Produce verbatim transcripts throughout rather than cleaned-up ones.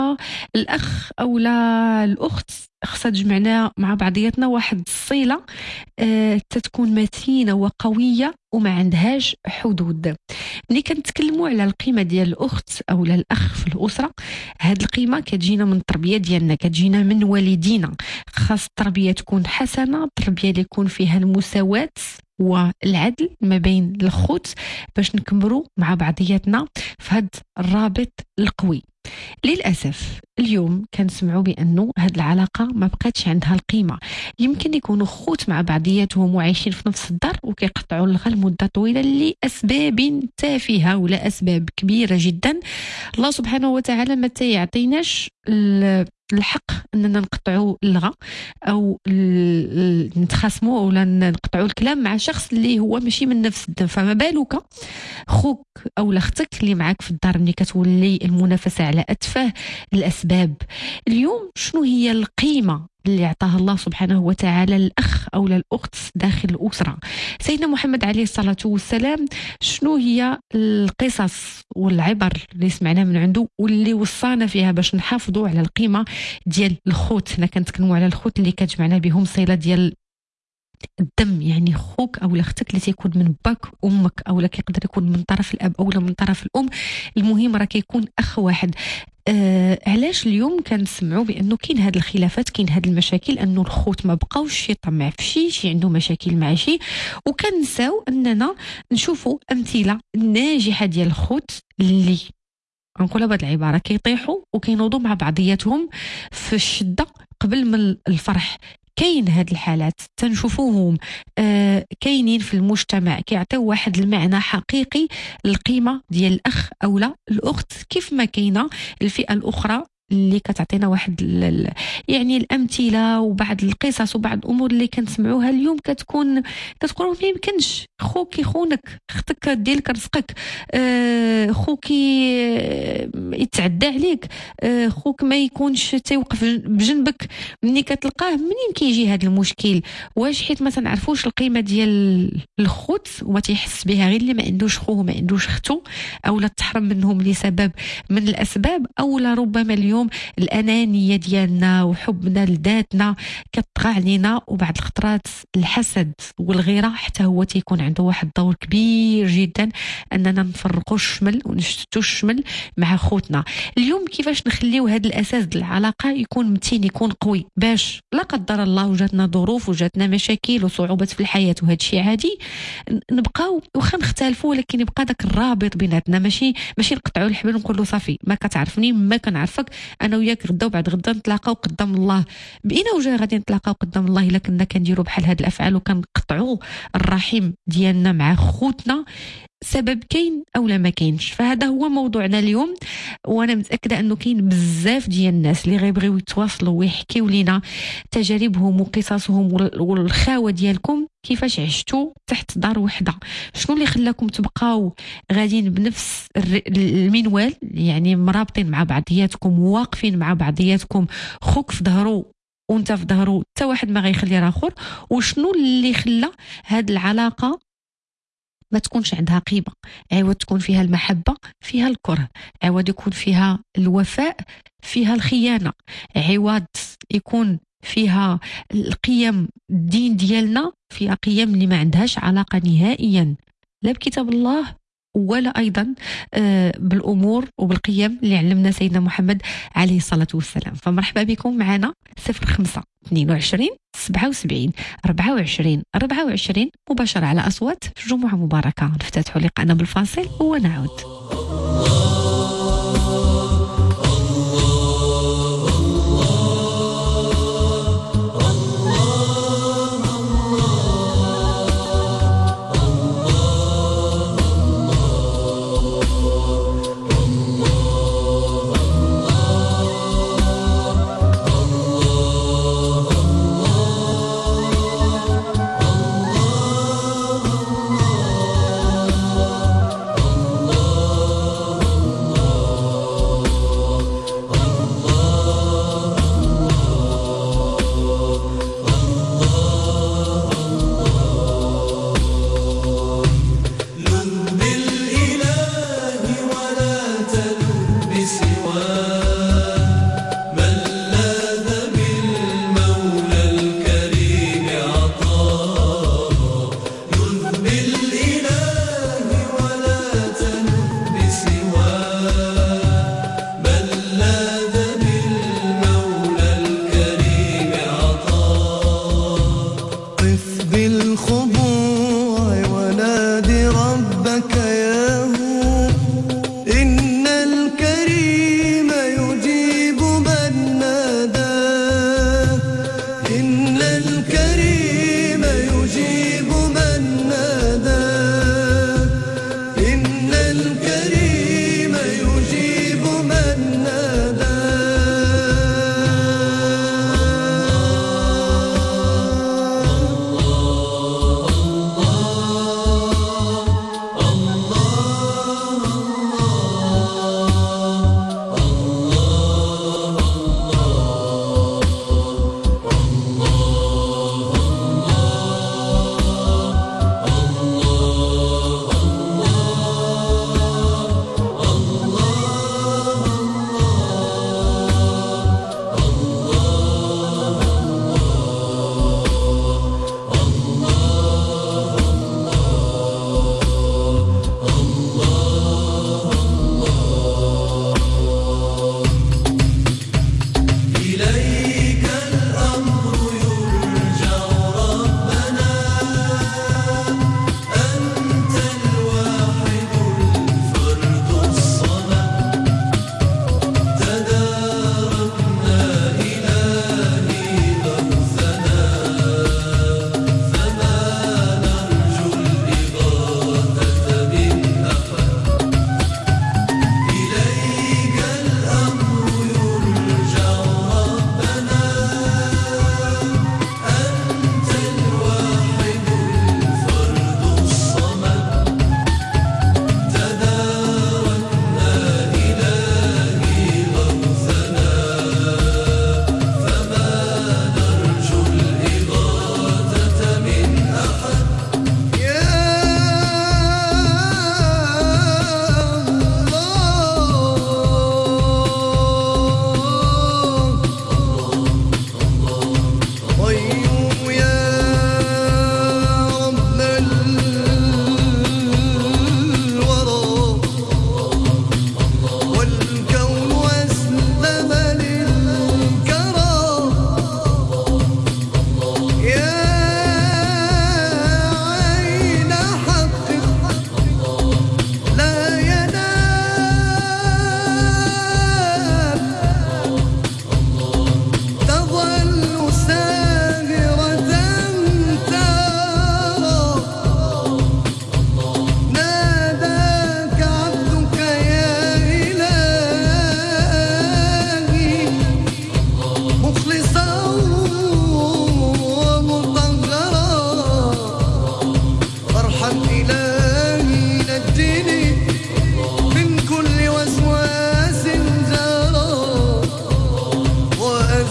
لا الأخ أو لا الأخت خصها تجمعنا مع بعضياتنا واحد الصلة آه تتكون متينة وقوية وما عندهاش حدود. ملي كنتكلموا على القيمة ديال الأخت أو لا الأخ في الأسرة، هاد القيمة كتجينا من التربية ديالنا، كتجينا من والدينا. خاص التربية تكون حسنة، التربية اللي يكون فيها المساواة والعدل ما بين الخوت باش نكبروا مع بعضياتنا في هاد الرابط القوي. للأسف اليوم كنسمعوا بأنه هاد العلاقة ما بقاتش عندها القيمة. يمكن يكونوا خوت مع بعضياتهم وعايشين في نفس الدار وكيقطعوا الغا لمدة طويلة لأسباب تافهة ولا أسباب كبيرة جدا. الله سبحانه وتعالى ما يعطيناش الحق اننا نقطعوا اللغة او نتخاصموا ولا نقطعوا الكلام مع شخص اللي هو ماشي من نفس الدم. فما بالك خوك او اختك اللي معاك في الدار ملي كتولي المنافسة على اتفه الاسباب. اليوم شنو هي القيمة اللي عطاها الله سبحانه وتعالى الأخ أو الأخت داخل الأسرة؟ سيدنا محمد عليه الصلاة والسلام شنو هي القصص والعبر اللي سمعنا من عنده واللي وصانا فيها باش نحافظوا على القيمة ديال الخوت؟ هنا كنتكلموا على الخوت اللي كتجمعنا بهم صلة ديال الدم، يعني خوك او اختك اللي تيكون من باك امك او لا كيقدر يكون من طرف الاب او من طرف الام. المهم راه كيكون اخ واحد. آه علاش اليوم كنسمعوا بانه كاين هاد الخلافات، كاين هاد المشاكل، انه الخوت ما بقاوش يطمع في شي شي عنده مشاكل مع شي، وكنساو اننا نشوفوا امثله ناجحه ديال الخوت اللي نقولها بهاد العباره كيطيحوا وكينوضوا مع بعضياتهم في الشده قبل من الفرح. كاين هاد الحالات تنشوفوهم آه كاينين في المجتمع، كيعطيو واحد المعنى حقيقي للقيمه ديال الاخ او لا الاخت، كيف ما كاينه الفئه الاخرى اللي كتعطينا واحد يعني الامثله وبعض القصص وبعض الامور اللي كنسمعوها اليوم كتكون كتقول ما يمكنش خوك يخونك، اختك ديالك رزقك، آه خوك يتعدى عليك، آه خوك ما يكونش تيوقف بجنبك ملي كتلقاه. منين كيجي هذا المشكل؟ واش حيت ما تنعرفوش القيمه ديال الخوت وما تيحس بها غير اللي ما عندوش خوه وما عندوش اختو، او لا تحرم منهم لسبب من الاسباب، او لا ربما اليوم الأنانية ديالنا وحبنا لذاتنا كطغى علينا، وبعد الخطرات الحسد والغيرة حتى هو تيكون عنده واحد دور كبير جدا أننا نفرقوا الشمل ونشتتوا الشمل مع خوتنا. اليوم كيفاش نخليو هذا الأساس ديال العلاقة يكون متين، يكون قوي، باش لا قدر الله وجاتنا ظروف وجاتنا مشاكل وصعوبات في الحياة وهذا الشيء عادي، نبقاو واخا نختلفوا ولكن يبقى داك الرابط بيناتنا، ماشي ماشي نقطعوا الحبل ونقولوا صافي ما كتعرفني ما كنعرفك انا وياك غدا وبعد غدا نتلاقاو قدام الله. بقينا وجا غادي نتلاقاو قدام الله الا كنا كنديروا بحال هاد الافعال وكنقطعوا الرحم ديالنا مع خوتنا، سبب كاين او لا ما كاينش. فهذا هو موضوعنا اليوم، وانا متاكده انه كاين بزاف ديال الناس اللي غيبغيو يتواصلوا ويحكيوا لنا تجاربهم وقصصهم والخاوه ديالكم، كيفاش عشتوا تحت دار وحده، شنو اللي خلاكم تبقاو غاديين بنفس المنوال، يعني مرابطين مع بعضياتكم واقفين مع بعضياتكم، خوك في ظهره وانت في ظهره حتى واحد ما غيخلي الاخر، وشنو اللي خلى هاد العلاقه ما تكونش عندها قيمة؟ عوض تكون فيها المحبة فيها الكره، عوض يكون فيها الوفاء فيها الخيانة، عوض يكون فيها القيم الدين ديالنا فيها قيم اللي ما عندهاش علاقة نهائيا لا بكتاب الله ولا أيضا آه بالأمور وبالقيم اللي علمنا سيدنا محمد عليه الصلاة والسلام. فمرحبا بكم معنا صفر خمسة اثنين وعشرين سبعة وسبعين أربعة وعشرين أربعة وعشرين مباشرة على أصوات جمعة مباركة. نفتتح لقاءنا بالفاصل ونعود.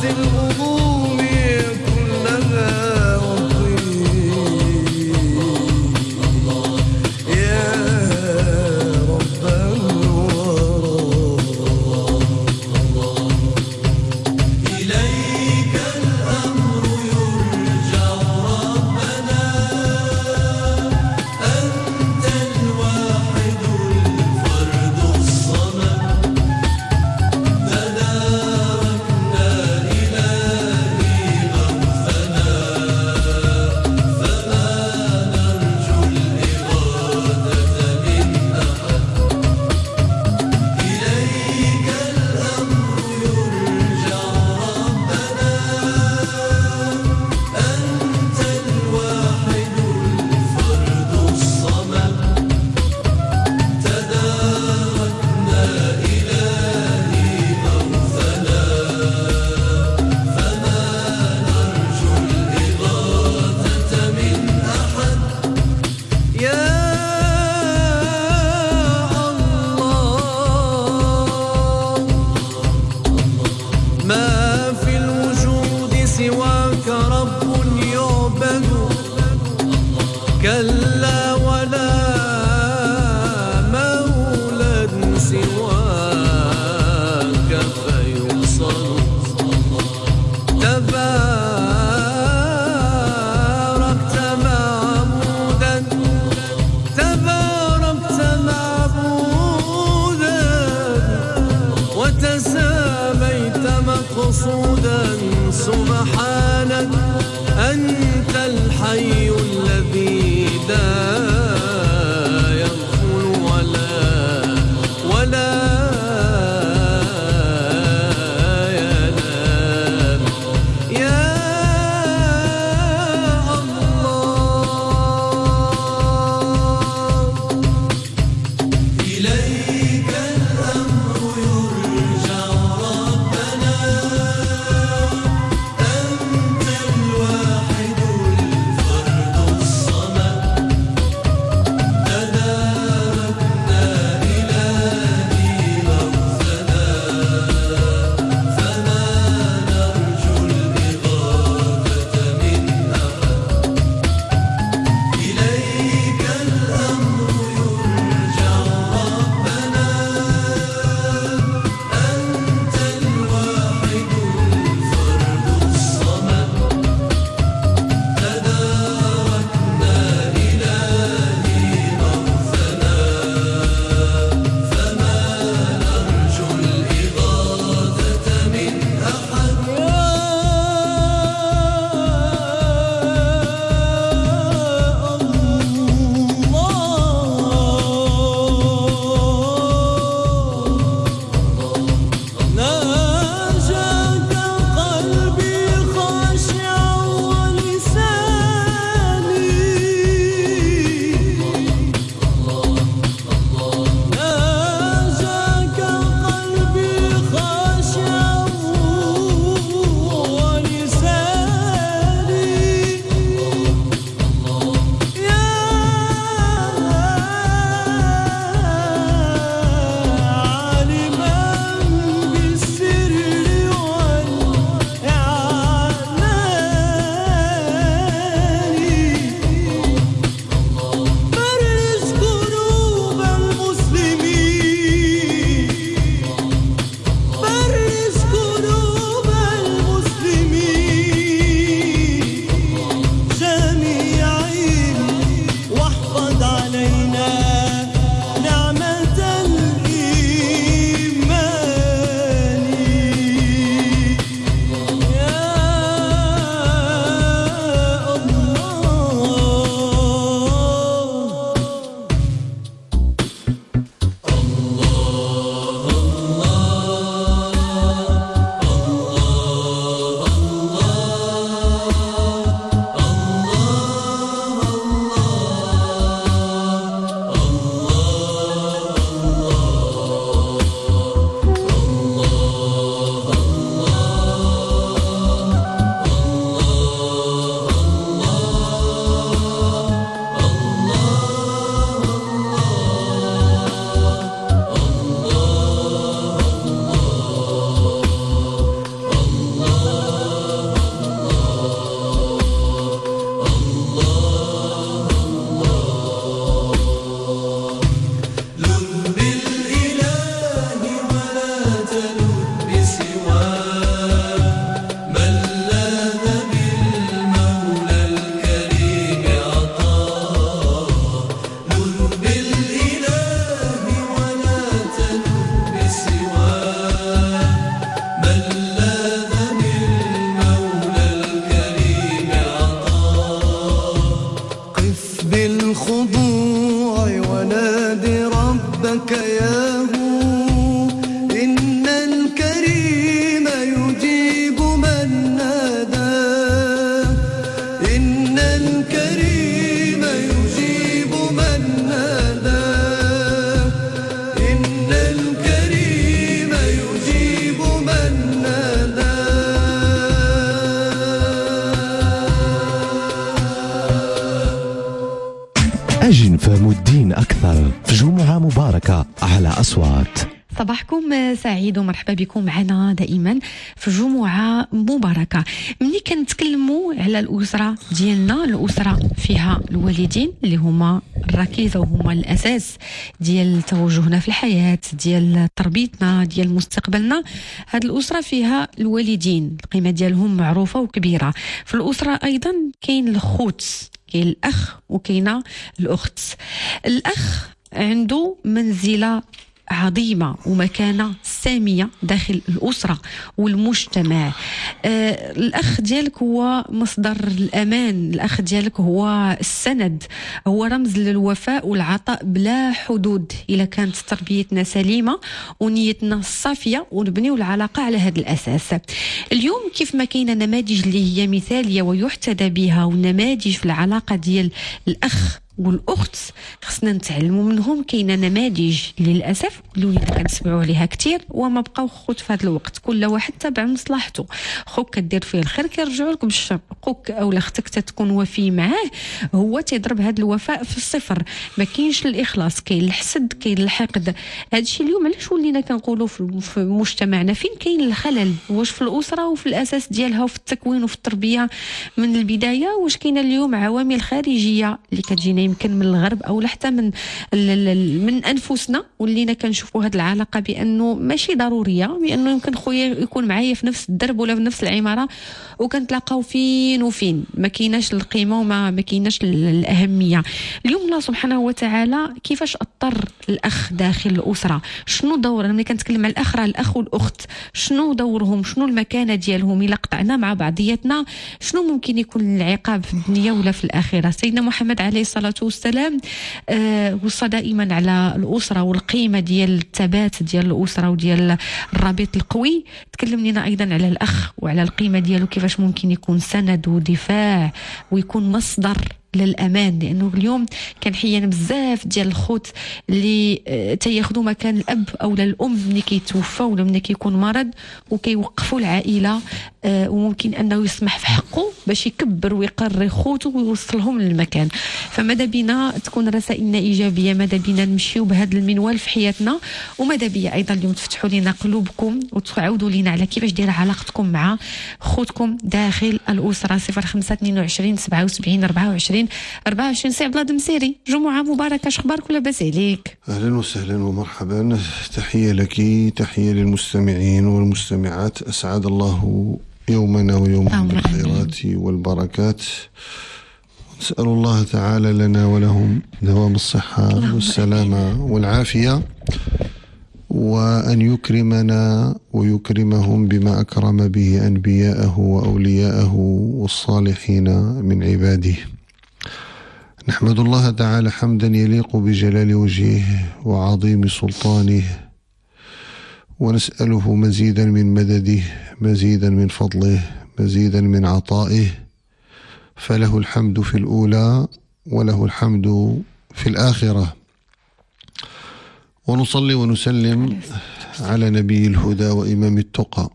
الأمور كلها وطيب يا رب الورى إليك الأمر يرجع ربنا أنت الواحد الفرد الصمد تداركنا إلهي غوثنا فما نرجو الإغاثة من أحد إليك الأمر يرجع ربنا أنت الواحد الفرد الصمد تداركنا إلهي غوثنا فما نرجو الإغاثة من أحد يا الله ما في الوجود سواك رب يعبد كلا ولا مولى سواك فيوصل تباركت معبودا تباركت معبودا وتساميت مقصودا سبحانك أنت الحي الذي لا يغفل ولا ولا ينام يا الله إليك الأمر يرجع ربنا أنت الواحد الفرد الصمد سعيد ومرحبا بكم معنا دائما في جمعة مباركة. ملي كنتكلموا على الأسرة ديالنا، الأسرة فيها الوالدين اللي هما الركيزة وهما الأساس ديال توجهنا في الحياة، ديال تربيتنا، ديال مستقبلنا. هاد الأسرة فيها الوالدين القيمة ديالهم معروفة وكبيرة. في الأسرة أيضا كاين الخوت، كاين الأخ وكاينة الأخت. الأخ عنده منزلة عظيمة ومكانة سامية داخل الأسرة والمجتمع. آه الأخ ديالك هو مصدر الأمان، الأخ ديالك هو السند، هو رمز للوفاء والعطاء بلا حدود. إلا كانت تربيتنا سليمة ونيتنا صافية ونبنيو العلاقة على هذا الأساس. اليوم كيف ما كاينة نماذج اللي هي مثالية ويحتذى بها، والنماذج في العلاقة ديال الأخ والاخت خصنا نتعلموا منهم. كاينه نماذج للاسف ولينا كنسمعوا عليها كثير وما بقاو خوت في هذا الوقت، كل واحد تبع مصلحته. خوك كدير فيه الخير كيرجعوا لك بالشر، خوك او اختك تكون وفي معاه هو تيضرب هذا الوفاء في الصفر. ما كاينش الاخلاص، كاين الحسد، كاين الحقد. هذا الشيء اليوم علاش ولينا كنقولوا في مجتمعنا فين كاين الخلل؟ واش في الاسره وفي الاساس ديالها وفي التكوين وفي التربيه من البدايه؟ واش كاينه اليوم عوامل خارجيه اللي كتجينا يمكن من الغرب او حتى من من انفسنا، ولينا كنشوفوا هذه العلاقه بانه ماشي ضروريه، بانه يمكن خويا يكون معايا في نفس الدرب ولا في نفس العماره وكنتلاقاو فين وفين، ما كايناش القيمه وما ما كايناش الاهميه. اليوم الله سبحانه وتعالى كيفاش اضطر الاخ داخل الاسره؟ شنو دور؟ انا ملي كنتكلم على الاخ راه الاخ والاخت، شنو دورهم؟ شنو المكانه ديالهم؟ الا قطعنا مع بعضياتنا شنو ممكن يكون العقاب في الدنيا ولا في الاخره؟ سيدنا محمد عليه الصلاه والسلام آه وصى دائما على الاسره والقيمه ديال الثبات ديال الاسره وديال الرابط القوي. تكلم لنا ايضا على الاخ وعلى القيمه ديالو، كيفاش ممكن يكون سند ودفاع ويكون مصدر للامان. لانه اليوم كنحيانا بزاف ديال الخوت اللي تياخذوا مكان الاب او الام ملي كيتوفى ولا ملي كيكون مرض، وكيوقفوا العائله آه وممكن انه يسمح في حقه باش يكبر ويقري خوته ويوصلهم للمكان. فماذا بينا تكون رسائلنا ايجابيه، ماذا بينا نمشيو بهذا المنوال في حياتنا، وماذا بيا ايضا اليوم تفتحوا لنا قلوبكم وتعاودوا لنا على كيفاش دايره علاقتكم مع خوتكم داخل الاسره. صفر خمسة اثنين وعشرين سبعة وسبعين أربعة وعشرين أربعة وعشرين. سي عبد الله دمسيري، جمعة مباركة، اش اخبارك ولاباس عليك؟ اهلا وسهلا ومرحبا، تحية لك، تحية للمستمعين والمستمعات. اسعد الله يومنا ويومهم بالخيرات والبركات. نسأل الله تعالى لنا ولهم دوام الصحة والسلامة والعافية، وأن يكرمنا ويكرمهم بما أكرم به أنبياءه وأولياءه والصالحين من عباده. نحمد الله تعالى حمدا يليق بجلال وجهه وعظيم سلطانه، ونسأله مزيدا من مدده، مزيدا من فضله، مزيدا من عطائه، فله الحمد في الأولى وله الحمد في الآخرة. ونصلي ونسلم على نبي الهدى وإمام التقى،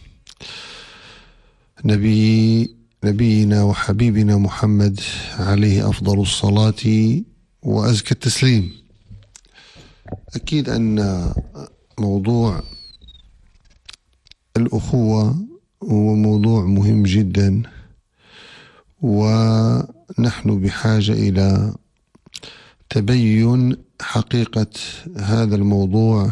نبي نبينا وحبيبنا محمد عليه أفضل الصلاة وأزكى التسليم. أكيد أن موضوع الأخوة هو موضوع مهم جدا، ونحن بحاجة إلى تبين حقيقة هذا الموضوع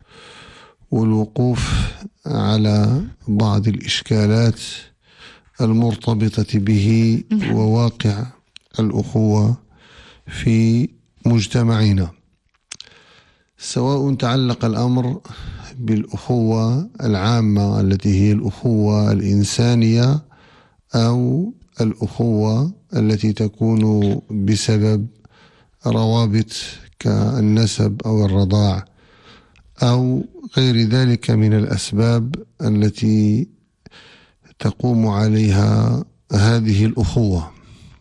والوقوف على بعض الإشكالات المرتبطة به وواقع الأخوة في مجتمعنا، سواء تعلق الأمر بالأخوة العامة التي هي الأخوة الإنسانية، أو الأخوة التي تكون بسبب روابط كالنسب أو الرضاع أو غير ذلك من الأسباب التي تقوم عليها هذه الأخوة.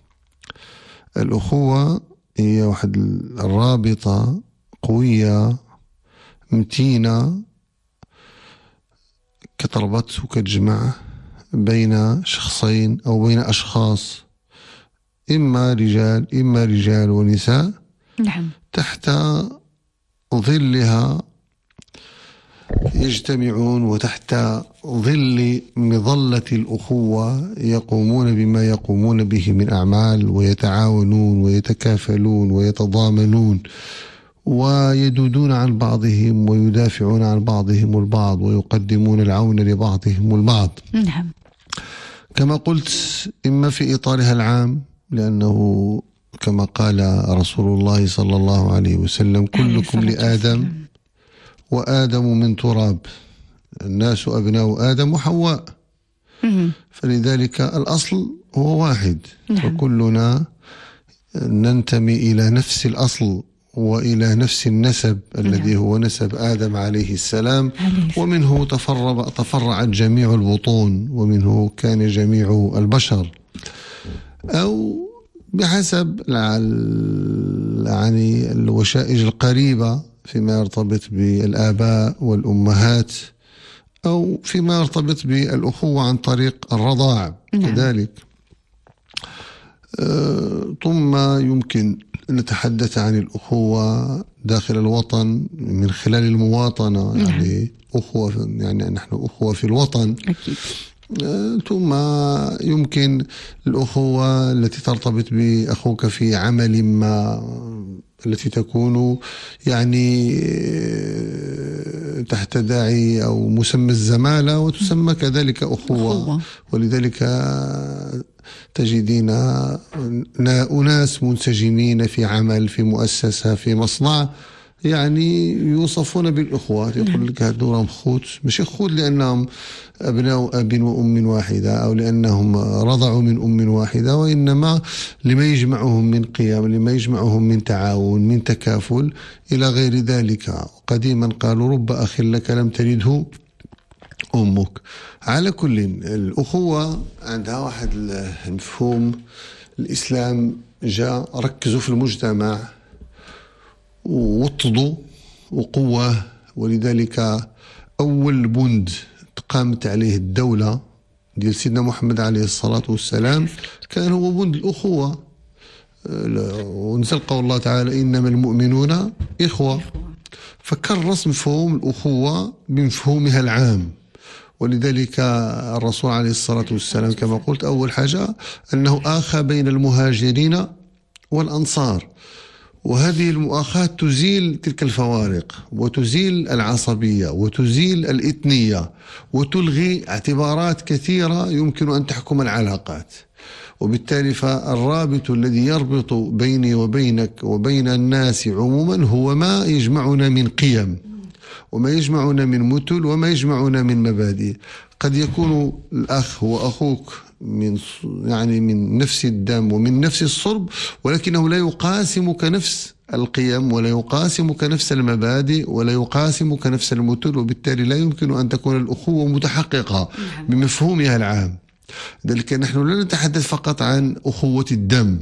الأخوة هي واحد الرابطة قوية متينة كتربط وكتجمع بين شخصين أو بين أشخاص، إما رجال إما رجال ونساء، نعم، تحت ظلها يجتمعون وتحت ظل مظلة الأخوة يقومون بما يقومون به من أعمال، ويتعاونون ويتكافلون ويتضامنون ويدودون عن بعضهم ويدافعون عن بعضهم البعض ويقدمون العون لبعضهم البعض. نعم. كما قلت، إما في إطارها العام، لأنه كما قال رسول الله صلى الله عليه وسلم: كلكم لآدم وآدم من تراب، الناس أبناء آدم وحواء. فلذلك الأصل هو واحد. نعم. وكلنا ننتمي إلى نفس الأصل وإلى نفس النسب الذي هو نسب آدم عليه السلام، ومنه تفرع تفرعت جميع البطون، ومنه كان جميع البشر، أو بحسب يعني الوشائج القريبة فيما يرتبط بالآباء والأمهات، أو فيما يرتبط بالأخوة عن طريق الرضاع. نعم. كذلك. أه ثم يمكن أن نتحدث عن الأخوة داخل الوطن من خلال المواطنة. نعم. يعني أخوة، يعني نحن أخوة في الوطن. أكيد. ثم يمكن الأخوة التي ترتبط بأخوك في عمل ما، التي تكون يعني تحت داعي أو مسمى الزمالة، وتسمى كذلك أخوة. ولذلك تجدين أناس منسجمين في عمل، في مؤسسة، في مصنع، يعني يوصفون بالأخوة. يقول لك هذول خوت، مش خوت لأنهم أبناء أب وأم واحدة أو لأنهم رضعوا من أم واحدة، وإنما لما يجمعهم من قيم، لما يجمعهم من تعاون، من تكافل إلى غير ذلك. قديما قالوا: رب أخ لك لم تلده أمك. على كل، الأخوة عندها واحد المفهوم. الإسلام جاء ركزوا في المجتمع ووطدوا وقوة، ولذلك أول بند قامت عليه الدولة ديال سيدنا محمد عليه الصلاة والسلام كان هو بند الأخوة. ونزل قول الله تعالى: إنما المؤمنون إخوة. فكرس مفهوم الأخوة بمفهومها العام. ولذلك الرسول عليه الصلاة والسلام كما قلت أول حاجة أنه آخى بين المهاجرين والأنصار، وهذه المؤاخاة تزيل تلك الفوارق وتزيل العصبية وتزيل الإثنية وتلغي اعتبارات كثيرة يمكن أن تحكم العلاقات. وبالتالي فالرابط الذي يربط بيني وبينك وبين الناس عموما هو ما يجمعنا من قيم، وما يجمعنا من مثل، وما يجمعنا من مبادئ. قد يكون الأخ هو أخوك من يعني من نفس الدم ومن نفس الصلب، ولكنه لا يقاسمك نفس القيم، ولا يقاسمك نفس المبادئ، ولا يقاسمك نفس المثل، وبالتالي لا يمكن أن تكون الأخوة متحققة بمفهومها العام. ذلك نحن لا نتحدث فقط عن أخوة الدم،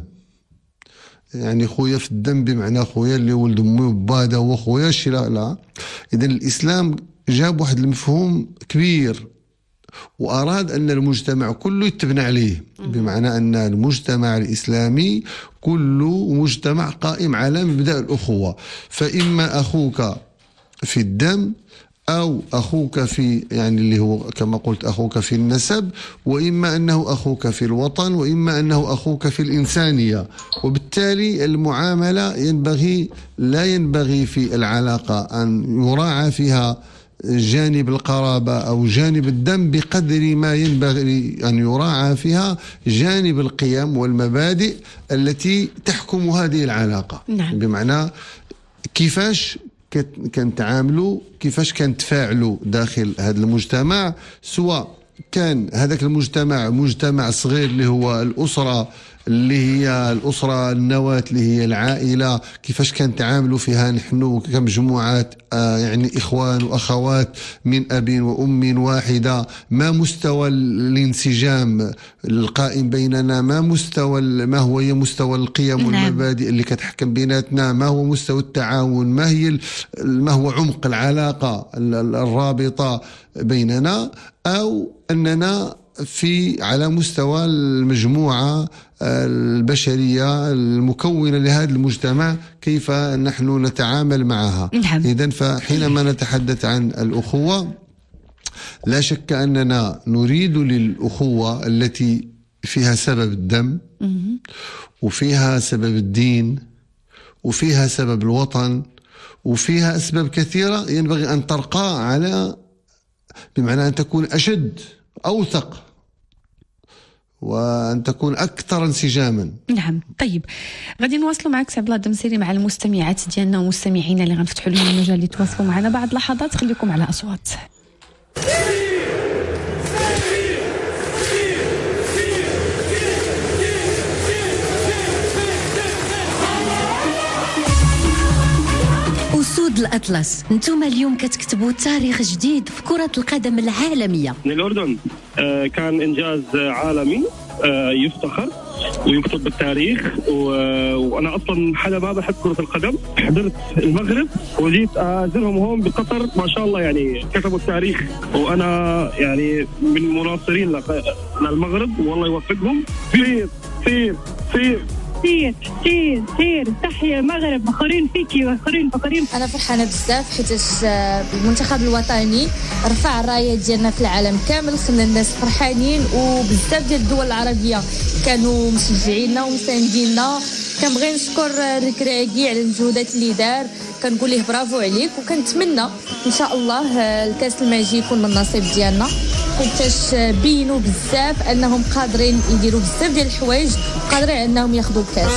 يعني خويا في الدم بمعنى خويا اللي ولد امي وبادا هو خويا شي، لا لا. اذا الاسلام جاب واحد المفهوم كبير واراد ان المجتمع كله يتبنى عليه، بمعنى ان المجتمع الاسلامي كله مجتمع قائم على مبدأ الاخوه. فاما اخوك في الدم، أو أخوك في يعني اللي هو كما قلت أخوك في النسب، وإما أنه أخوك في الوطن، وإما أنه أخوك في الإنسانية. وبالتالي المعاملة ينبغي لا ينبغي في العلاقة أن يراعى فيها جانب القرابة أو جانب الدم بقدر ما ينبغي أن يراعى فيها جانب القيم والمبادئ التي تحكم هذه العلاقة. نعم. بمعنى كيفاش كان تعاملوا، كيفاش كان تفاعلوا داخل هذا المجتمع، سواء كان هذاك المجتمع مجتمع صغير اللي هو الأسرة، اللي هي الأسرة النواة اللي هي العائلة، كيفاش كان تعاملوا فيها نحن كمجموعات آه يعني إخوان وأخوات من أب وأم واحدة، ما مستوى الانسجام القائم بيننا، ما مستوى ما هو مستوى القيم والمبادئ اللي كتحكم بيناتنا، ما هو مستوى التعاون، ما هي ما هو عمق العلاقة الرابطة بيننا، أو أننا في على مستوى المجموعة البشرية المكونة لهذا المجتمع، كيف نحن نتعامل معها. نعم. إذن فحينما نتحدث عن الأخوة لا شك أننا نريد للأخوة التي فيها سبب الدم وفيها سبب الدين وفيها سبب الوطن وفيها أسباب كثيرة ينبغي أن ترقى على، بمعنى أن تكون أشد أوثق وأن تكون أكثر انسجاما. نعم. طيب غادي نواصلوا معك سي عبد الله الدمسيري مع المستمعات ديالنا ومستمعينا اللي غنفتحوا لهم المجال يتواصلوا معنا بعد لحظات. خليكم على أصوات. أسود الأطلس، نتوما اليوم كتكتبوا تاريخ جديد في كرة القدم العالمية. الأردن آه كان إنجاز عالمي آه يفتخر ويكتب بالتاريخ، وأنا أصلا حدا ما بحب كرة القدم. حضرت المغرب وجيت أزورهم هون بقطر، ما شاء الله يعني كتبوا التاريخ، وأنا يعني من مناصرين للمغرب والله يوفقهم. سير سير سير سير سير سير تحيا المغرب، فخورين فيكي وفخورين فخورين. انا فرحانه بزاف حيت المنتخب الوطني رفع الرايه ديالنا في العالم كامل، خلى الناس فرحانين، وبزاف ديال الدول العربيه كانوا مشجعيننا ومسانديننا. كنبغي نشكر الركراكي على المجهودات اللي دار، كنقول ليه برافو عليك، وكنتمنى ان شاء الله الكاس الماجي يكون من النصيب ديالنا، حيتاش بينوا بزاف انهم قادرين يديروا بزاف ديال الحوايج، قادرين انهم ياخذوا الكاس.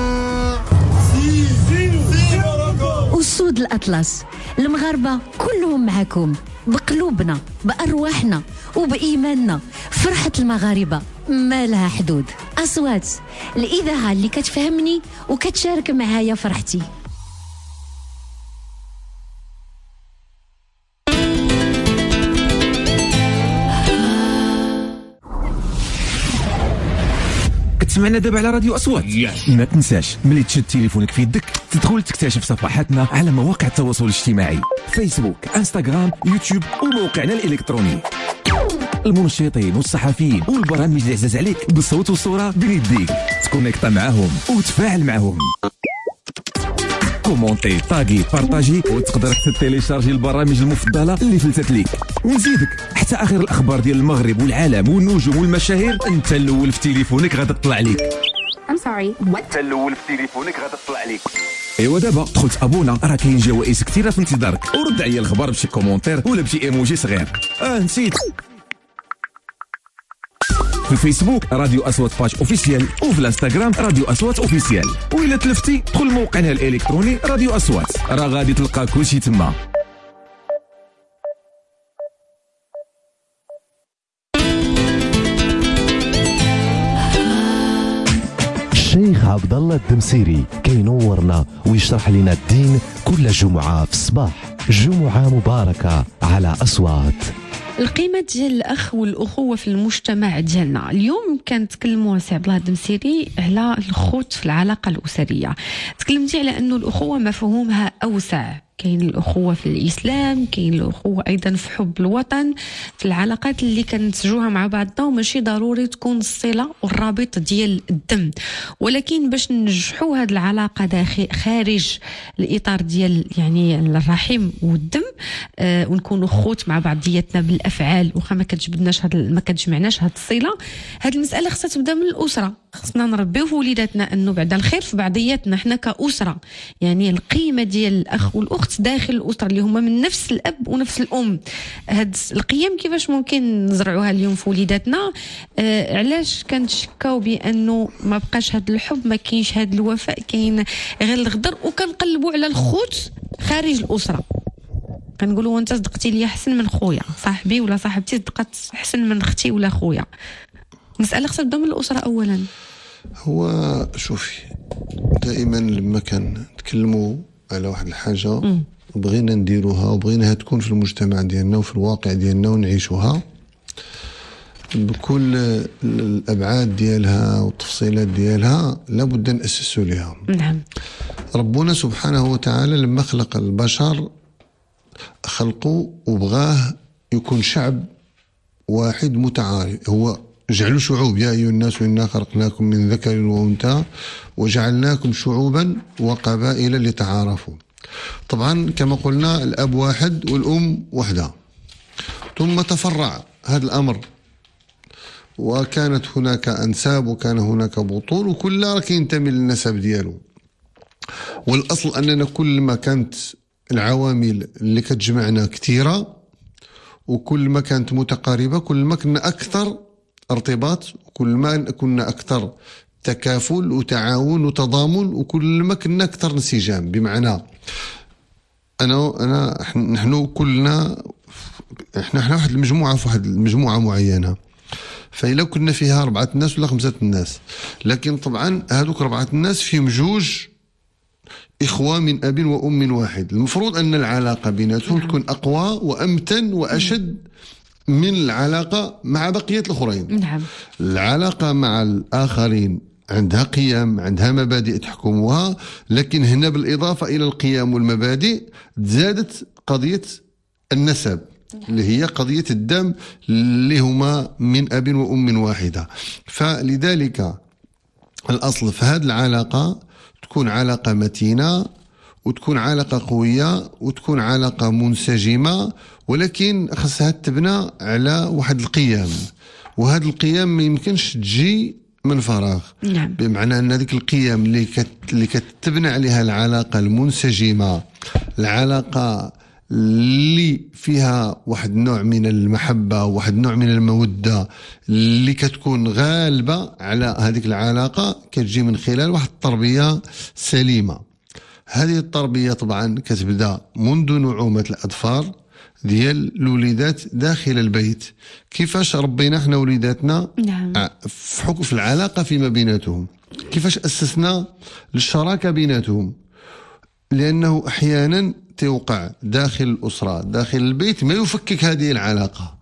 أسود الأطلس، المغاربة كلهم معكم، بقلوبنا بأرواحنا وبإيماننا. فرحة المغاربة ما لها حدود. أصوات الإذاعة اللي كتفهمني وكتشارك معايا فرحتي. تسمعنا دابا على راديو أصوات. yes. ما تنساش ملي تشد تليفونك في يدك تدخل تكتشف صفحاتنا على مواقع التواصل الاجتماعي، فيسبوك، انستغرام، يوتيوب وموقعنا الإلكتروني. المنشطين والصحفيين والبرامج اللي عزاز عليك بالصوت والصورة بين يديك، تكونيكتا معاهم وتفاعل معاهم. كومونتي، طاغي، بارطاجي، وتقدر حتى تيليشارجي البرامج المفضله اللي فلتت ليك، ونزيدك حتى اخر الاخبار ديال المغرب والعالم والنجوم والمشاهير انت الاول في تليفونك غادا تطلع ليك. I'm sorry what؟ انت الاول في تليفونك غادا تطلع ليك. ايوا دابا دخلت ابونا، راه كاين جوائز كثيره في انتظارك، ورد عليا الخبر بشي كومونتير ولا بشي ايموجي صغير. اه نسيت، في الفيسبوك راديو أصوات باج اوفيسيال، وفي الانستغرام راديو أصوات اوفيسيال، وإلا تلفتي دخل موقعنا الالكتروني راديو أصوات، راه غادي تلقى كلشي تما. الشيخ عبد الله الدمسيري كينورنا ويشرح لنا الدين كل جمعة في الصباح. جمعة مباركة على أصوات. القيمة ديال الأخ والأخوة في المجتمع ديالنا. اليوم كنتكلموا سي عبد الله الدمسيري على الخوت في العلاقة الأسرية. تكلمتي على أنه الأخوة مفهومها أوسع، كاين الأخوة في الإسلام، كاين الأخوة أيضا في حب الوطن، في العلاقات اللي كنتسجوها مع بعضنا، وماشي ضروري تكون الصلة والرابط ديال الدم، ولكن باش ننجحوا هذه العلاقة داخل خارج الإطار ديال يعني الرحم والدم، آه ونكونوا خوت مع بعضياتنا بالأفعال، وخا ما كتجبدناش هاد ما كتجمعناش هاد الصلة. هاد المسألة خصها تبدا من الأسرة، خصنا نربيو في وليداتنا أنه بعد الخير في بعضياتنا حنا كأسرة، يعني القيمة ديال الأخ والأخت داخل الأسرة اللي هما من نفس الأب ونفس الأم. هاد القيم كيفاش ممكن نزرعوها اليوم في وليداتنا؟ آه علاش كنتشكاو بأنه ما بقاش هاد الحب، ما كاينش هاد الوفاء، كاين غير الغدر، وكنقلبوا على الخوت خارج الأسرة. كنقولوا انت صدقتي لي احسن من خويا، صاحبي ولا صاحبتي صدقت احسن من اختي ولا خويا. مسألة خصها تبدا من الأسرة أولا. هو شوفي دائما لما كان نتكلموا على واحد الحاجة م. بغينا نديروها وبغيناها تكون في المجتمع ديالنا وفي الواقع ديالنا ونعيشوها بكل الأبعاد ديالها والتفصيلات ديالها، لابد نأسسوا لها. نعم. ربنا سبحانه وتعالى لما خلق البشر خلقه وبغاه يكون شعب واحد متعارف، هو جعلوا شعوب. يا أيها الناس إنا خلقناكم من ذكر وأنثى وجعلناكم شعوبا وقبائل لتعارفوا. طبعا كما قلنا الأب واحد والأم وحدة، ثم تفرع هذا الأمر وكانت هناك أنساب وكان هناك بطول وكل راه كينتمي للنسب ديالو. والأصل أننا كل ما كانت العوامل اللي كتجمعنا كثيرة وكل ما كانت متقاربة كل ما كنا أكثر ارتباط وكل ما كنا أكثر تكافل وتعاون وتضامن وكل ما كنا أكثر انسجام. بمعنى أنا أنا نحن كلنا احنا احنا واحد المجموعة في واحد المجموعة معينة، فإلا كنا فيها أربعة الناس ولا خمسة الناس، لكن طبعا هذوك أربعة الناس فيهم جوج إخوة من أب وأم واحد. المفروض أن العلاقة بيناتهم تكون أقوى وأمتن وأشد من العلاقة مع بقية الآخرين. نعم. العلاقة مع الآخرين عندها قيم، عندها مبادئ تحكمها، لكن هنا بالإضافة إلى القيم والمبادئ زادت قضية النسب اللي هي قضية الدم اللي هما من أب وأم واحدة. فلذلك الأصل في هذه العلاقة تكون علاقة متينة وتكون علاقة قوية وتكون علاقة منسجمة، ولكن خصها تبنى على واحد القيم، وهذه القيم ما يمكنش تجي من فراغ. نعم. بمعنى أن هذيك القيم اللي كت اللي كتبنى عليها العلاقة المنسجمة، العلاقة اللي فيها واحد نوع من المحبة وواحد نوع من المودة اللي كتكون غالبة على هذيك العلاقة، كتجي من خلال واحد التربية سليمة. هذه التربية طبعا كتبدا منذ نعومة الأظفار ديال الوليدات داخل البيت. كيفاش ربينا احنا وليداتنا؟ نعم. في حكم في العلاقة فيما بيناتهم، كيفاش أسسنا للشراكة بيناتهم، لأنه أحيانا توقع داخل الأسرة داخل البيت ما يفكك هذه العلاقة.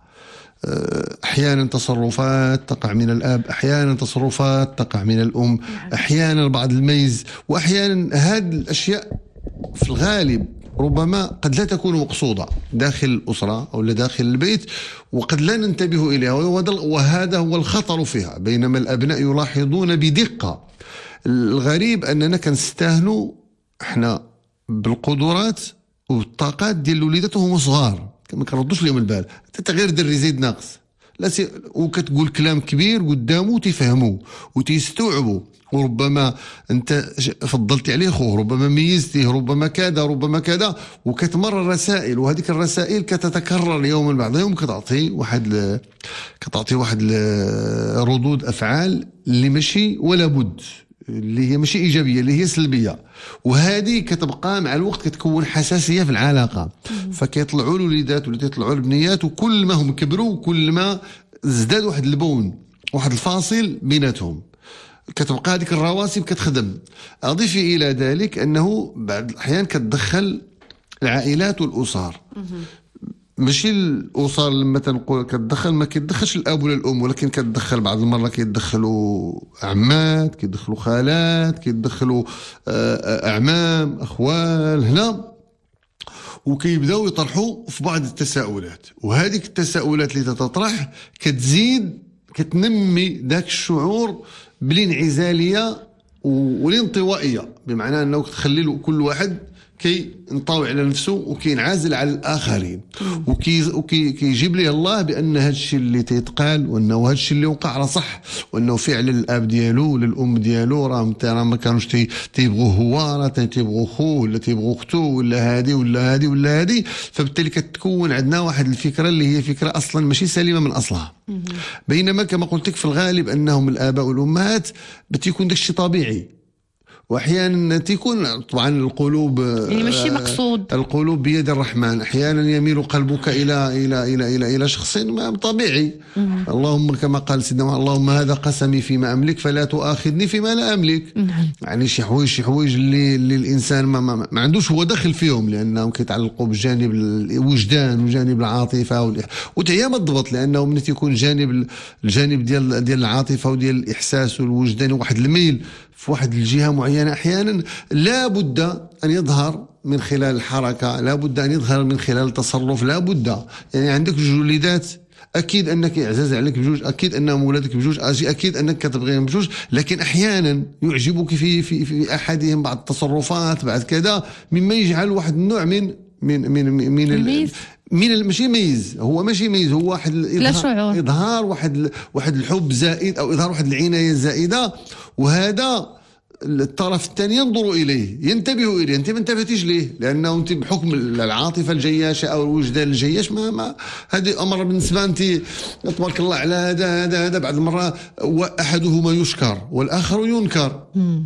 أحيانا تصرفات تقع من الأب، أحيانا تصرفات تقع من الأم، أحيانا بعض الميز، وأحيانا هذه الأشياء في الغالب ربما قد لا تكون مقصودة داخل الأسرة أو داخل البيت وقد لا ننتبه إليها، وهذا هو الخطر فيها. بينما الأبناء يلاحظون بدقة. الغريب أننا كنستهنوا احنا بالقدرات والطاقات ديال الوليدات وهم صغار، ما كنردوش لهم البال. انت غير دري زيد ناقص لا سي... وكتقول كلام كبير قدامه تفهموه وتستوعبوا، وربما انت فضلتي عليه خوه، ربما ميزتيه، ربما كذا ربما كذا، وكتمر الرسائل، وهذيك الرسائل كتتكرر يوما بعد يوم، كتعطي واحد ل... كتعطي واحد ل... ردود افعال اللي ماشي ولا بد، اللي هي ماشي ايجابيه، اللي هي سلبيه، وهذه كتبقى مع الوقت كتكون حساسيه في العلاقه. فكيطلعوا الوليدات ولا تيطلعوا البنيات، وكل ما هم كبروا كل ما ازداد واحد البون، واحد الفاصل بيناتهم، كتبقى هذيك الرواسب كتخدم. اضيفي الى ذلك انه بعض الاحيان كتدخل العائلات والاسر، ماشي الاسر لما تنقول كتدخل ما كيتدخلش الاب ولا الام، ولكن كتدخل بعض المرات كيتدخلوا عمات، كيتدخلوا خالات، كيتدخلوا اعمام، اخوال هنا، وكيبداو يطرحوا في بعض التساؤلات، وهذيك التساؤلات اللي تتطرح كتزيد كتنمي ذاك الشعور بالانعزاليه والانطوائيه، بمعنى انه تخلي كل واحد كي ينطوي على نفسه وكينعزل على الآخرين، وكي وكي كيجيب ليه الله بأن هذا الشيء اللي تيتقال وأنه هذا الشيء اللي وقع راه صح، وأنه فعلا الأب ديالو ولا الأم ديالو راه راه ما كانوش تي تيبغوه هو، راه تيبغوا خوه ولا تيبغوا اختو ولا هذه ولا هذه ولا هذه. فبالتالي كتكون عندنا واحد الفكرة اللي هي فكرة أصلا ماشي سليمة من أصلها. بينما كما قلت لك في الغالب أنهم الآباء والأمهات بتيكون داك الشيء طبيعي، واحيانا تكون طبعا القلوب يعني ماشي مقصود، القلوب بيد الرحمن، احيانا يميل قلبك الى الى الى الى الى شخص طبيعي. اللهم كما قال سيدنا اللهم هذا قسمي فيما املك فلا تؤاخذني فيما لا املك. يعني شي حوايج شي حوايج اللي, اللي الانسان ما, ما, ما عندوش هو دخل فيهم، لانهم كيتعلقوا بجانب الوجدان وجانب العاطفه وتهيا ما تضبط، لانه من تيكون جانب الجانب ديال ديال العاطفه وديال الاحساس والوجدان واحد الميل في واحد الجهة معينة، أحيانا لا بد أن يظهر من خلال الحركة، لا بد أن يظهر من خلال التصرف، لا بد. يعني عندك جليدات اكيد انك اعزاز عليك بجوج، اكيد انهم ولادك بجوج، اكيد انك كتبغيهم بجوج، لكن احيانا يعجبك في في في احدهم بعض التصرفات بعد كذا مما يجعل واحد النوع من من من من الميز. من ماشي ميز، هو ماشي ميز، هو واحد لا شعور، اظهار واحد واحد الحب زائد او اظهار واحد العنايه الزائده، وهذا الطرف الثاني ينظر اليه، ينتبه اليه، انت ما انتبهتيش ليه؟ لانه انت بحكم العاطفه الجياشه او الوجدان الجياش ما ما هذه امر بالنسبه انت تبارك الله على هذا هذا هذا بعض المره احدهما يشكر والاخر ينكر.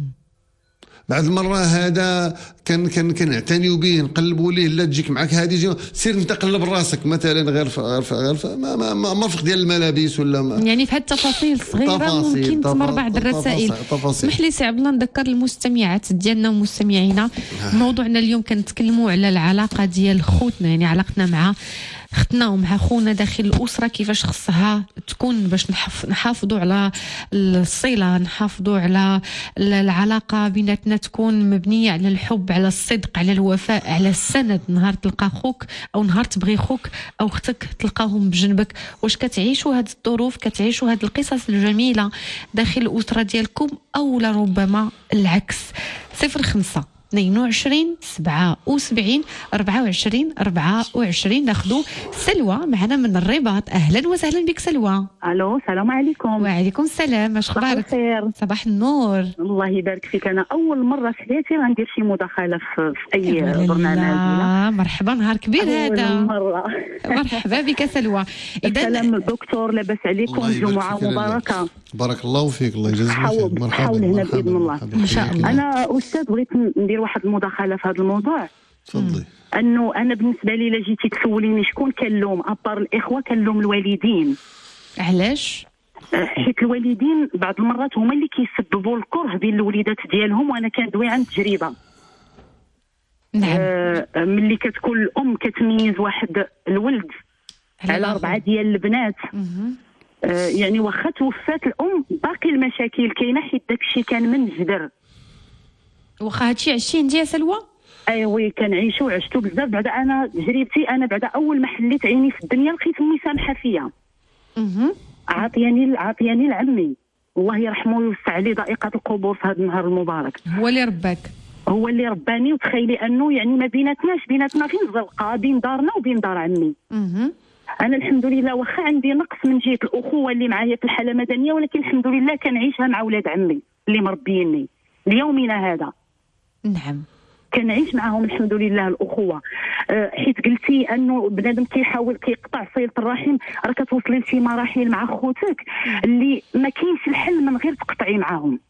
بعض المرة هذا كان كان كنعتنيو به نقلبوا ليه، لا تجيك معك هذه سير انت قلب راسك مثلا غير ف... غير ف... غير ف... ما ما ما مرفق ديال الملابس ولا ما. يعني في هاد التفاصيل صغيره تفاصيل ممكن تمر بعض الرسائل. اسمح لي سي عبد الله نذكر المستمعات ديالنا ومستمعينا موضوعنا اليوم كنتكلموا على العلاقه ديال خوتنا، يعني علاقتنا مع اختنا ومع خونا داخل الاسره، كيفاش خصها تكون باش نحافظوا على الصله، نحافظوا على العلاقه بيناتنا تكون مبنيه على الحب، على الصدق، على الوفاء، على السند. نهار تلقى خوك او نهار تبغي خوك او اختك تلقاهم بجنبك، واش كتعيشوا هذه الظروف، كتعيشوا هذه القصص الجميله داخل الاسره ديالكم او لربما العكس؟ صفر خمسة اثنين وعشرين سبعة وسبعين أربعة وعشرين أربعة وعشرين. ناخذوا سلوى معنا من الرباط. اهلا وسهلا بك سلوى. الو السلام عليكم. وعليكم السلام، اش اخبارك؟ صباح الخير. صباح النور. الله يبارك فيك. انا اول مره في حياتي غندير شي مداخله في, في اي برنامج. مرحبا، نهار كبير هذا. اول مره. مرحبا بك سلوى. اذا السلام دكتور، لاباس عليكم؟ جمعه مباركه. بارك الله فيك، الله يجازيك خير. مرحبا حاول هنا باذن الله ان شاء الله. انا استاذ بغيت ندير واحد المداخله في هذا الموضوع. تفضلي. انه انا بالنسبه لي الا جيتي تسوليني شكون كنلوم ابار الاخوه، كنلوم الوالدين. علاش؟ حيت الوالدين بعض المرات هما اللي كيسببوا الكره بين الوليدات ديالهم، وانا كندوي عن تجربه. نعم. آه ملي كتكون الام كتميز واحد الولد على اربعه ديال البنات، آه يعني واخا توفات الام باقي المشاكل كاينه، حيت داك الشيء كان من جدر. واخا هادشي عشتي انت يا سلوى؟ ايوه كنعيشو وعشتو بزاف. بعدا انا تجربتي، انا بعدا اول ما حليت عيني في الدنيا لقيت امي سامحه فيا. اها عاطياني عاطياني لعمي الله يرحمه ويوسع عليه ضائقه القبور في هذا النهار المبارك. هو اللي رباك؟ هو اللي رباني. وتخيلي انه يعني ما بيناتناش بيناتنا غير زلقه بين دارنا وبين دار عمي. اها انا الحمد لله واخا عندي نقص من جهه الاخوه اللي معايا في الحاله المدنيه، ولكن الحمد لله كنعيشها مع ولاد عمي اللي مربيني ليومنا هذا. نعم كنعيش معاهم الحمد لله الاخوه. أه حيت قلتي انه بنادم كيحاول كيقطع صله الرحم، راه كتوصلي لشي مراحل مع خوتك اللي ما كاينش الحل من غير تقطعي معاهم.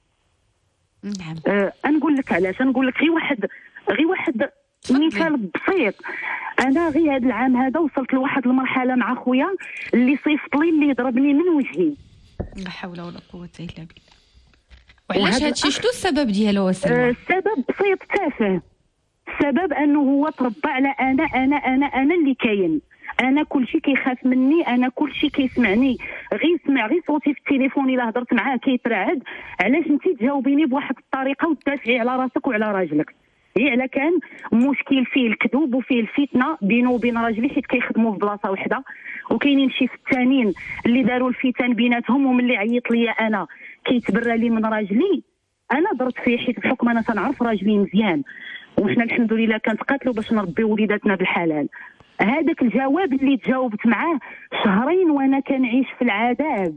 نعم. أه نقول لك علاش، نقول لك غير واحد غير واحد مثال بسيط. انا غير هذا العام هذا وصلت لواحد المرحله مع خويا اللي صيفط لي اللي ضربني من وجهي. لا حول ولا قوه الا بالله. وعلاش هادشي؟ شنو السبب ديالو وسلمى؟ أه السبب بسيط تافه. السبب انه هو تربى على انا انا انا انا اللي كاين، انا كل شيء كيخاف مني، انا كل شيء كيسمعني، غير سمع غير صوتي في التليفون الا هضرت معاه كيترعد. علاش انت تجاوبيني بواحد الطريقه وتدافعي على راسك وعلى راجلك؟ هي على كان مشكل فيه الكذوب وفيه الفتنه بينه وبين راجلي، حيت كيخدموا في بلاصه وحده، وكاينين شي فتانين اللي داروا الفتن بيناتهم، وملي عيط ليا انا كيتبرى لي من راجلي. انا درت فيه حيت بحكم انا تنعرف راجلي مزيان، وحنا الحمد لله كنتقاتلوا باش نربي وليداتنا بالحلال. هذاك الجواب اللي تجاوبت معاه شهرين وانا كنعيش في العذاب.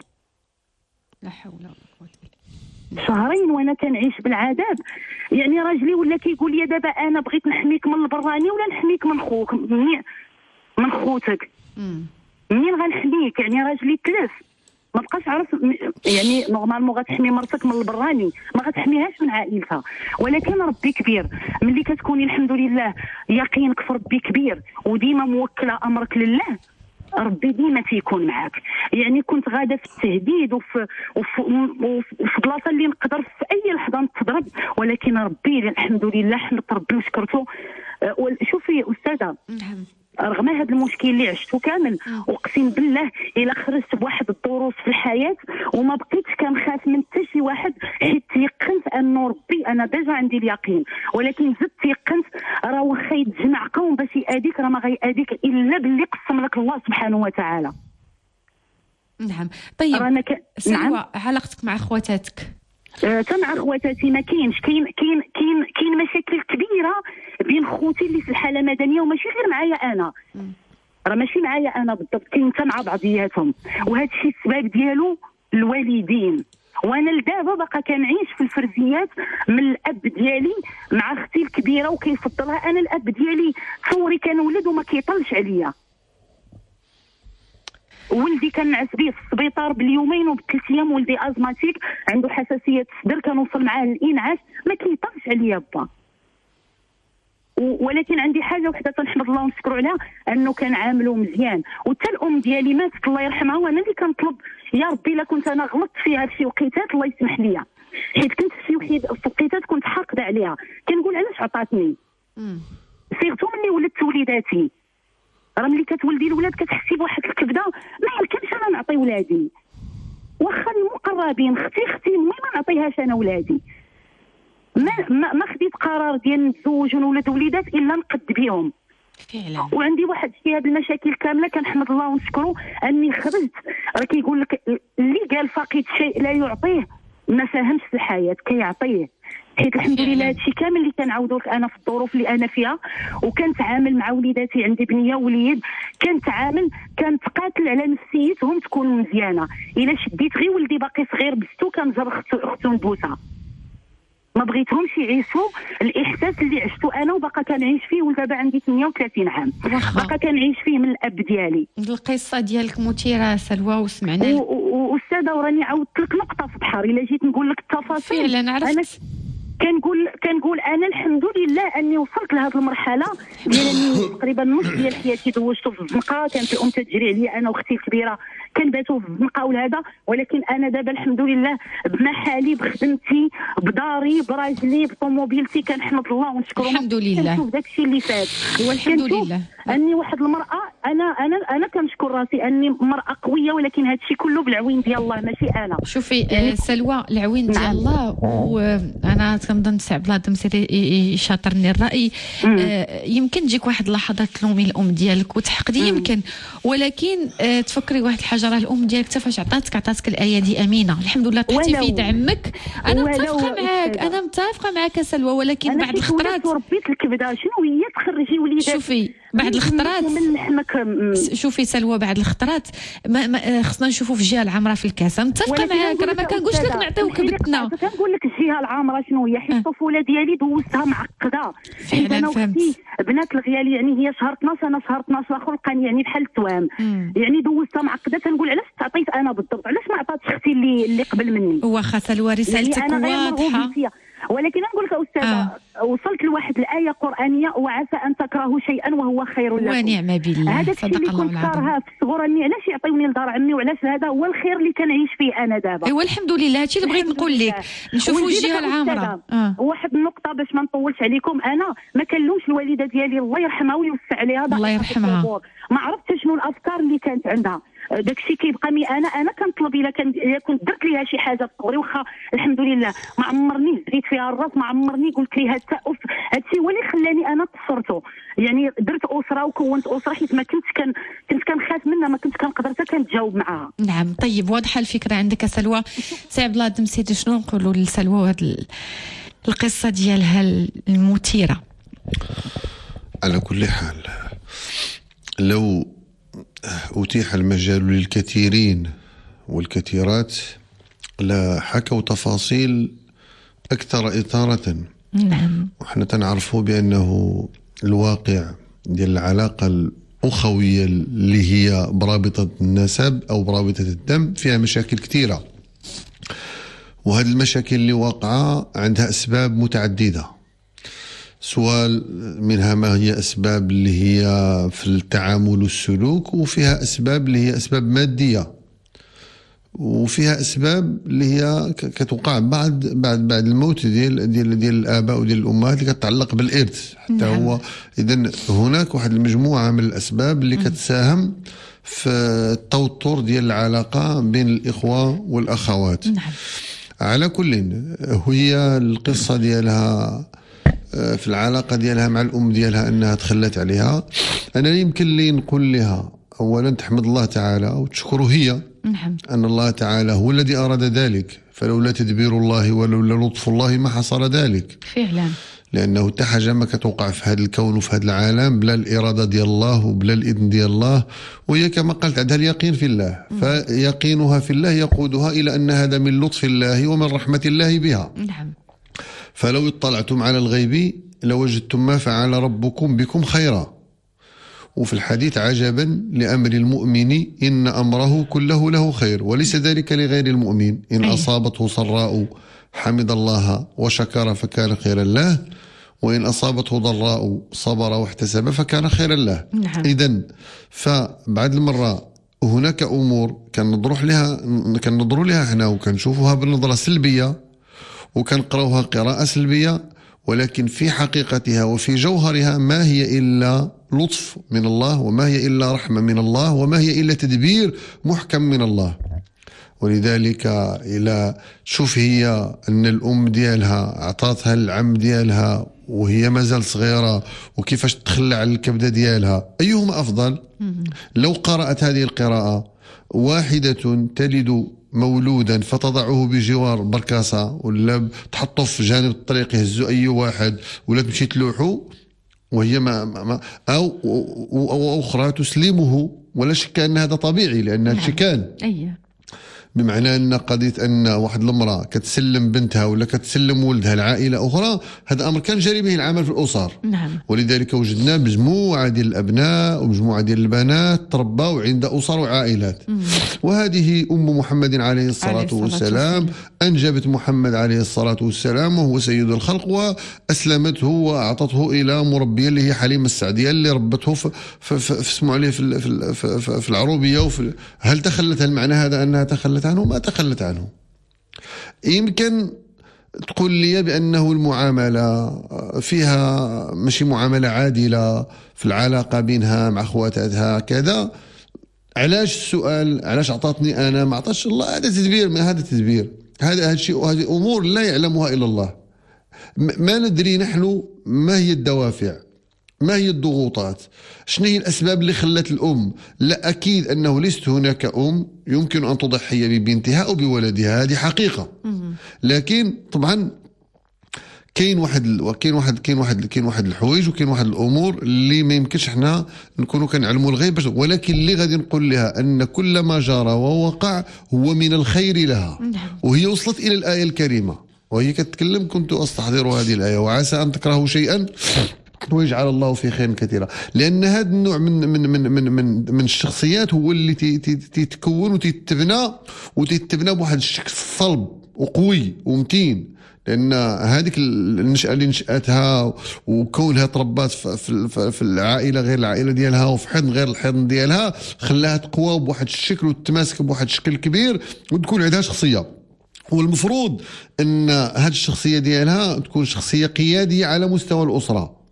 لا حول ولا قوه الا شهرين وانا كنعيش بالعذاب. يعني راجلي ولا كيقول لي دابا انا بغيت نحميك من البراني ولا نحميك من خوك من, من خوتك. منين غنحميك؟ يعني راجلي تلف ما بقاش عارف. يعني نورمالمون غتحمي مرتك من البراني، ما غتحميهاش من عائلتها. ولكن ربي كبير، ملي كتكوني الحمد لله يقينك في ربي كبير وديما موكله امرك لله، ربي ديما تيكون معاك. يعني كنت غاده في التهديد وفي وفي, وفي بلاصه اللي نقدر في اي لحظه نتضرب، ولكن ربي الحمد لله حمدت ربي وشكرته. شوفي استاذه، رغم هذا المشكل اللي عشته كامل، اقسم بالله الا خرجت بواحد الدروس في الحياه وما بقيتش كنخاف من حتى شي واحد، حيت تيقنت انه ربي انا ديجا عندي اليقين، ولكن زدت تيقنت راه واخا يتجمع قوم باش يأذيك راه ما غيأذيك الا باللي قسم لك الله سبحانه وتعالى. نعم. طيب رانا ك... سلوى، نعم. علاقتك مع خواتاتك؟ حتى مع خواتاتي ما كاينش، كاين كاين كاين كاين مشاكل كبيره بين خوتي اللي في الحاله المدنيه، وماشي غير معايا انا، راه ماشي معايا انا بالضبط، كاين حتى مع بعضياتهم، وهذا الشيء السبب ديالو الوالدين. وانا لدابا باقا كنعيش في الفرزيات من الاب ديالي مع اختي الكبيره وكيفضلها. انا الاب ديالي تصوري كان ولد وما كيطلش عليا، ولدي كنعس به في السبيطار باليومين وبثلاث ايام، ولدي ازماتيك عنده حساسيه صدر، كنوصل معاه للانعاش ما كيطلش عليا با. ولكن عندي حاجه وحده تنحمد الله ونشكر عليها، انه كنعاملو مزيان. وحتى الام ديالي ماتت الله يرحمها، وانا اللي كنطلب يا ربي الا كنت انا غلطت في هاد شي وقيتات الله يسمح لي، حيت كنت في شي وحيد في وقيتات كنت حاقده عليها، كنقول علاش عطاتني سيرتو ملي ولدت وليداتي. راه ملي كتولدي الولاد كتحسي بواحد الكبده ما يمكنش انا نعطي ولادي، واخا المقربين اختي اختي مي ما نعطيهاش انا ولادي. ما ما, ما خديت قرار ديال نتزوج ونولد وليدات الا نقد بهم فعلا. وعندي واحد الشيء، هذه المشاكل كامله كنحمد الله ونشكره اني خرجت. راه كيقول لك اللي قال فاقد شيء لا يعطيه ما فاهمش في الحياه، كيعطيه. حيت الحمد لله هادشي كامل اللي كنعاودو لك انا في الظروف اللي انا فيها، وكنتعامل مع وليداتي، عندي بنيه ووليد، كنتعامل كنتقاتل على نفسيتهم تكون مزيانه. الا شديت غير ولدي باقي صغير بستو كنجر اختو اختو نبوسها، ما بغيتهمش يعيشوا الاحساس اللي عشتو انا وباقا كنعيش فيه، ودابا عندي ثمانية وثلاثين عام باقا كنعيش فيه من الاب ديالي. القصه ديالك مثيره سلوى وسمعنا. واستاذه وراني عاودت لك نقطه في البحر، الا جيت نقول لك التفاصيل فعلا عرفت. انا كنقول كنقول انا الحمد لله اني وصلت لهذه المرحله ديال اني تقريبا نص ديال حياتي دوزته في الزنقه، كانت الام تجري عليا انا واختي الكبيره كنباتوا في الزنقه وهذا، ولكن انا دابا الحمد لله بمحالي بخدمتي بداري براجلي بطوموبيلتي، كنحمد الله ونشكره. الحمد لله. كنشوف داك الشيء اللي فات والحمد لله اني واحد المراه، انا انا انا كنشكر راسي اني مراه قويه، ولكن هذا الشيء كله بالعوين ديال الله ماشي انا. شوفي يعني سلوى العوين ديال نعم. الله. وانا كنظن سي عبد الله الدمسيري يشاطرني الراي. آه يمكن تجيك واحد اللحظات تلومي الام ديالك وتحقدي يمكن، ولكن آه تفكري واحد الحاجه، راه الام ديالك حتى فاش عطاتك عطاتك الايه دي امينه، الحمد لله طحتي في يد عمك. انا متفقه معاك، انا متفقه معاك سلوى، ولكن بعد الخطرات ربيت الكبده شنو هي تخرجي وليداتك. شوفي بعد الخطرات من لحمك. شوفي سلوى بعد الخطرات ما, ما خصنا نشوفوا في الجهه العامره في الكاسه. متفقه معاك، راه ما كنقولش لك نعطيو كبدتنا، كنقول لك الجهه العامره شنو هي، حيت الطفوله ديالي دوزتها معقده. فعلا فهمت. بنات الغيال يعني هي شهر اثناش انا شهر اثناش الاخر لقاني يعني بحال التوام، يعني دوزتها معقده. كنقول علاش تعطيت انا بالضبط، علاش ما عطاتش اختي اللي اللي قبل مني. واخا سلوى رسالتك يعني واضحه، ولكن نقول لك استاذه آه. وصلت لواحد الايه قرانيه، وعسى ان تكرهوا شيئا وهو خير لكم. ونعم بالله. هذا الشيء اللي كنت كارهاه في الصغر، اني علاش يعطيوني لدار عمي، وعلاش هذا هو الخير اللي كنعيش فيه انا دابا. ايوا الحمد لله، هادشي اللي بغيت نقول لك. نشوفوا الجهه العامره. آه. واحد النقطه باش ما نطولش عليكم، انا ما كنلومش الوالده ديالي الله يرحمها ويوسع عليها، الله يرحمها، ما عرفتش شنو الافكار اللي كانت عندها. داكشي كيبقى مي انا انا كنطلب الا كان كنت درت ليها شي حاجه صغري، واخا الحمد لله ما عمرني زيت فيها الراس، ما عمرني قلت ليها حتى اف. هادشي هو اللي خلاني انا قصرته، يعني درت اسره وكونت اسره، حيت ما كنتش كان كنت كنخاف منها، ما كنتش كنقدر حتى كنتجاوب معاها. نعم. طيب واضحه الفكره عندك سلوى. سي عبد الله الدمسيري شنو نقولوا لسلوى هاد القصه ديالها المثيره؟ على كل حال لو أتيح المجال للكثيرين والكثيرات لحكوا تفاصيل أكثر إثارة. نعم. وحنا تنعرفوا بأنه الواقع ديال العلاقة الأخوية اللي هي برابطة النسب أو برابطة الدم فيها مشاكل كثيرة، وهذه المشاكل اللي واقعة عندها أسباب متعددة، سواء منها ما هي أسباب اللي هي في التعامل والسلوك، وفيها أسباب اللي هي أسباب مادية، وفيها أسباب اللي هي كتوقع بعد بعد بعد الموت ديال ديال ديال الآباء وديال الأمهات اللي كتعلق بالإرث حتى نعم. هو إذن هناك واحد المجموعة من الأسباب اللي كتساهم في التوتر ديال العلاقة بين الإخوة والأخوات. نعم. على كل هي القصة ديالها في العلاقة ديالها مع الأم ديالها أنها تخلت عليها. أنا يمكن لي نقول لها أولا تحمد الله تعالى وتشكره هي نعم. أن الله تعالى هو الذي أراد ذلك، فلولا تدبير الله ولولا لطف الله ما حصل ذلك فعلا، لأنه حتى حاجة ما كتوقع في هذا الكون وفي هذا العالم بلا الإرادة ديال الله وبلا الإذن ديال الله، وهي كما قلت عندها اليقين في الله، فيقينها في الله يقودها إلى أن هذا من لطف الله ومن رحمة الله بها. نعم. فلو اطلعتم على الغيب لوجدتم ما فعل ربكم بكم خيرا. وفي الحديث عجبا لأمر المؤمن إن أمره كله له خير وليس ذلك لغير المؤمن، إن أصابته سراء حمد الله وشكر فكان خيرا له، وإن أصابته ضراء صبر واحتسب فكان خيرا له. نعم. إذن فبعد المرة هناك أمور كان نضرح لها كان نضروا لها احنا وكنشوفوها بالنظرة سلبية وكنقراوها قراءة سلبية، ولكن في حقيقتها وفي جوهرها ما هي إلا لطف من الله، وما هي إلا رحمة من الله، وما هي إلا تدبير محكم من الله. ولذلك إلى شوف هي أن الأم ديالها أعطاتها العم ديالها وهي مازال صغيرة وكيفاش تخلى على الكبدة ديالها، أيهما أفضل؟ لو قرأت هذه القراءة واحدة تلد مولودا فتضعه بجوار بركاسة ولا تحطه في جانب الطريق يهزو أي واحد ولا تمشي تلوحه وهي ما, ما أو, أو, أو أخرى تسلمه، ولا شك أن هذا طبيعي لأن هذا شيء كان. أيه. بمعنى أن قضية أن واحد المرأة كتسلم بنتها ولا كتسلم ولدها لعائلة أخرى، هذا أمر كان جاري به العمل في الأسر. نعم. ولذلك وجدنا مجموعة ديال الأبناء ومجموعة ديال البنات تربوا عند أسر وعائلات. مم. وهذه أم محمد عليه الصلاة, عليه الصلاة والسلام أنجبت محمد عليه الصلاة والسلام وهو سيد الخلق، وأسلمته وأعطته إلى مربية اللي هي حليمة السعدية اللي ربته في, في, في, في اسمه عليه في, في, في, في العروبية. وفي هل تخلت المعنى هذا أنها تخلت عنه؟ ما تخلت عنه. يمكن تقول لي بأنه المعاملة فيها ماشي معاملة عادلة في العلاقة بينها مع أخواتها كذا. علاش السؤال علاش أعطتني أنا ما أعطاش الله؟ هذا تدبير، ما هذا تدبير، هذا هذا شيء، وهذه أمور لا يعلمها إلا الله. ما ندري نحن ما هي الدوافع، ما هي الضغوطات، شنو هي الأسباب اللي خلت الأم. لا أكيد أنه ليست هناك أم يمكن أن تضحي ببنتها أو بولدها، هذه حقيقة. لكن طبعا كاين واحد كاين واحد كاين واحد كاين واحد الحوايج وكاين واحد الأمور اللي ما يمكنش احنا نكونوا كنعلموا الغيب، ولكن اللي غادي نقول لها أن كل ما جرى ووقع هو من الخير لها. وهي وصلت إلى الآية الكريمة وهي كتكلم كنت أستحضر هذه الآية وعسى أن تكرهوا شيئا ويجعل الله في خير كثيرة. لأن هذا النوع من من من من من, من الشخصيات هو اللي تتكون وتتبنى وتتبنى بواحد الشكل صلب وقوي ومتين، لأن هذيك النشأة اللي نشأتها وكونها تربات في, في, في العائلة غير العائلة ديالها وفي حضن غير الحضن ديالها خلاها تقوى بواحد الشكل وتتماسك بواحد الشكل كبير وتكون عندها شخصية. والمفروض أن هذه الشخصية ديالها تكون شخصية قيادية على مستوى الأسرة،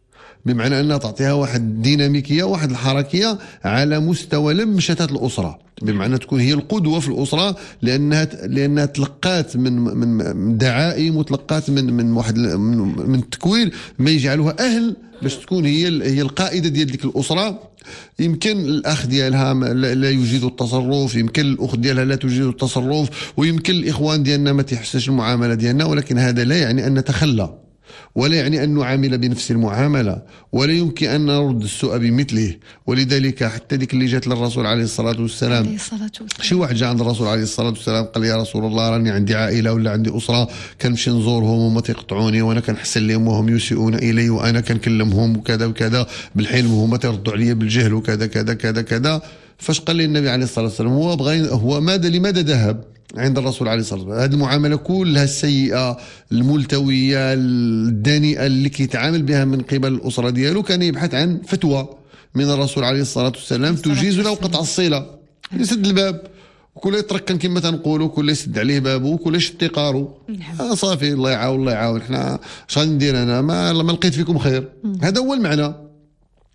بمعنى أنها تعطيها واحد الديناميكية واحد الحركية على مستوى لمشتات الأسرة، بمعنى تكون هي القدوة في الأسرة، لأنها لأنها تلقات من من دعائم وتلقات من من واحد من, من التكوين ما يجعلها أهل باش تكون هي هي القائدة ديال ديك الأسرة. يمكن الأخ ديالها لا يجيد التصرف، يمكن الأخت ديالها لا تجيد التصرف، ويمكن الإخوان ديالنا ما تيحسش المعاملة ديالنا، ولكن هذا لا يعني أن نتخلى ولا يعني أن نعامل بنفس المعاملة، ولا يمكن أن نرد السوء بمثله. ولذلك حتى ديك اللي جات للرسول عليه الصلاة والسلام، شي واحد جاء عند الرسول عليه الصلاة والسلام قال يا رسول الله راني عندي عائلة ولا عندي أسرة كنمشي نزورهم وما تيقطعوني وأنا كنحسن لهم وهم يسيئون إلي وأنا كنكلمهم وكذا وكذا بالحلم وهما تيردوا عليا بالجهل وكذا كذا كذا كذا. فاش قال لي النبي عليه الصلاة والسلام هو بغى هو ماذا لماذا ذهب عند الرسول عليه الصلاة والسلام؟ هذه المعاملة كلها السيئة الملتوية الدنيئة اللي كيتعامل بها من قبل الأسرة ديالو كان يبحث عن فتوى من الرسول عليه الصلاة والسلام تجيز له قطع الصلة، يسد الباب وكل يتركن كما تنقولوا، كل يسد عليه بابه وكل يشد قارو. آه صافي الله يعاون الله يعاون، احنا اش غادي ندير انا ما, ما لقيت فيكم خير. هذا هو المعنى.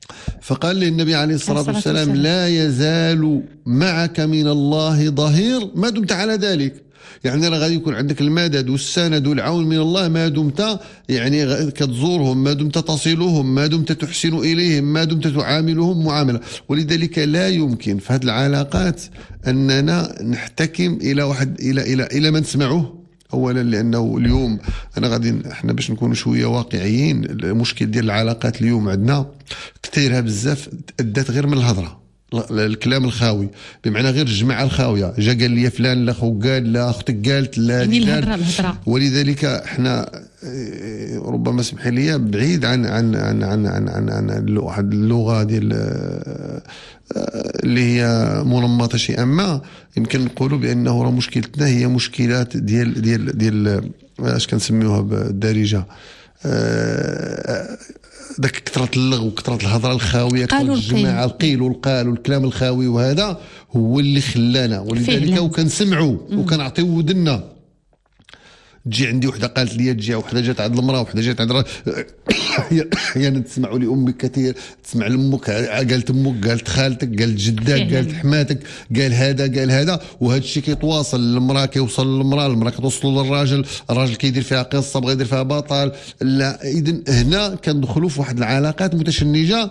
فقال لي النبي عليه الصلاة الصلاة والسلام والسلام. لا يزال معك من الله ظهير ما دمت على ذلك. يعني راه غادي يكون عندك المدد والسند والعون من الله ما دمت يعني غ- كتزورهم، ما دمت تصلهم، ما دمت تحسن إليهم، ما دمت تعاملهم معاملة. ولذلك لا يمكن في هذه العلاقات أننا نحتكم إلى واحد إلى إلى إلى ما نسمعه. اولا لانه اليوم انا غادي احنا باش نكونوا شويه واقعيين، المشكل ديال العلاقات اليوم عندنا كثيرها بزاف ادات غير من الهضره، ال- الكلام الخاوي، بمعنى غير الجماعه الخاويه، جا قال لي فلان لا خوك قال لا اختك قالت لا يعني هادي الهضره قالت. الهضره ولذلك احنا آه، ربما اسمحي لي بعيد عن عن عن عن عن, عن, عن اللغة- واحد اللغه ديال آه، آه، اللي هي منمطه شيئا ما، يمكن نقولوا بانه راه مشكلتنا هي مشكلات ديال ديال ديال آه، اش كنسميوها بالدارجه، آه، داك كثرة اللغو وكثرة الهضره الخاويه، كثرة قالوا الجماعه القيل والقال والكلام الخاوي، وهذا هو اللي خلانا. ولذلك فعلاً. وكنسمعوا وكنعطيو ودنا. تجي عندي وحده قالت لي، تجي وحده جات عند المراه، وحده جات عند الراجل، احيانا تسمعوا لامك كثير، تسمع لامك، قالت امك، قالت خالتك، قالت جدك، فعلاً. قالت حماتك، قال هذا قال هذا، وهذا الشيء كيتواصل للمراه، كيوصل للمراه، المراه كتوصل للراجل، الراجل كيدير فيها قصه، بغى يدير فيها بطل. لا، اذا هنا كندخلوا في واحد العلاقات متشنجه.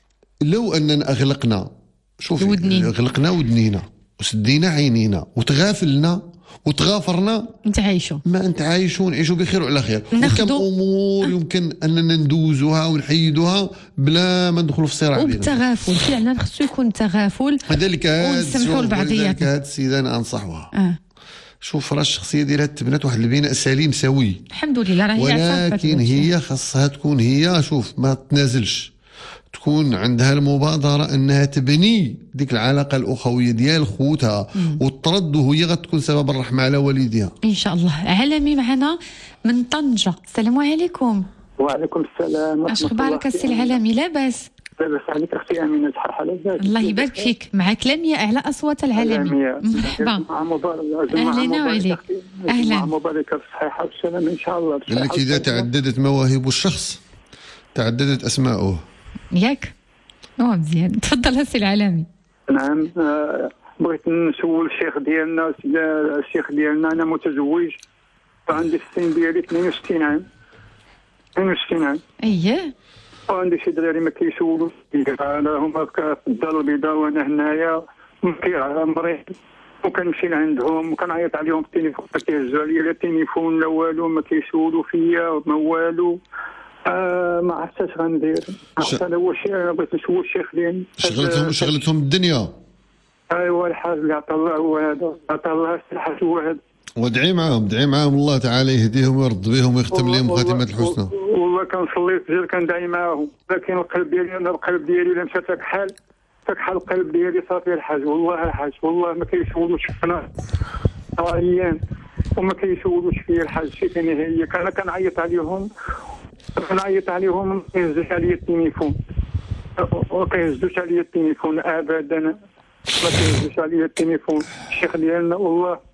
لو اننا اغلقنا، شوفي، الودنين. اغلقنا ودنينا وسدينا عينينا وتغافلنا وتغافرنا، نتعايشوا ما انت عايشوا ونعيشوا بخير وعلى خير. وكم ناخدو- امور يمكن اننا ندوزوها ونحيدوها بلا ما ندخلوا في صراع بيننا. وبالتغافل فعلا خصو يكون تغافل. لذلك هاد ونسمحوا الشغل- لبعضياتنا. ولذلك هاد السيده انا انصحها، اه شوف راه الشخصيه ديالها تبنات واحد البناء سليم سوي، الحمد لله راهي عارفة ولكن هادشي. هي خاصها تكون هي، شوف، ما تنازلش، تكون عندها المبادرة أنها تبني ديك العلاقة الأخوية ديال خوتها وترد، وهي غتكون سبب الرحمة على والديها. ان شاء الله. علمي معنا من طنجة، السلام عليكم. وعليكم السلام اش ورحمة اخبارك الله. السي العلمي؟ لاباس؟ لاباس عليك اختي امينه، شحال حالك؟ الله يبارك فيك. معك لميا اعلى اصوات العالمي. مرحبا. جمعة مباركة. أهلنا وعليك. أهلا. جمعة مباركة بالصحة والسلامة إن شاء الله. قال لك إذا تعددت مواهب الشخص تعددت أسماؤه. ياك؟ او مزيان. تفضل السي العالمي. نعم، آه، بغيت نسول الشيخ ديالنا، الشيخ ديالنا أنا متزوج وعندي في السن ديالي اثنين وستين عام. اثنين وستين عام. اييه. وعندي شي دراري ما كيسولوش فيا، انا هما في الدار البيضاء وانا هنايا مريض، وكنمشي لعندهم وكنعيط عليهم في التليفون، ما كيهزوا عليا لا التليفون لا والو، ما كيسولوا فيا ما والو. آه ما عرفتش اش غندير. عرفت انا هو الشيء، انا بغيت نسول الشيخ ديالي. شغلتهم شغلتهم الدنيا. ايوا الحاج اللي عطا الله هو هذا، عطا الله الصحة هو هذا. وادعي معاهم، ادعي معاهم الله تعالى يهديهم ويرد بهم ويختم لهم خاتمة الحسنى. والله كنصلي الفجر كندعي معاهم، لكن القلب ديالي انا القلب ديالي الا مشى فكحال فكحال القلب ديالي صافي الحاج، والله الحاج والله ما كيسولوش فينا ايام وما كيسولوش فيا الحاج. شي فين هي، انا كنعيط عليهم كنعيط عليهم ما كيهزوش عليا التليفون، ما كيهزوش عليا التليفون ابدا، ما كيهزوش عليا التليفون. الشيخ ديالنا والله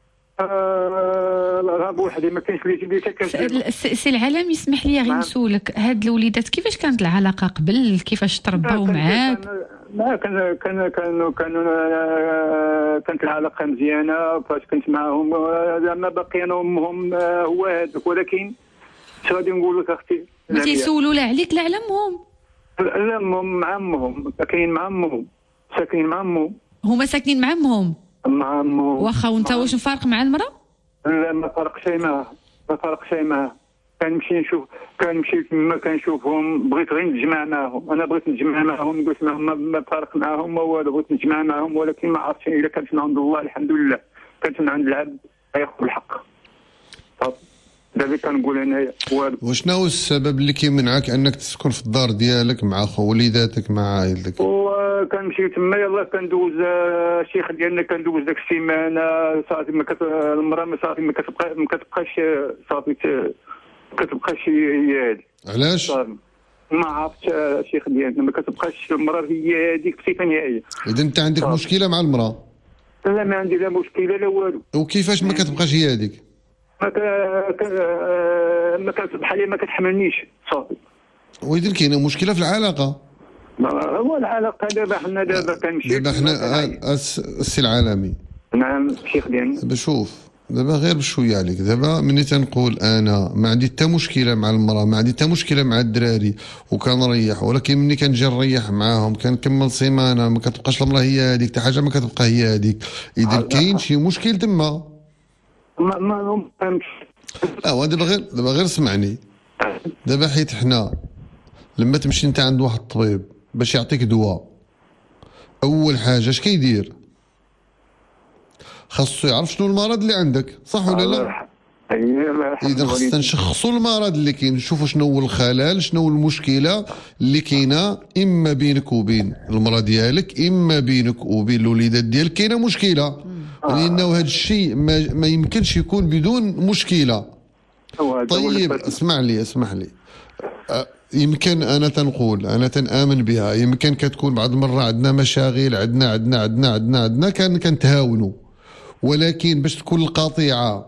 آه لا بوحدي ما كاينش اللي يجيب لي. السي العالم يسمح لي غير نسولك، هاد الوليدات كيفاش كانت العلاقه قبل؟ كيفاش ترباو معاك؟ لا كان كان كانوا كانوا كانت العلاقه مزيانه فاش كنت معاهم، زعما باقي انا وامهم هو هذاك، ولكن اش غادي نقول لك اختي؟ ما تيسولوا لا عليك لا على امهم؟ لا امهم مع امهم، ساكنين مع امهم، ساكنين مع امهم. هما ساكنين مع امهم؟ مع امهم. واخا وانت واش مفارق مع المراه؟ لا ما فرق شيء معاه، ما فرق شيء معاه. كنمشي نشوف كنمشي تما كنشوفهم، بغيت غير نتجمع معاهم، انا بغيت نتجمع معاهم، قلت معهم ما فرق معاهم ما والو، بغيت نتجمع معاهم، ولكن ما عرفتش الا كانت من عند الله الحمد لله، كانت من عند العبد غياخذ الحق. طب دابا كنقول انايا والو. وشنو السبب اللي كيمنعك انك تسكن في الدار ديالك مع وليداتك مع عائلتك؟ وكنمشي تما يلاه كندوز الشيخ ديالنا كندوز داك السيمانه صافي ما كت... المراه ما صافي ما كتبقى ما كتبقاش صافي ما كتبقاش هي هذه. علاش؟ ما عرفتش الشيخ ديالنا ما كتبقاش المراه هي هذيك بصفه نهائيه. اذا انت عندك صافي. مشكله مع المراه؟ لا ما عندي لا مشكله لا والو. وكيفاش ما كتبقاش هي هذيك؟ ما ك... ما كت... بحال ما كتحملنيش صافي. وإذا كاينه مشكله في العلاقه. هو العلاقه دابا حنا دابا كنمشي دابا حنا الس- السي العالمي نعم الشيخ ديالنا بشوف دابا غير بشويه عليك. دابا ملي تنقول انا ما عندي حتى مشكله مع المراه، ما عندي حتى مشكله مع الدراري وكنريح، ولكن ملي كنجي نريح معاهم كنكمل سيمانه ما كتبقاش المراه هي هذيك، حتى حاجه ما كتبقى هي هذيك، اذا كاين شي مشكل تما. ما ما ما فهمتش. اه دابا غير دابا غير سمعني. دابا حيت حنا لما تمشي انت عند واحد الطبيب باش يعطيك دواء، اول حاجه اش كيدير؟ خاصو يعرف شنو المرض اللي عندك، صح ولا لا؟ اذا خصنا نشخصوا المرض اللي كاين، نشوفوا شنو هو الخلل، شنو هو المشكله اللي كاينه اما بينك وبين المراه ديالك، اما بينك وبين الوليدات ديالك كاينه مشكله، لانه هذا الشيء ما, ما يمكنش يكون بدون مشكله. طيب اسمع لي اسمح لي أه، يمكن انا تنقول انا تنامن بها، يمكن كتكون بعض المره عندنا مشاغل، عندنا عندنا عندنا عندنا عندنا كان كنتهاونوا، ولكن باش تكون القطيعه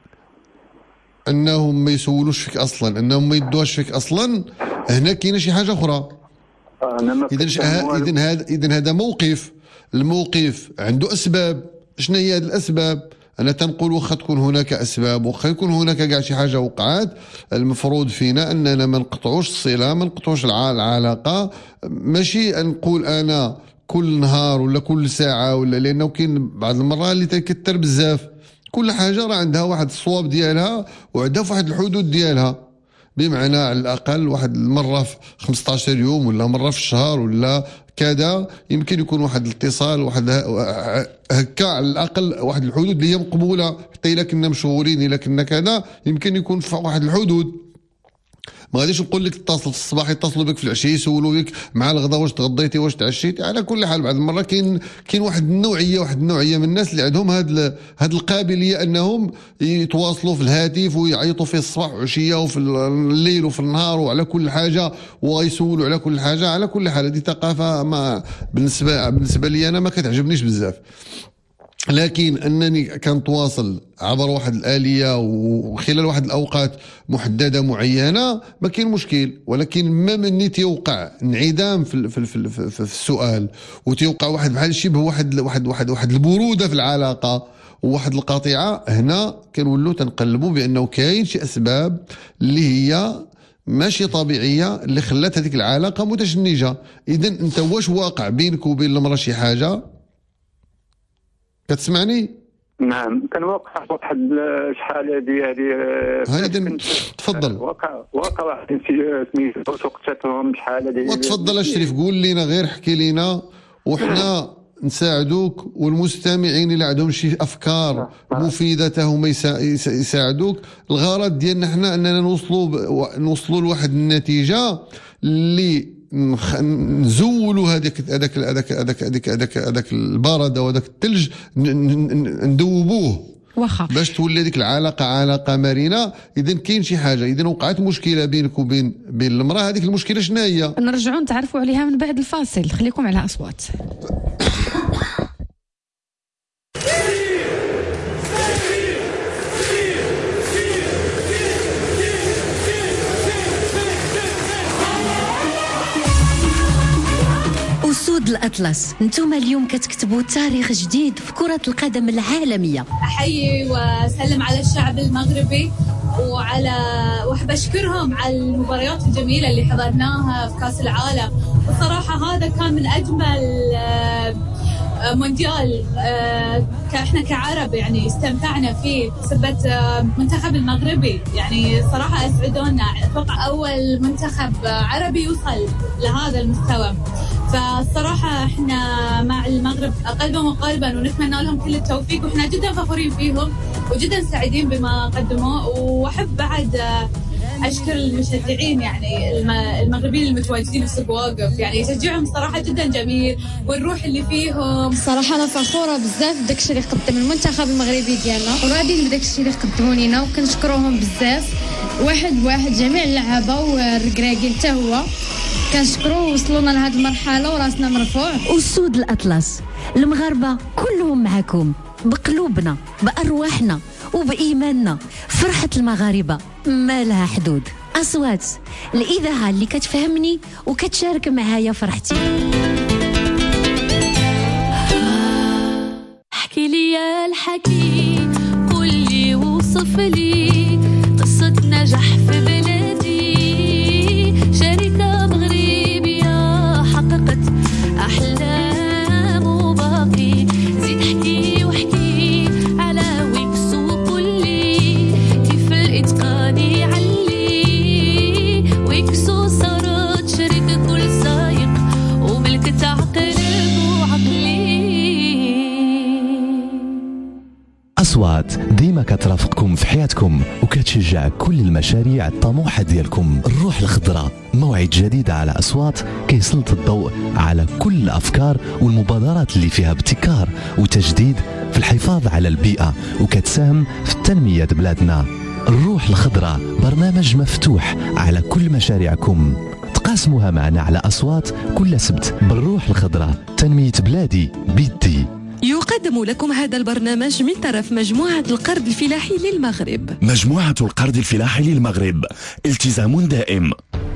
انهم ما يسولوش فيك اصلا، انهم ما يدوش فيك اصلا، هنا كاينه شي حاجه اخرى. اذا اذا هذا اذا هذا موقف، الموقف عنده اسباب. شنو هي هذه الاسباب؟ انا تنقول واخا تكون هناك اسباب، واخا يكون هناك كاع شي حاجه وقعت، المفروض فينا اننا ما نقطعوش الصله، ما نقطعوش العلاقه. ماشي نقول انا كل نهار ولا كل ساعه ولا، لانه كاين بعض المرات اللي تكثر بزاف. كل حاجه راه عندها واحد الصواب ديالها وعندها واحد الحدود ديالها، بمعنى على الاقل واحد المره في خمسطاش يوم ولا مره في الشهر ولا كذا، يمكن يكون واحد الاتصال، واحد هكا على الاقل واحد الحدود اللي هي مقبوله، حتى الا كنا مشغولين الا كنا كذا يمكن يكون في واحد الحدود. ما غاديش نقول لك اتصل في الصباح يتصلوا بك في العشيه يسولوا بك مع الغدا واش تغديتي واش تعشيتي. على كل حال بعض المرات كاين كاين واحد النوعيه واحد النوعيه من الناس اللي عندهم هاد هاد القابليه انهم يتواصلوا في الهاتف ويعيطوا فيه الصباح وعشيه وفي الليل وفي النهار وعلى كل حاجه ويسولوا على كل حاجه. على كل حال هذه ثقافه ما بالنسبه بالنسبه لي انا ما كتعجبنيش بزاف، لكن انني كنتواصل عبر واحد الاليه وخلال واحد الاوقات محدده معينه ما كاين مشكل. ولكن ما مني تيوقع انعدام في في في, في, في السؤال وتيوقع واحد بحال شبه واحد واحد واحد واحد البروده في العلاقه وواحد القطيعه، هنا كنولوا تنقلبوا بانه كاين شي اسباب اللي هي ماشي طبيعيه اللي خلات هذيك العلاقه متشنجه. اذا انت واش واقع بينك وبين المراه شي حاجه؟ كتسمعني؟ نعم كنوقع واحد شحال هذه هذه هذه تفضل. واقع واقع واحد سميتو سقطتهم شحال هذه. وتفضل الشريف قول لنا غير احكي لنا وحنا نساعدوك، والمستمعين اللي عندهم شي افكار مفيده هما يساعدوك. الغرض ديالنا حنا اننا نوصلوا نوصلوا لواحد النتيجه اللي نزولوا هذاك هذاك هذاك هذاك هذاك هذاك هذاك البرده وهذاك الثلج ندوبوه واخا باش تولي هذيك العلاقه علاقه مرنه. اذا كاين شي حاجه، اذا وقعت مشكله بينك وبين بين المراه، هذيك المشكله شنو هي؟ نرجعوا نتعرفوا عليها من بعد الفاصل. خليكم على اصوات. أسود الأطلس، انتم اليوم كتكتبوا تاريخ جديد في كرة القدم العالمية. أحيي وأسلم على الشعب المغربي وعلى وأحب أشكرهم على المباريات الجميلة اللي حضرناها في كأس العالم. وصراحة هذا كان من أجمل مونديال احنا كعرب يعني استمتعنا فيه بسبب منتخب المغربي. يعني صراحة أسعدونا، أتوقع أول منتخب عربي يوصل لهذا المستوى. فالصراحة احنا مع المغرب قلبا وقالبا ونتمنى لهم كل التوفيق، واحنا جدا فخورين فيهم وجدا سعيدين بما قدموه. واحب بعد اشكر المشجعين يعني المغربيين المتواجدين في سوق واقف، يعني تشجيعهم صراحه جدا جميل والروح اللي فيهم. صراحه انا فخوره بزاف بداك الشيء اللي قدم المنتخب المغربي ديالنا، وراضيين بداك الشيء اللي قدموا لينا، وكنشكروهم بزاف واحد بواحد جميع اللعابه والركراكي حتى هو كنشكروه. وصلونا لهذه المرحله وراسنا مرفوع. أسود الأطلس، المغاربه كلهم معكم بقلوبنا بأرواحنا وبإيماننا فرحة المغاربة ما لها حدود. أصوات الإذاعة اللي كتفهمني وكتشارك معايا فرحتي. احكي لي يا الحكي، قول لي وصف لي قصة نجاح في بلادي، شركة مغربية حققت أحلام وباقي، زيد احكي واحكي على ويكس وقول لي كيف الإتقان يعلي، ويكسو صارت شركة كل سايق وملك تعقل وعقلي. أصوات ديما كترافقكم في حياتكم وكتشجع كل المشاريع الطموحة ديالكم. الروح الخضراء موعد جديد على أصوات كيسلط الضوء على كل الأفكار والمبادرات اللي فيها ابتكار وتجديد في الحفاظ على البيئة وكتساهم في التنمية بلادنا. الروح الخضراء برنامج مفتوح على كل مشاريعكم، تقاسموها معنا على أصوات كل سبت. بالروح الخضراء تنمية بلادي بيدي. يقدم لكم هذا البرنامج من طرف مجموعة القرض الفلاحي للمغرب. مجموعة القرض الفلاحي للمغرب، التزام دائم.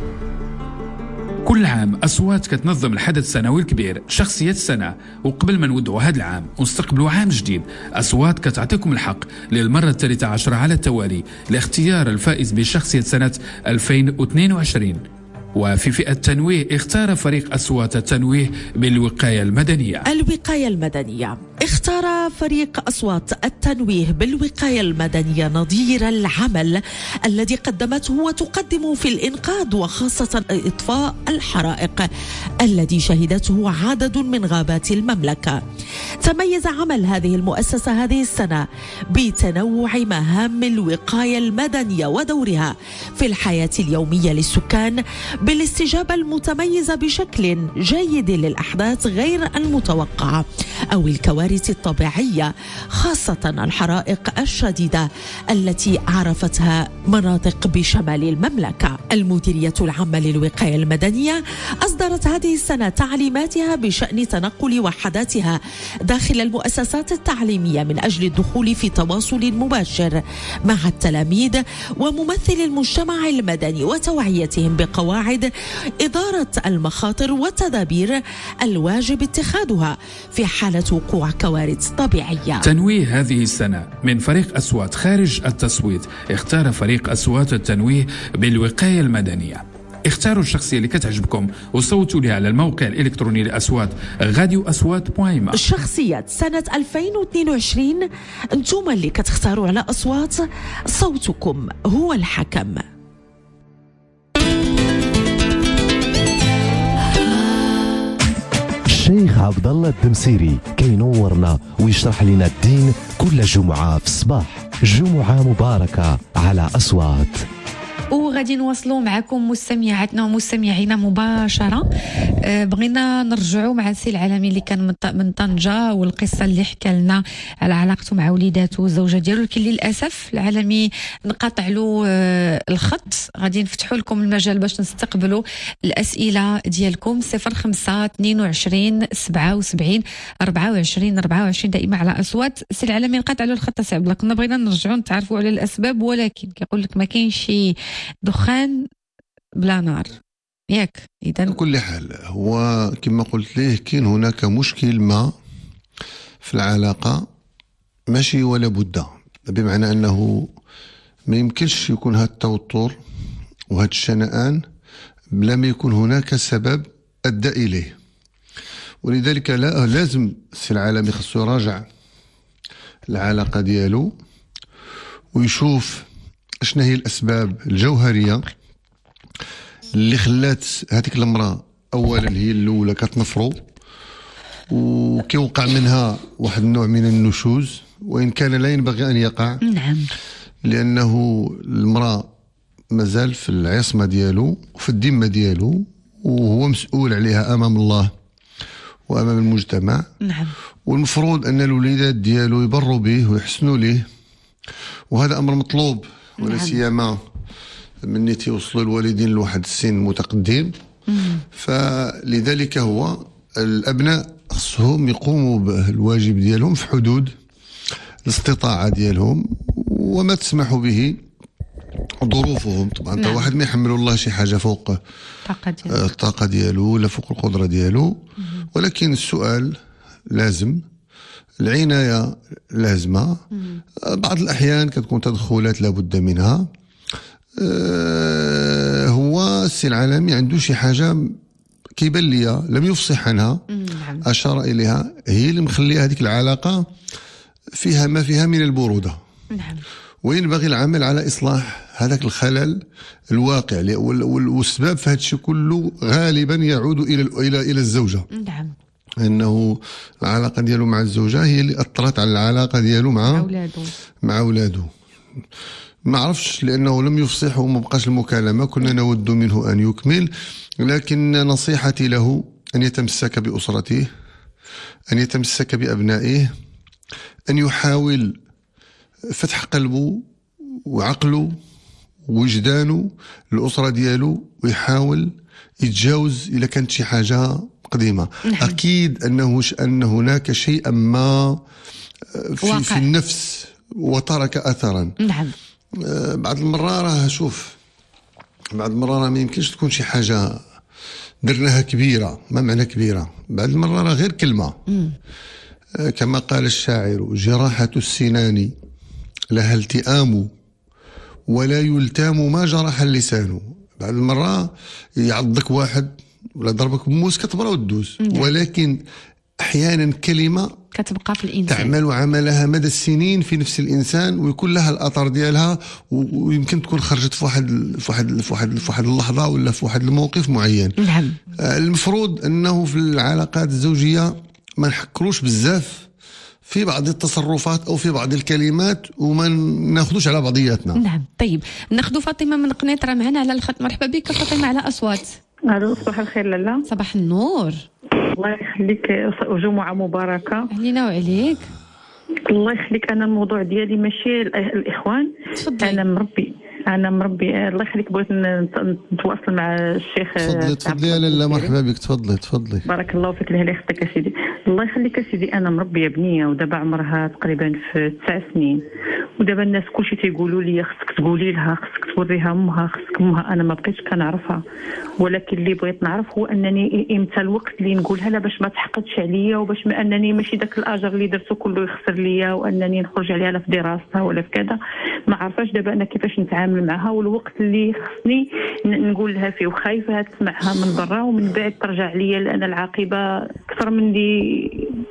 كل عام أصوات كتنظم الحدث السنوي الكبير شخصية السنة، وقبل ما نودعوا هذا العام ونستقبلوا عام جديد، أصوات كتعطيكم الحق للمرة الثالثة عشرة على التوالي لاختيار الفائز بشخصية سنة ألفين واثنين وعشرين. وفي فئة التنويه اختار فريق أصوات التنويه بالوقاية المدنية. الوقاية المدنية اختار فريق أصوات التنويه بالوقاية المدنية نظير العمل الذي قدمته وتقدم في الإنقاذ وخاصة إطفاء الحرائق الذي شهدته عدد من غابات المملكة. تميز عمل هذه المؤسسة هذه السنة بتنوع مهام الوقاية المدنية ودورها في الحياة اليومية للسكان، بالاستجابة المتميزة بشكل جيد للأحداث غير المتوقعة أو الكوارث الطبيعية، خاصة الحرائق الشديدة التي عرفتها مناطق بشمال المملكة. المديرية العامة للوقاية المدنية أصدرت هذه السنة تعليماتها بشأن تنقل وحداتها داخل المؤسسات التعليمية من أجل الدخول في تواصل مباشر مع التلاميذ وممثل المجتمع المدني وتوعيتهم بقواعد إدارة المخاطر والتدابير الواجب اتخاذها في حالة وقوع كوارث طبيعية. تنويه هذه السنة من فريق أصوات خارج التصويت اختار فريق أصوات التنويه بالوقاية المدنية. اختاروا الشخصية اللي كتعجبكم وصوتوا لها على الموقع الإلكتروني لأصوات غاديو أصوات بويما. شخصية سنة ألفين واثنين وعشرين انتم اللي كتختاروا على أصوات، صوتكم هو الحكم. الشيخ عبد الله الدمسيري كينورنا ويشرح لنا الدين كل جمعة في الصباح. جمعة مباركة على أصوات. وغادي نواصلوا معكم مستمعاتنا ومستمعينا مباشرة. أه بغينا نرجعوا مع السي العالمي اللي كان من طنجة والقصة اللي حكى لنا على علاقته مع وليداته والزوجة ديالو، لكن للأسف العالمي نقاطع له أه الخط. غادي نفتحوا لكم المجال باش نستقبلوا الأسئلة ديالكم صفر خمسة اثنين وعشرين سبعة وسبعين أربعة وعشرين أربعة وعشرين دائما على أصوات. السي العالمي نقاطع له الخط سي عبد الله، كنا بغينا نرجعوا نتعرفوا على الأسباب، ولكن كيقول لك ما كاينش شي دخان بلا نار ياك. إذن بكل حال هو كما قلت ليه كاين هناك مشكل ما في العلاقة ماشي ولا بد، بمعنى أنه ما يمكنش يكون هذا التوتر وهذا الشنآن بلا ما يكون هناك سبب أدى إليه. ولذلك لا لازم السي العالمي خصو يراجع العلاقة ديالو ويشوف شنو هي الأسباب الجوهرية اللي خلات هذيك المرأة أولا هي الأولى كتنفرو وكيوقع منها واحد النوع من النشوز، وإن كان لا ينبغي أن يقع. نعم. لأنه المرأة مازال في العصمة ديالو وفي الذمة ديالو، وهو مسؤول عليها أمام الله وأمام المجتمع. نعم. والمفروض أن الوليدات ديالو يبروا به ويحسنوا ليه، وهذا أمر مطلوب. ولا سيما من توصلوا الوالدين لواحد السن متقدم. فلذلك هو الأبناء خصهم يقوموا بالواجب ديالهم في حدود الاستطاعة ديالهم، وما تسمح به ظروفهم. طبعا نعم. واحد ما يحمل الله شي حاجه فوق الطاقه ديالو ولا فوق القدره ديالو، ولكن السؤال لازم، العنايه لازمه. بعض الاحيان كتكون تدخلات لابد منها. أه هو السي العالمي عنده شي حاجه كيبان ليا لم يفصح عنها، نعم. اشار اليها، هي اللي مخليه هذيك العلاقه فيها ما فيها من البروده. نعم. وينبغي العمل على إصلاح هذاك الخلل الواقع، والسبب في هذا الشيء كله غالبا يعود إلى إلى إلى الزوجة. نعم. أنه العلاقة ديالو مع الزوجة هي اللي أثرت على العلاقة ديالو مع أولاده. مع أولاده. ما عرفش لأنه لم يفصح وما بقاش المكالمة، كنا نود منه أن يكمل، لكن نصيحتي له أن يتمسك بأسرته، أن يتمسك بأبنائه، أن يحاول فتح قلبه وعقله ووجدانه للأسرة ديالو، ويحاول يتجاوز إذا كانت شي حاجة قديمة. نعم. أكيد أنه أن هناك شيئا ما في, في النفس وترك أثرا. نعم. بعض المرة راه شوف، بعض المرة ما يمكنش تكون شي حاجة درناها كبيرة، ما معنى كبيرة، بعض المرة راه غير كلمة. م. كما قال الشاعر: جراحة السنان لها التئام ولا يلتام ما جرح اللسان. بعد المرة يعضك واحد ولا ضربك بموس كتبرا وتدوز، ولكن أحيانا كلمة كتبقى في الإنسان تعمل عملها مدى السنين في نفس الإنسان، ويكون لها الأثر ديالها، ويمكن تكون خرجت في واحد في واحد في واحد في واحد اللحظة ولا في واحد الموقف معين. نعم. المفروض أنه في العلاقات الزوجية ما نحكروش بزاف في بعض التصرفات أو في بعض الكلمات، وما ناخذوش على بعضياتنا. نعم. طيب ناخذ فاطمة من قنيطرة معنا على الخط. مرحبا بك فاطمة على أصوات. الو، صباح الخير لاله. صباح النور. الله يخليك، وجمعة مباركة علينا وعليك. الله يخليك. أنا الموضوع ديالي ماشي الإخوان. تفضلي. أنا مربي أنا مربي الله يخليك، بغيت نتواصل مع الشيخ. تفضلي تفضلي يا لاله، مرحبا بك، تفضلي تفضلي. بارك الله فيك، الله يخليك يا سيدي. الله يخليك يا سيدي، أنا مربية بنية ودابا عمرها تقريبا في تسع سنين، ودابا الناس كلشي تيقولوا لي خصك تقولي لها، خصك توريها امها، خصك امها. انا ما بقيتش كنعرفها، ولكن اللي بغيت نعرف هو انني امتى الوقت اللي نقولها لها باش ما تحقدش عليا، وباش ما انني ماشي داك الاجر اللي درته كله يخسر ليا، وانني نخرج عليها لا في دراستها ولا في كذا. ما عرفاش دابا انا كيفاش نتعامل معها، والوقت اللي خصني نقول لها فيه، وخايفه تسمعها من برا ومن بعد ترجع ليا، لان العاقبه اكثر من اللي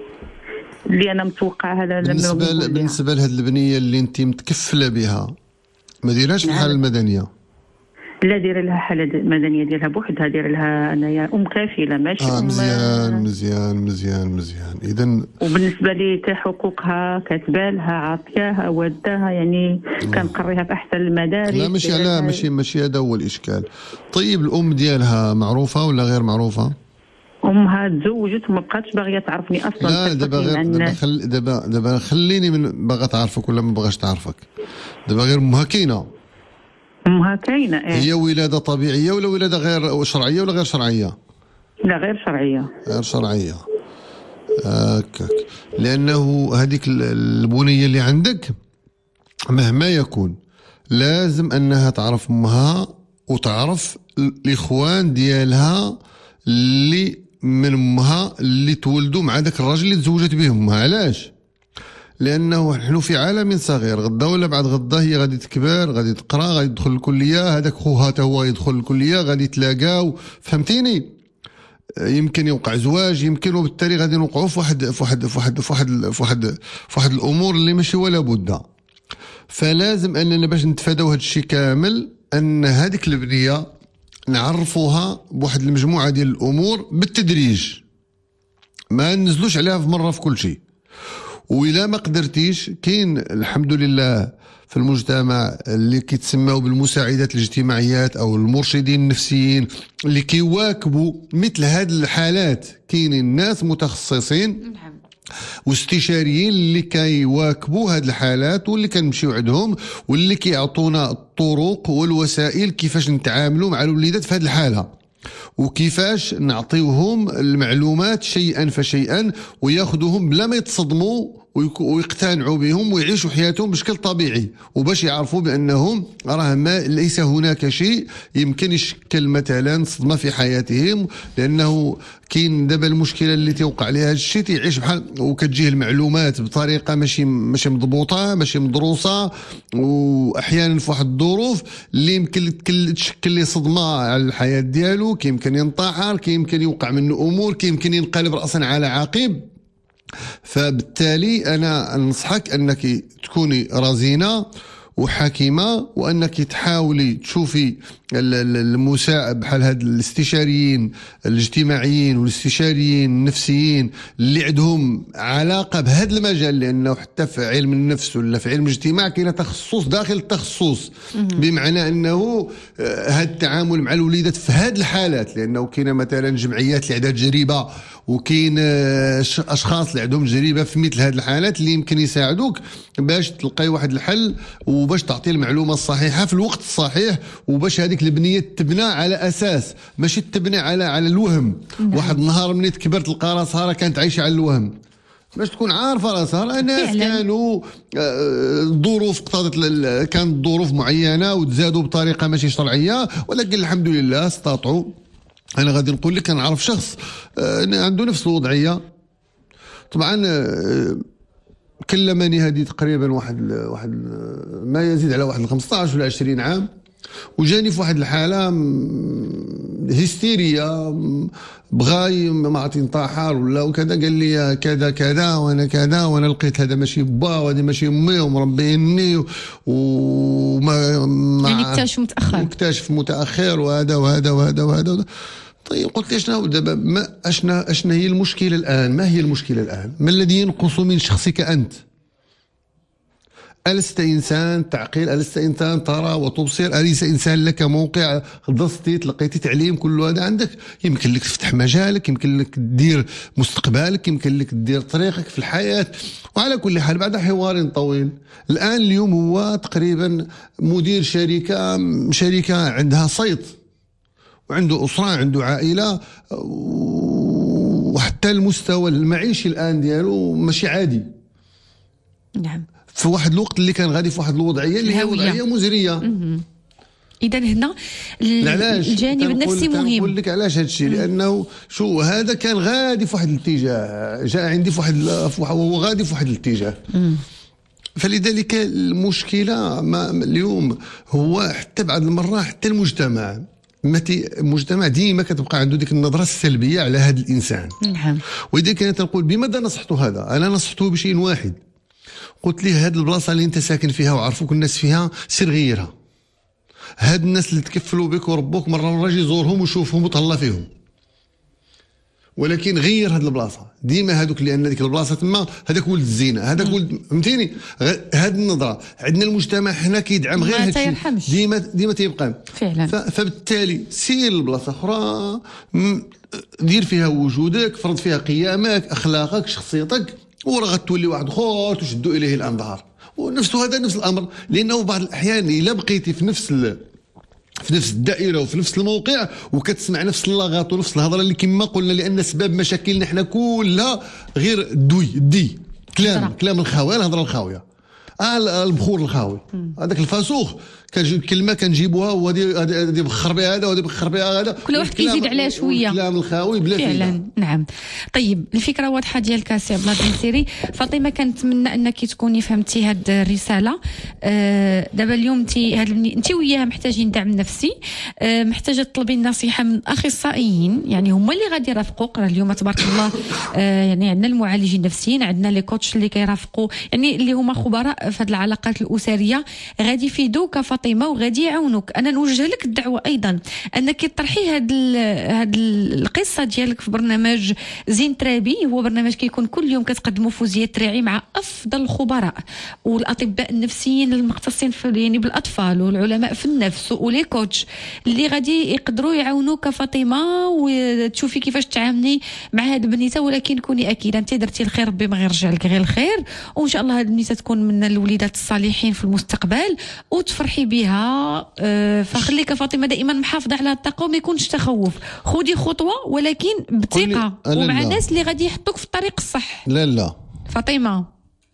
اللي انا متوقعها. هذا بالنسبه بالنسبه لهاد البنيه اللي انت متكفله بها، ما ديرهاش بحال المدنيه؟ لا، دايره لها حاله مدنيه ديالها بوحدها، دايره لها انايا ام كافله ماشي آه ام. مزيان مزيان مزيان مزيان. اذا وبالنسبه لي حتى حقوقها كاتبه لها، عاطياها، وداها، يعني كنقريها في احسن المدارس. لا ماشي على ماشي ماشي هذا هو الاشكال. طيب الام ديالها معروفه ولا غير معروفه؟ امها تزوجت وما بقاتش باغيه تعرفني اصلا. لا دابا غير دابا خل دابا دابا خليني من باغا تعرفك ولا ما باغاش تعرفك. دابا غير امها كاينه. امها كاينه ايه. هي ولاده طبيعيه ولا ولاده غير شرعيه ولا غير شرعيه؟ لا غير شرعيه. غير شرعيه. هكاك. لانه هذيك البنيه اللي عندك مهما يكون لازم انها تعرف امها وتعرف الاخوان ديالها اللي من امها اللي تولدوا مع ذاك الراجل اللي تزوجت به امها. علاش؟ لانه نحن في عالم صغير، غدا ولا بعد غدا هي غادي تكبر، غادي تقرا، غادي تدخل الكليه، هذاك خوها حتى هو يدخل الكليه، غادي يتلاقاو، فهمتيني؟ يمكن يوقع زواج، يمكن، وبالتالي غادي نوقعوا في واحد في واحد في واحد في واحد في واحد في واحد الامور اللي ماشي ولا بد. فلازم اننا باش نتفاداو هذا الشيء كامل ان هذيك البنيه نعرفوها بواحد المجموعه ديال الامور بالتدريج، ما ننزلوش عليها في مره في كل شيء. وإلا ما قدرتيش، كاين الحمد لله في المجتمع اللي كيتسموا بالمساعدات الاجتماعيات او المرشدين النفسيين اللي كيواكبوا مثل هذه الحالات. كاينين ناس متخصصين واستشاريين اللي كيواكبوا هذه الحالات، واللي كنمشيو عندهم، واللي كيعطونا الطرق والوسائل كيفاش نتعاملوا مع الوليدات في هذه الحاله، وكيفاش نعطيوهم المعلومات شيئا فشيئا، وياخذوهم بلا ما يتصدموا ويقتنعوا بهم ويعيشوا حياتهم بشكل طبيعي، وباش يعرفوا بأنهم راه ما ليس هناك شيء يمكن يشكل مثلا صدمة في حياتهم، لأنه كاين دابا المشكلة اللي توقع عليها هذا الشيء تيعيش بحال وكتجيه المعلومات بطريقة ماشي ماشي مضبوطة ماشي مدروسة، وأحيانا في واحد الظروف اللي يمكن تشكل ليه صدمة على الحياة ديالو، كيمكن ينتحر، كيمكن يوقع منه أمور، كيمكن ينقلب رأسا على عقب. فبالتالي أنا أنصحك أنك تكوني رزينة وحكيمة، وأنك تحاولي تشوفي المساعد بحال هاد الاستشاريين الاجتماعيين والاستشاريين النفسيين اللي عندهم علاقة بهذا المجال، لأنه حتى في علم النفس ولا في علم الاجتماع كاين تخصص داخل التخصص، بمعنى أنه هذا التعامل مع الوليدات في هذه الحالات، لأنه كاين مثلا جمعيات اللي عندها تجربة وكاين اشخاص اللي عندهم تجربه في مثل هذه الحالات اللي يمكن يساعدوك باش تلقاي واحد الحل وباش تعطي المعلومه الصحيحه في الوقت الصحيح، وباش هذيك البنيه تبنى على اساس ماشي تبنى على على الوهم. نعم. واحد النهار ملي كبرت تلقى راسها راه كانت عايشه على الوهم، باش تكون عارفه راسها راه ناس كانوا الظروف اقتضت كانت ظروف معينه وتزادوا بطريقه ماشي شرعيه، ولكن الحمد لله استطاعوا. أنا غادي نقول لك نعرف شخص عنده نفس الوضعية، طبعا كلمني هذه تقريبا واحد واحد ما يزيد على واحد خمسطاش ولا عشرين عام، وجاني في واحد الحالة هستيرية، بغى ما عرفت ينتحر ولا وكذا، قال لي كذا كذا وانا كذا وانا لقيت هذا ماشي با وهذا ماشي امي ومربيني وما ما يعني اكتشف متأخر مكتشف متأخر وهذا وهذا وهذا وهذا. طيب قلت لي شنو دابا ما اشنا اشنا هي المشكلة الآن؟ ما هي المشكلة الآن؟ ما الذي ينقص من شخصك أنت؟ ألست إنسان تعقل؟ ألست إنسان ترى وتبصر؟ أليس إنسان لك موقع دستي لقيتي تعليم؟ كل هذا عندك، يمكن لك تفتح مجالك، يمكن لك تدير مستقبلك، يمكن لك تدير طريقك في الحياة. وعلى كل حال بعد حوار طويل الآن اليوم هو تقريبا مدير شركة شركة عندها صيت وعنده أسرة عنده عائلة، وحتى المستوى المعيشي الآن ديالو ماشي عادي. نعم. في واحد الوقت اللي كان غادي في واحد الوضعيه اللي هي وضعيه مزريه. اذا هنا الجانب النفسي مهم. نقول لك علاش هذا الشيء، لانه شو هذا كان غادي في واحد الاتجاه، جاء عندي في واحد وهو غادي في واحد الاتجاه. فلذلك المشكله ما اليوم هو حتى بعض المره حتى المجتمع المجتمع ديما كتبقى عنده ديك النظره السلبيه على هذا الانسان. نعم. ولذلك انا تنقول بماذا نصحت هذا؟ انا نصحته بشيء واحد، قلت ليه هاد البلاصه اللي انت ساكن فيها وعرفوك الناس فيها سير غيرها. هاد الناس اللي تكفلوا بك وربوك مره مره جي زورهم وشوفهم وتهلا فيهم، ولكن غير هاد البلاصه. ديما هادوك اللي ان ديك البلاصه تما هذاك ولد الزينه، هذاك ولد فهمتيني. هاد النظره عندنا المجتمع حنا كيدعم غير هاد الشيء، ديما ديما تيبقى فعلا. فبالتالي سير لبلاصه اخرى دير فيها وجودك، فرض فيها قيامك، اخلاقك، شخصيتك، وراه غتولي واحد اخر تشد اليه الانظار. ونفس هذا نفس الامر، لانه بعض الاحيان الا بقيتي في نفس ال... في نفس الدائره وفي نفس الموقع وكتسمع نفس اللغات ونفس الهضره اللي كما قلنا، لان اسباب مشاكلنا حنا كلها غير الدوي الدي كلام هضرة. كلام الخاوي، الهضره الخاويه، اه البخور الخاوي، هذاك الفاسوخ كنجيب كلمه كنجيبوها وهادي هادي بخر بها هذا وهادي بخر بها هذا، كل واحد كيزيد عليها شويه الكلام الخاوي بلا فايده فعلا. نعم. طيب الفكره واضحه ديالك سي عبد الله الدنسيري. فاطمه كنتمنى انك تكوني فهمتي هاد الرساله. آه دابا اليوم انت هاد انت وياها محتاجين دعم نفسي، آه محتاجه تطلبي النصيحه من اخصائيين، يعني هما اللي غادي يرافقوك. راه اليوم تبارك الله آه يعني عندنا المعالجين النفسيين، عندنا لي كوتش اللي كيرافقوا، يعني اللي هما خبراء في هاد العلاقات الاسريه، غادي يفيدوك فاطمه وغادي يعاونوك. انا نوجه لك الدعوه ايضا انك تطرحي هاد هاد القصه ديالك في برنامج زين ترابي. هو برنامج كيكون كل يوم كتقدموا فوزيه تريعي مع افضل الخبراء والاطباء النفسيين المختصين في يعني بالاطفال والعلماء في النفس ولي كوتش اللي غادي يقدروا يعاونوك فاطمه وتشوفي كيفاش تعاملي مع هاد البنيته. ولكن كوني اكيده انت درتي الخير ربي ما غيرجع لك غير الخير، وان شاء الله هاد البنيته تكون من الوليدات الصالحين في المستقبل وتفرحي بها. أه فخليك فاطمه دائما محافظه على الثقه وما يكونش تخوف، خذي خطوه ولكن بثقه ومع الناس اللي غادي يحطوك في الطريق الصح. لا لا فاطمه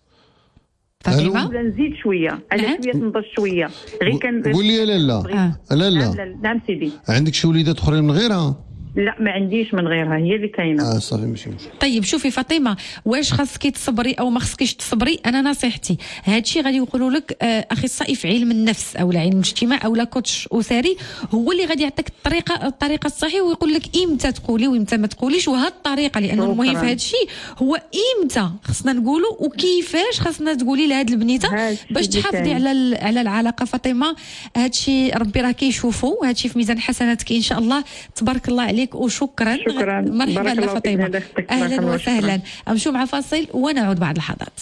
فاطمه ولا نزيد شويه على نعم. شويه تنضج شويه غير كان قول لي لا لا آه. لا لا نعم, نعم سيدي. عندك شي وليدات اخرين من غيرها؟ لا ما عنديش من غيرها، هي اللي كاينه. اه صافي ماشي مشكل. طيب شوفي فاطمه، واش خاصك تصبري او ما خاصكيش تصبري؟ انا نصيحتي هادشي غادي يقولوا لك آه اخصائي في علم النفس او علم الاجتماع او لا كوتش اسري، هو اللي غادي يعطيك الطريقه الطريقه الصحيحه ويقول لك امتى تقولي وامتى ما تقوليش، وهاد الطريقه لانه شكراً. المهم في هذا الشيء هو امتى خصنا نقولوا وكيفاش خصنا تقولي لهاد البنيته باش اللي تحافظي كاين. على ال- على العلاقه. فاطمه هادشي ربي راه كيشوفو، هادشي في ميزان حسناتك ان شاء الله. تبارك الله عليك وشكرا. شكرا. مرحبا بارك الله فيك فاطمه. هذا اختك. بارك اهلا الله، وسهلا. شكراً. امشوا مع فاصل ونعود بعد لحظات.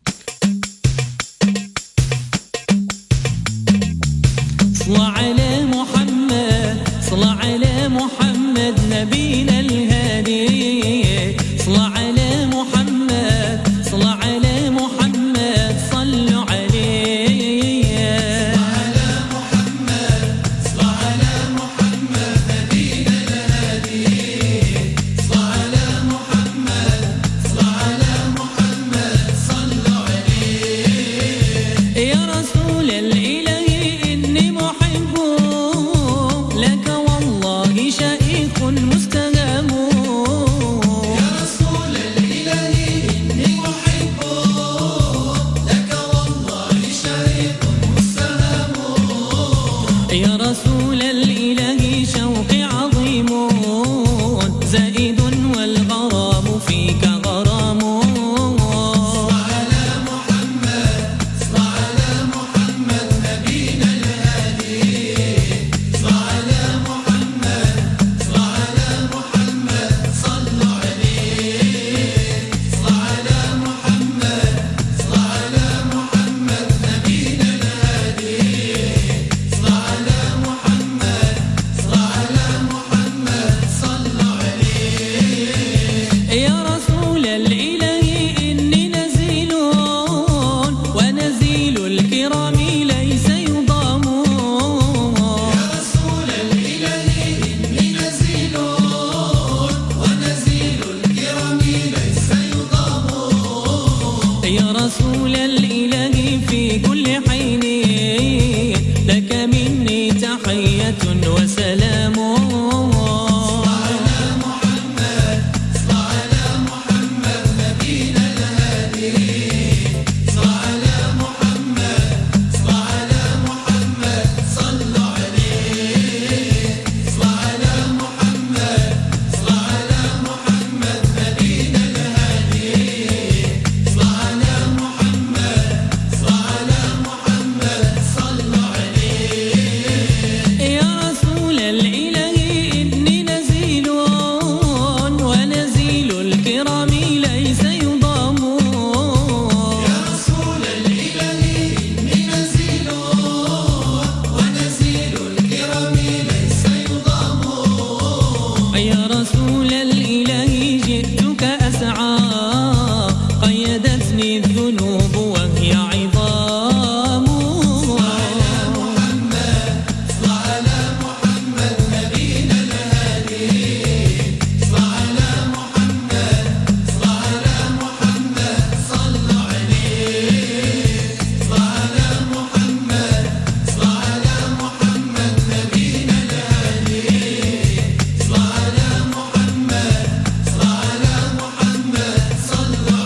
صلى على محمد، صلى على محمد نبينا الهادي. صلى على محمد، صلى على محمد صلوا عليه. صلى على محمد، صلى على محمد نبينا الهادي. صلى على محمد، صلى على محمد صلوا عليه. يا رسول الإله إني محب لك والله شائق مستهام. يا رسول الإله إني محب لك والله شائق مستهام. يا رسول الإله شوقي عظيم زائد والغرام فيك غرام. صلى على محمد، صلى على محمد نبينا الهادي. صلى على محمد، صلى على محمد صلوا عليه. صلى على محمد، صلى على محمد نبينا الهادي. صلى على محمد، صلى على محمد صلوا عليه. يا رسول الإله إني نزيل ونزيل الكرام ليس يضام. يا رسول الإله إني نزيل ونزيل الكرام ليس يضام. يا رسول الإله في كل حين لك مني تحية وسلام. صلى على محمد، صلى على محمد نبينا الهادي. صلى على محمد، صلى على محمد صلوا عليه. صلى على محمد، صلى على محمد نبينا الهادي. صلى على محمد، صلى على محمد صلوا عليه. يا رسول الإله إني نزيل ونزيل الكرام ليس يضام. يا رسول الإله إني نزيل ونزيل الكرام ليس يضام. يا رسول الإله جئتك أسعى قيدتني الذنوب وهي عظام. صلى على محمد، صلى على محمد نبينا الهادي. صلى على محمد، صلى على محمد صلوا عليه. صلى على محمد، صلى على محمد نبينا الهادي. صلى على محمد، صلى على محمد صلوا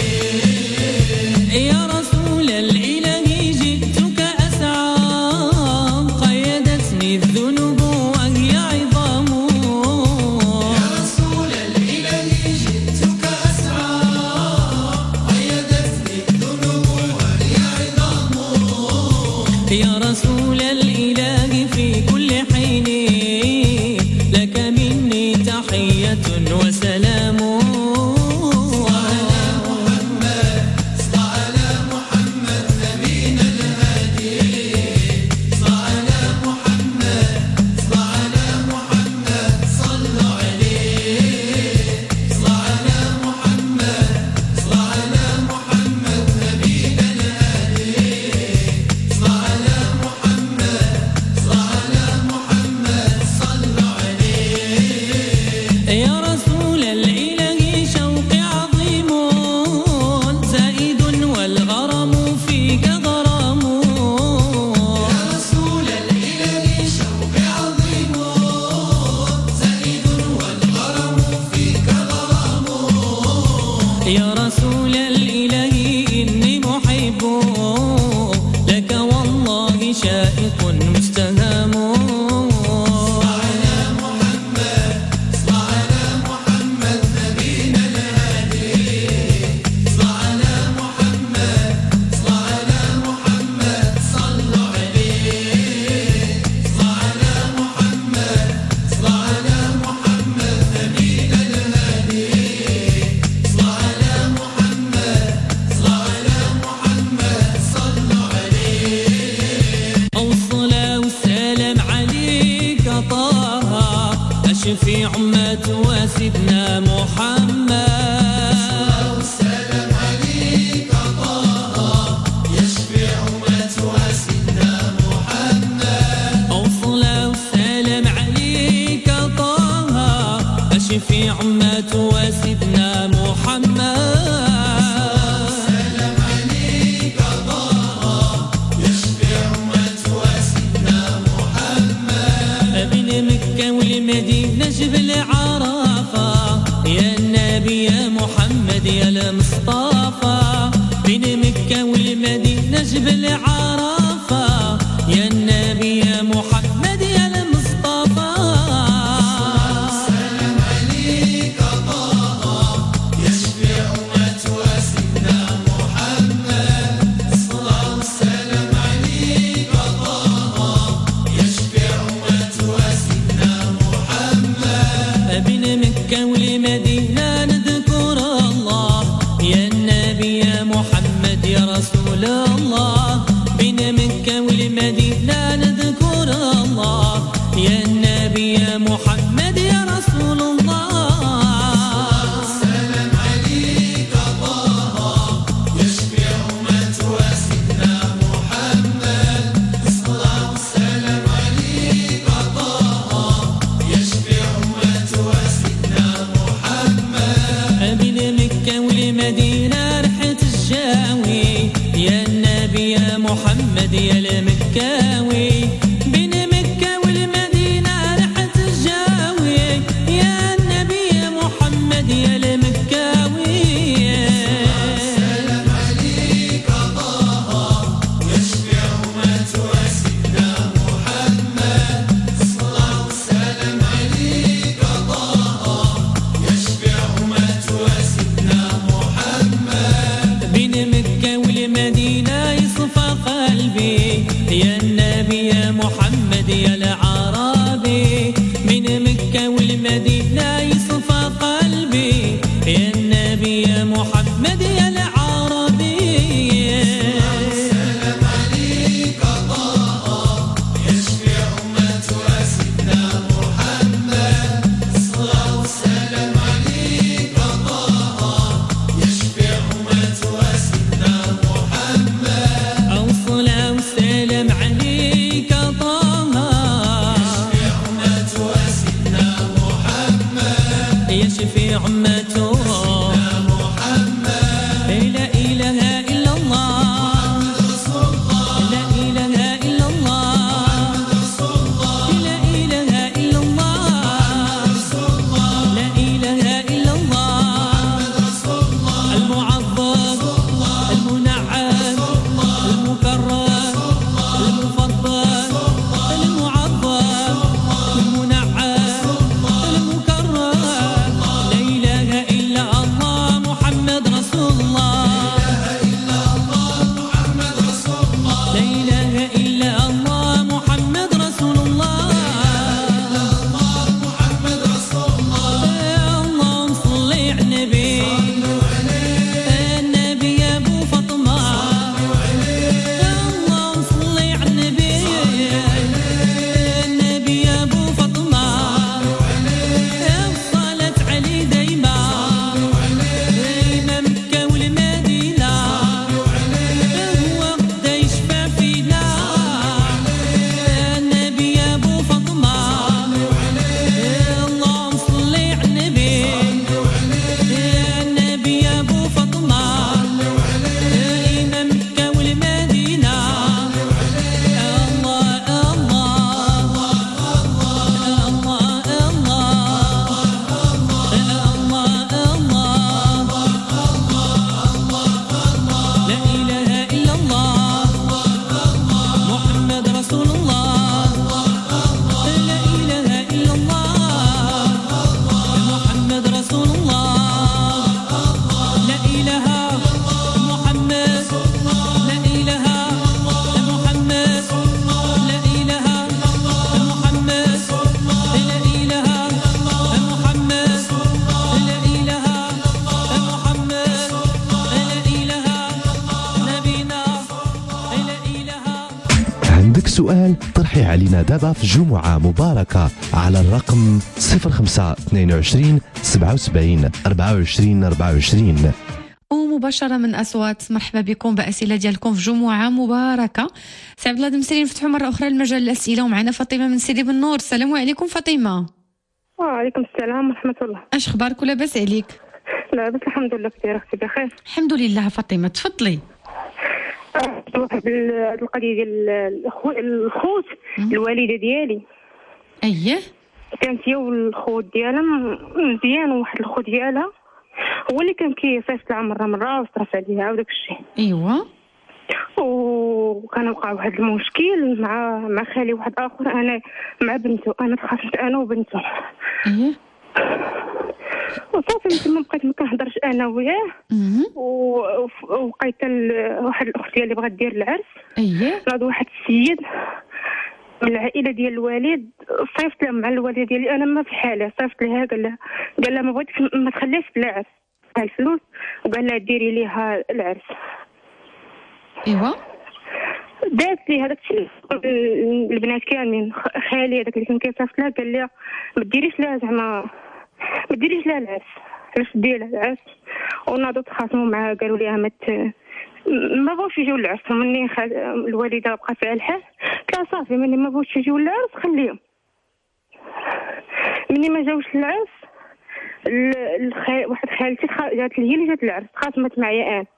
عليه. يا رسول الإله جئتك أسعى قيدتني الذنوب وهي عظام. يا رسول الإله جئتك أسعى قيدتني الذنوب وهي عظام. يا رسول الإله في كل حين لك مني تحية وسلام. صلى على محمد، صلى على محمد نبينا الهادي. صلى على محمد، صلى على محمد صلوا عليه. صلى على محمد، صلى على محمد نبينا الهادي. صلى على محمد، أمة سيدنا محمد في عمة وسيدنا محمد سلام عليك طه يشفي عمة وسيدنا محمد بين مكة والمدينة جبل عرفة يا النبي يا محمد يا المصطفى بين مكة والمدينة جبل عرفة يا النبي يا محمد يا المصطفى والمدينة نذكر الله يا النبي يا محمد يا رسول الله بين مكة والمدينة نذكر الله يا النبي يا محمد يا رسول الله سلام عليك طه يشفي أمة وسيدنا محمد الصلاة والسلام عليك طه يشفي أمة وسيدنا بين مكة والمدينة رحت الجاوي يا النبي يا محمد يا المكاوي بين مكة والمدينة رحت الجاوي يا النبي يا محمد يا المكاوي سلام عليك طه يشفي أمة وسيدنا محمد الصلاة والسلام عليك طه يشفي أمة وسيدنا محمد بين مكة والمدينة يصفى قلبي يا النبي يا محمد يا العربي بين مكة والمدينة يصفى قلبي يا النبي يا محمد يا العربي سلام عليك طه يشفي أمة وسيدنا محمد الصلاة والسلام عليك طه يشفي أمة وسيدنا محمد الصلاة والسلام عليك طه يشفي أمة وسيدنا محمد يشفي أمته لا إله إلا الله لا إله إلا الله لا إله إلا الله لا إله إلا الله المعظم المنعم المكرم المفضل المعظم المنعم المكرم لا إله إلا الله محمد رسول الله لا إله إلا الله محمد رسول الله اللهم صل على النبي النبي يا أبو فاطمة اللهم صل على النبي النبي يا أبو فاطمة الصلاة عليه دايما دايما مكة والمدينة هو قد يشفى فينا سؤال طرحيه علينا دابا في جمعة مباركة على الرقم صفر خمسة اثنين وعشرين سبعة وسبعين أربعة وعشرين أربعة وعشرين. ومباشرة من أصوات. مرحبا بكم بأسئلة ديالكم في جمعة مباركة. سي عبد الله دمسري نفتحوا مرة أخرى المجال الأسئلة ومعنا فاطمة من سيدي بن نور. السلام عليكم فاطمة. وعليكم السلام ورحمة الله. اش اخبارك ولا باس عليك؟ لاباس الحمد لله كثير اختي بخير. الحمد لله. فاطمة تفضلي. واحد القضية ديال الخوت الوالدة ديالي. اييه. كانت هي والخوت ديالها مزيان، وواحد الخوت ديالها هو اللي كان كيصيفط لها مرة مرة وصرف عليها وداك الشيء. ايوا. وكان وقع واحد المشكل مع مع خالي واحد اخر، انا مع بنته، انا تخاصمت انا وبنته. ايه. وصافي من تما بقيت ما كنهضرش انا وياه، وبقيت واحد الاخت ديالي بغات دير العرس. اييه. ناض واحد السيد من العائله ديال الوالد، صيفط لها مع الوالده ديالي انا ما في حاله، صيفط لها قال لها قال لها ما بغيتش ما تخليش بلا عرس، ها الفلوس، وقال لها ديري ليها العرس. ايوا. دات لي هذاك الشيء البنات كاملين. خالي هذاك اللي كان كيصيفط لها قال لها ما ديريش لها زعما ما ديريش لها العرس، علاش دير لها العرس؟ وناضوا تخاصموا معها قالوا لها ما ما بغاوش يجيو للعرس. مني خال... الوالده بقات على الحال، قالت صافي مني ما بغاوش يجيو للعرس خليهم. مني ما جاوش للعرس الخ... واحد خالتي جات لي هي اللي جات للعرس، تخاصمت معايا انا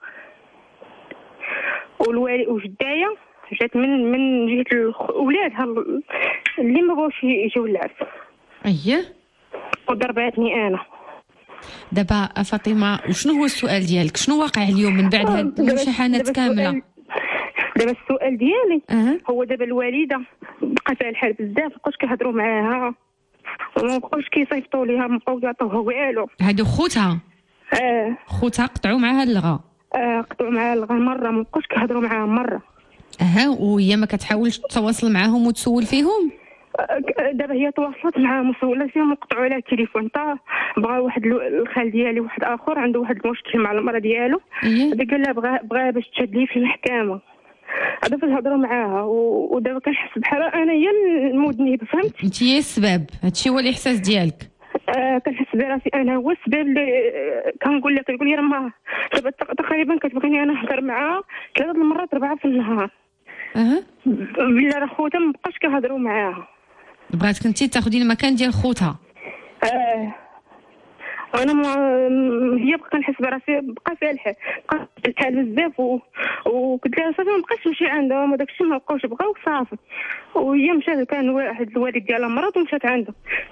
والوالد وجدايا جات من من جهه ولادها اللي ما بغاوش يجيو للعرس. اييه. وضرباتني انا. دابا فاطمه وشنو هو السؤال ديالك؟ شنو واقع اليوم من بعد هاد المشاحنات كامله؟ دابا السؤال ديالي أه. هو دابا الوالده بقات على الحال بزاف، مابقاوش كيهضروا معاها وما بقاوش كيصيفطوا ليها، ما بقاوش يعطوها والو. هادو خوتها؟ اه خوتها قطعوا معاها اللغه. اه قطعوا معاها اللغه مره، ما بقاوش كيهضروا معاها مره. اها. وهي ما كتحاولش تتواصل معاهم وتسول فيهم؟ دابا هي تواصلت معاهم وسولات فيهم وقطعوا عليها التليفون. طا بغا واحد الخال ديالي واحد اخر عنده واحد المشكل مع المراه ديالو، هذا قال لها بغا بغا باش تشد ليه في المحكمه. هذا فاش هضروا معاها، ودابا كنحس بحال انا هي المذنب، فهمت؟ انت هي السبب، هادشي هو الاحساس ديالك. آه كنحس براسي انا هو السبب اللي كنقول لك كتقول لي راه ما دابا تقريبا كتبغيني انا نهضر معاها ثلاثه المرات اربعه في النهار. اها. بلا راه خوتها ما بقاش كيهضروا معاها. بغاتك انت تاخذي المكان ديال خوتها. اه. وانا ما هي بقى كنحس براسي بقى فيها الحال، بقى الحال بزاف، وقلت لها صافي ما بقاش نمشي عندهم وداك الشيء ما بقاوش بغاو صافي. وهي مشات، كان واحد الوالد ديالها مرض ومشات عنده،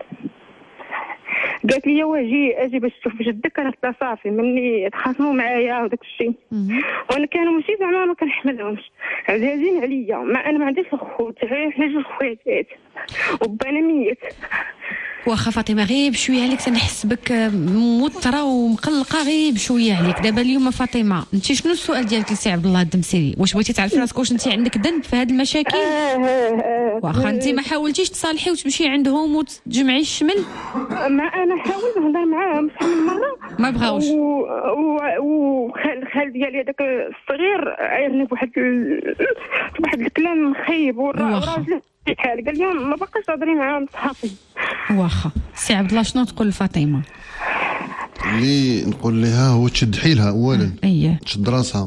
قالت لي واجي اجي باش تشوف جدك. انا قلت لها صافي مني تخاصموا معايا وداك الشيء، وانا كانوا ماشي زعما ما كنحملهمش، عزازين عليا، ما انا ما عنديش الخوت، حنا جوج خواتات وبانا ميت. واخا فاطمه غير بشويه عليك تنحس بك موتره ومقلقه غير بشويه عليك. دابا اليوم فاطمه انت شنو السؤال ديالك لسي عبد الله الدمسري؟ واش بغيتي تعرفي راسك واش انت عندك ذنب في هذه المشاكل؟ واخا انت ما حاولتيش تصالحي وتمشي عندهم وتجمعي الشمل؟ ما انا حاولت نهضر معاهم شحال من مره ما بغاوش. وخال ديالي هذاك الصغير عايرني بواحد بواحد الكلام مخيب، والراجل بحال قال لهم ما بقاش تهضري معاهم صحافي. واخا سي عبد الله شنو تقول لفاطمه؟ اللي نقول لها هو تشد حيلها اولا. اييه. تشد راسها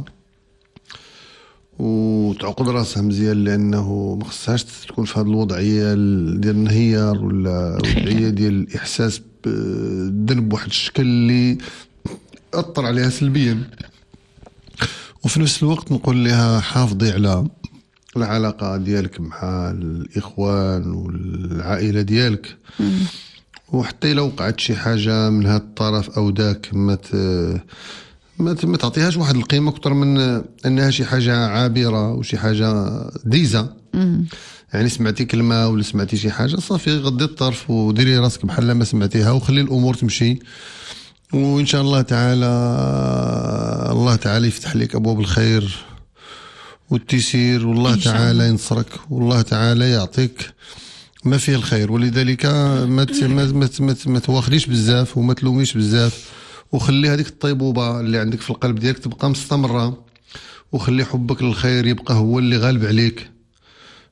وتعقد راسها مزيان، لانه ما خصهاش تكون في هذه الوضعيه ديال الانهيار ولا الوضعيه ديال الاحساس بالذنب بواحد الشكل اللي اثر عليها سلبيا. وفي نفس الوقت نقول لها حافظي على العلاقه ديالك مع الاخوان والعائله ديالك، وحتى لو وقعت شي حاجه من هذا الطرف او ذاك ما ما تعطيهاش واحد القيمه اكثر من انها شي حاجه عابره وشي حاجه ديزه. يعني سمعتي كلمه ولا سمعتي شي حاجه صافي غضي الطرف وديري راسك بحال ما سمعتيها وخلي الامور تمشي، وان شاء الله تعالى الله تعالى يفتح لك ابواب الخير والتيسير، والله تعالى ينصرك، والله تعالى يعطيك ما فيه الخير. ولذلك ما ما ما تواخديش بزاف وما تلوميش بزاف، وخلي هذيك الطيبوبه اللي عندك في القلب ديالك تبقى مستمره، وخلي حبك للخير يبقى هو اللي غالب عليك.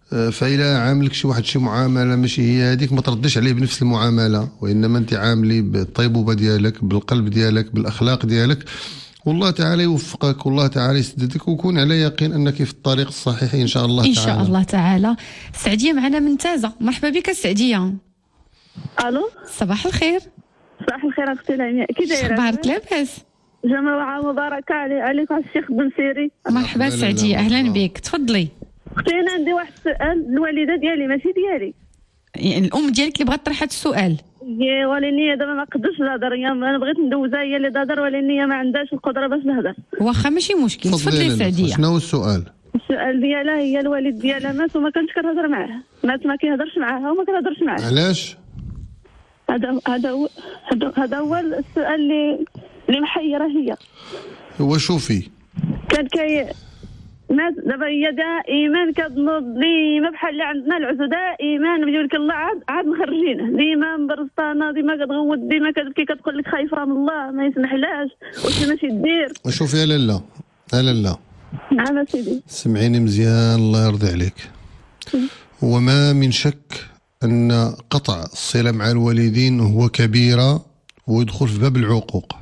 فإلا عاملك شي واحد شي معاملة ماشي هي هذيك ما تردش عليه بنفس المعاملة، وإنما أنت عاملي بالطيبوبة ديالك، بالقلب ديالك، بالأخلاق ديالك، والله تعالى يوفقك والله تعالى يسددك، وكون على يقين أنك في الطريق الصحيح إن شاء الله إن تعالى. شاء الله تعالى. سعدية معنا من تازة، مرحبا بك سعدية. الو صباح الخير. صباح الخير اختي لمياء، كي دايره؟ اخبارك؟ لاباس. جماعه مباركه علي عليك الشيخ بن سيري. مرحبا سعدية، اهلا بك، تفضلي. اختي انا عندي واحد السؤال، الوالده ديالي ماشي ديالي، يعني الام ديالك اللي بغات طرح هذا السؤال. يا ولكن دابا ما قدرتش نهضر، انا بغيت ندوزها هي اللي تهضر، ولكن هي ما عندهاش القدره باش تهضر. واخا ماشي مشكل، تفضلي سعدية. شنو هو السؤال؟ السؤال ديالها هي الوالد ديالها مات وما كانتش كتهضر معاه، مات ما كيهضرش معاها وما كتهضرش معاه. علاش؟ هذا هذا هو هذا هو السؤال اللي اللي محيره هي. هو شوفي كان كي مات دابا هي دائما كتنوض ديما بحال اللي عندنا العزو، دائما بيقول الله عاد عاد مخرجينه، ديما مبرسطانه، ديما كتغوت، ديما كتبكي، كتقول لك خايفه من الله ما يسمحلاش واش ماشي دير. شوفي يا لاله يا لاله، نعم سيدي سمعيني مزيان الله يرضي عليك. وما من شك أن قطع الصلة مع الوالدين هو كبيرة ويدخل في باب العقوق،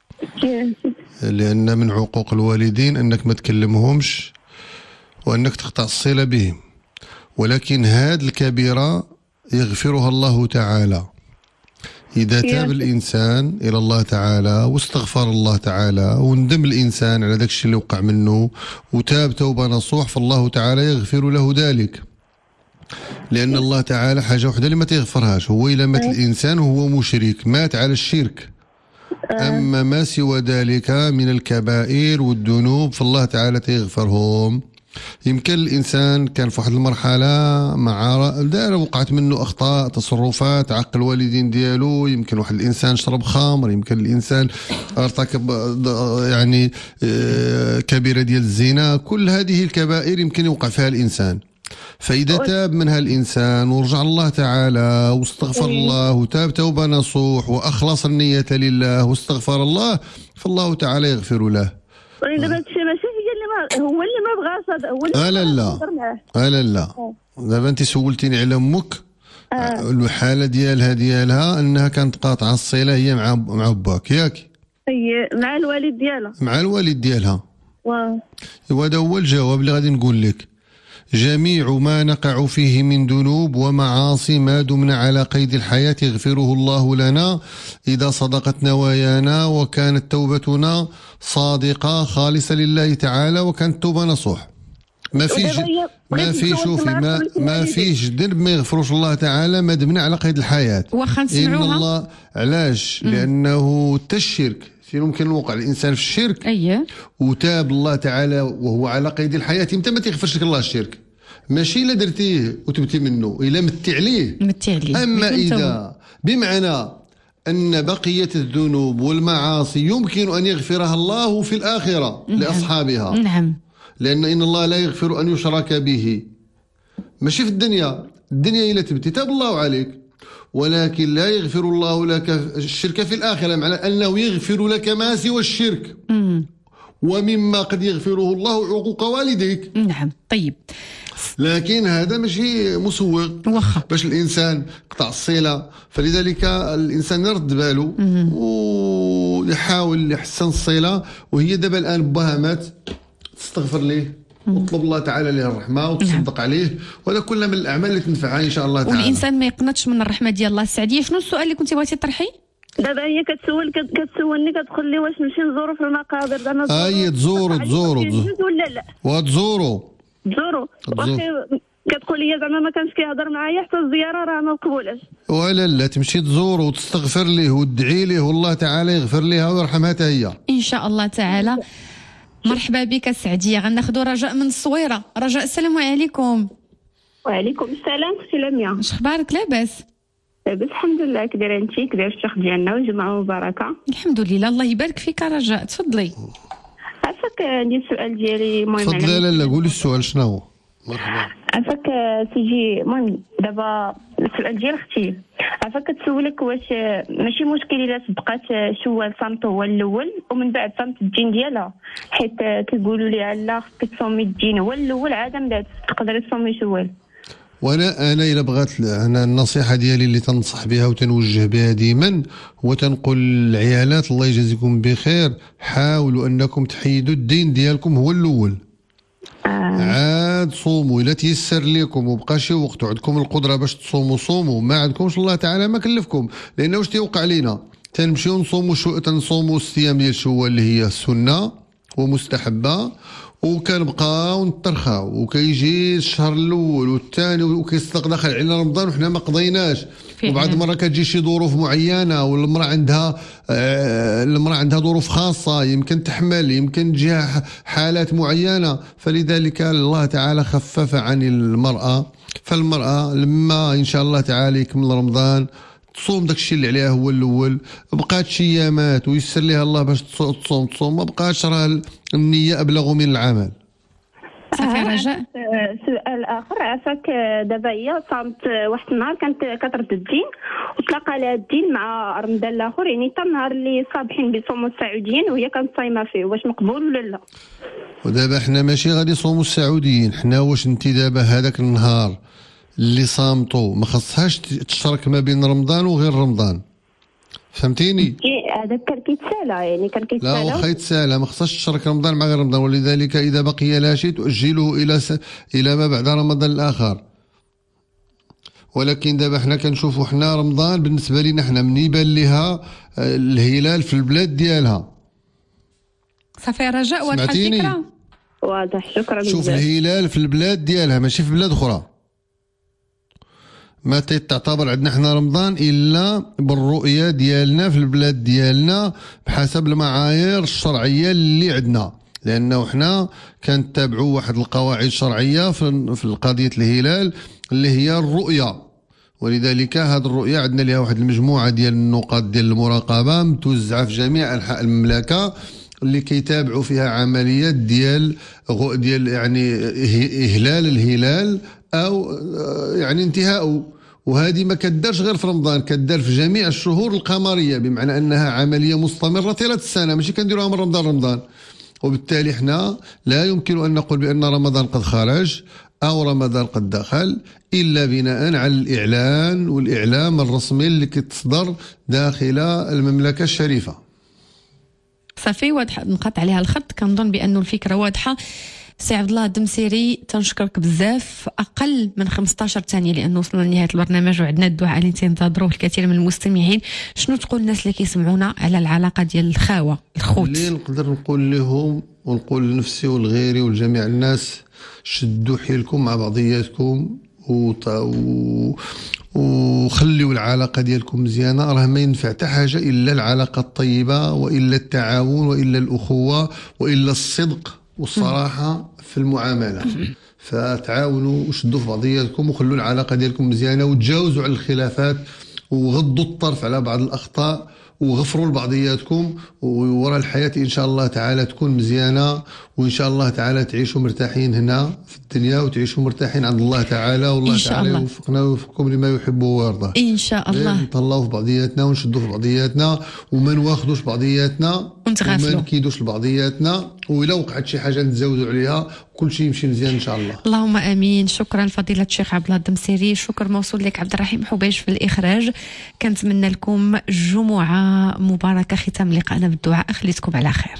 لأن من عقوق الوالدين أنك ما تكلمهمش وأنك تقطع الصلة بهم، ولكن هذه الكبيرة يغفرها الله تعالى إذا تاب الإنسان إلى الله تعالى واستغفر الله تعالى وندم الإنسان على ذاك الشيء اللي وقع منه وتاب توبة نصوح، فالله تعالى يغفر له ذلك، لأن الله تعالى حاجة وحدة اللي ما تغفرهاش، هو إلا مات الإنسان وهو مشرك مات على الشرك، أما ما سوى ذلك من الكبائر والذنوب فالله تعالى تغفرهم. يمكن الإنسان كان في واحد المرحلة مع دار وقعت منه أخطاء تصرفات عق الوالدين ديالو، يمكن واحد الإنسان شرب خمر، يمكن الإنسان ارتكب يعني كبيرة ديال الزنا، كل هذه الكبائر يمكن يوقع فيها الإنسان. فإذا تاب منها الإنسان ورجع الله تعالى واستغفر الله وتاب توبة نصوح وأخلص النية لله واستغفر الله فالله تعالى يغفر له. ولكن دابا هادشي ماشي هي اللي ما هو اللي ما بغاش، هو اللي ألا لا ألا لا دابا أنت سولتيني على أمك، الحالة ديالها ديالها أنها كانت قاطعة الصلة هي مع مع باك ياك؟ هي مع الوالد ديالها مع الوالد ديالها. واه وهذا هو الجواب اللي غادي نقول لك. جميع ما نقع فيه من ذنوب ومعاصي ما دمنا على قيد الحياة يغفره الله لنا إذا صدقت نوايانا وكانت توبتنا صادقة خالصة لله تعالى وكانت توبة نصوح. ما فيش ما في شوفي ما ما فيش ذنب ما يغفروش الله تعالى ما دمنا على قيد الحياة. واخا إن الله علاش؟ لأنه الشرك ممكن يوقع الانسان في الشرك اييه وتاب الله تعالى وهو على قيد الحياه، انت ما تغفرش لك الله الشرك، ماشي الا درتيه وتبتي منه الا متي عليه متي عليه. اما اذا بمعنى ان بقيه الذنوب والمعاصي يمكن ان يغفرها الله في الاخره نعم. لاصحابها. نعم. لان ان الله لا يغفر ان يشرك به، ماشي في الدنيا، الدنيا الا تبتي تاب الله عليك، ولكن لا يغفر الله لك الشرك في الآخرة، معنى أنه يغفر لك ما سوى الشرك. مم. ومما قد يغفره الله عقوق والديك. نعم. طيب لكن هذا ماشي مسوغ وخا باش الإنسان قطع الصلة، فلذلك الإنسان يرد باله ويحاول يحسن الصلة، وهي دابا الآن باها مات تستغفر ليه واطلب الله تعالى له الرحمه وتصدق نعم. عليه، وهذا كله من الاعمال اللي تنفعها ان شاء الله تعالى. والانسان ما يقنطش من الرحمه ديال الله. السعديه شنو السؤال اللي كنتي بغيتي تطرحي؟ دابا هي كتسول كتسولني كتقول لي واش نمشي نزورو في المقابر، زعما اي تزوروا تزوروا ولا لا وتزوروا تزوروا واخي كتقول لي زعما ما كانش كيهضر معايا حتى الزياره راه ما مقبولاش. ولا لا تمشي تزوروا وتستغفر ليه وتدعي ليه والله تعالى يغفر لها ويرحمها حتى هي ان شاء الله تعالى. مرحبا بك سعديه. غناخذوا رجاء من الصويره. رجاء السلام عليكم. وعليكم السلام اختي لمياء. اش اخبارك؟ لاباس؟ لاباس الحمد لله. كدايره انت؟ كداير الشيخ ديالنا وجمعه مباركه؟ الحمد لله الله يبارك فيك رجاء. تفضلي. عفاك عندي السؤال ديالي مهم. تفضلي. لا لا قولي السؤال شنو هو. مرحبا. عفاك تيجي المهم دابا السؤال ديال اختي، عفاك كتسولك واش ماشي مشكل الا صدقات شوال صامت هو الاول ومن بعد صامت الدين ديالها، حيت كيقولوا لي لا خصك تصومي الدين هو الاول عاد من بعد تقدري تصومي شوال. وانا انا الا بغات انا النصيحه ديالي اللي تنصح بها وتنوجه بها ديما هو تنقول للعيالات الله يجازيكم بخير، حاولوا انكم تحيدوا الدين ديالكم هو الاول. آه. عاد صوموا الا تيسر لكم وبقى شي وقت وعندكم القدره باش تصوموا صوموا، ما عندكمش الله تعالى ما كلفكم. لان واش تيوقع لينا تنمشيو نصوموا شو تنصوموا الصيام ديال شوال اللي هي السنه ومستحبه، وكنبقاو نطرخاو وكيجي الشهر الاول والثاني وكيصدق داخل علينا رمضان وحنا ما قضيناش. وبعد مره كتجي شي ظروف معينه والمراه عندها آه المراه عندها ظروف خاصه، يمكن تحمل، يمكن تجيها حالات معينه، فلذلك الله تعالى خفف عن المراه. فالمراه لما ان شاء الله تعالى يكمل رمضان تصوم داكشي اللي عليها هو الاول، بقات شي ايامات ويسر لها الله باش تصوم تصوم، ما بقاش راه النيه ابلغ من العمل. صافي رجاء. سؤال اخر، عافاك دابا هي صامت واحد النهار كانت كترد الدين وتلاقى لها الدين مع رمضان الاخر، يعني حتى النهار اللي صابحين بيصوموا السعوديين وهي كانت صايمه فيه، واش مقبول ولا لا؟ ودابا حنا ماشي غادي يصوموا السعوديين، حنا واش انت دابا هذاك النهار اللي صامتو ما خصهاش تشترك ما بين رمضان وغير رمضان، فهمتيني؟ هذاك كان كيتسالى يعني كان كيتسالى لا واخا يتسالى ما خصهاش تشترك رمضان مع غير رمضان، ولذلك اذا بقي لها شيء تؤجله الى س... الى ما بعد رمضان الاخر. ولكن دابا حنا كنشوفوا حنا رمضان بالنسبه لنا حنا من يبان لها الهلال في البلاد ديالها. صافي رجاء واضحه الفكره؟ واضح، شكرا. شوف الهلال في البلاد ديالها ماشي في بلاد اخرى. ما تعتبر عندنا حنا رمضان الا بالرؤيه ديالنا في البلاد ديالنا بحسب المعايير الشرعيه اللي عندنا، لانه حنا كنتابعوا واحد القواعد شرعيه في القضيه الهلال اللي هي الرؤيه، ولذلك هذه الرؤيه عندنا لها واحد المجموعه ديال النقاط ديال المراقبه متوزعه في جميع انحاء المملكه اللي كيتابعوا فيها عمليات ديال ديال يعني اهلال الهلال او يعني انتهاء. وهذه ما كدارش غير في رمضان، كدار في جميع الشهور القمريه، بمعنى انها عمليه مستمره طيله السنه، ماشي كنديروها من رمضان رمضان. وبالتالي احنا لا يمكن ان نقول بان رمضان قد خرج او رمضان قد دخل الا بناء على الاعلان والاعلام الرسمي اللي كتصدر داخل المملكه الشريفه. صافي واضحه، نقاط عليها الخط. كنظن بانه الفكره واضحه. سي عبد الله الدمسيري تنشكرك بزاف، اقل من خمسطاش ثانيه لانه وصلنا لنهايه البرنامج وعندنا الدعاء اللي تنتظروه الكثير من المستمعين. شنو تقول الناس اللي كيسمعونا على العلاقه ديال الخاوه الخوت؟ اللي نقدر نقول لهم ونقول لنفسي ولغيري ولجميع الناس، شدوا حيلكم مع بعضياتكم وط... و... وخليوا العلاقه ديالكم مزيانه. راه ما ينفع حتى حاجه الا العلاقه الطيبه، والا التعاون، والا الاخوه، والا الصدق والصراحه في المعامله. فتعاونوا وشدوا في بعضياتكم وخلوا العلاقه ديالكم مزيانه، وتجاوزوا على الخلافات وغضوا الطرف على بعض الاخطاء وغفروا لبعضياتكم، وورا الحياه ان شاء الله تعالى تكون مزيانه، وان شاء الله تعالى تعيشوا مرتاحين هنا في الدنيا وتعيشوا مرتاحين عند الله تعالى، والله تعالى يوفقنا ويوفقكم لما يحب ويرضى ان شاء الله. نطلعوا في بعضياتنا ونشدوا في بعضياتنا وما نواخذوش بعضياتنا وما نكيدوش لبعضياتنا، وإلا وقعت شي حاجه نتزاوزوا عليها كل شيء يمشي مزيان ان شاء الله. اللهم امين. شكرا فضيله الشيخ عبد الله الدمسيري، شكر موصول لك عبد الرحيم حبيش في الاخراج. كنتمنى لكم جمعه مباركه، ختام لقائنا بالدعاء، خليتكم على خير.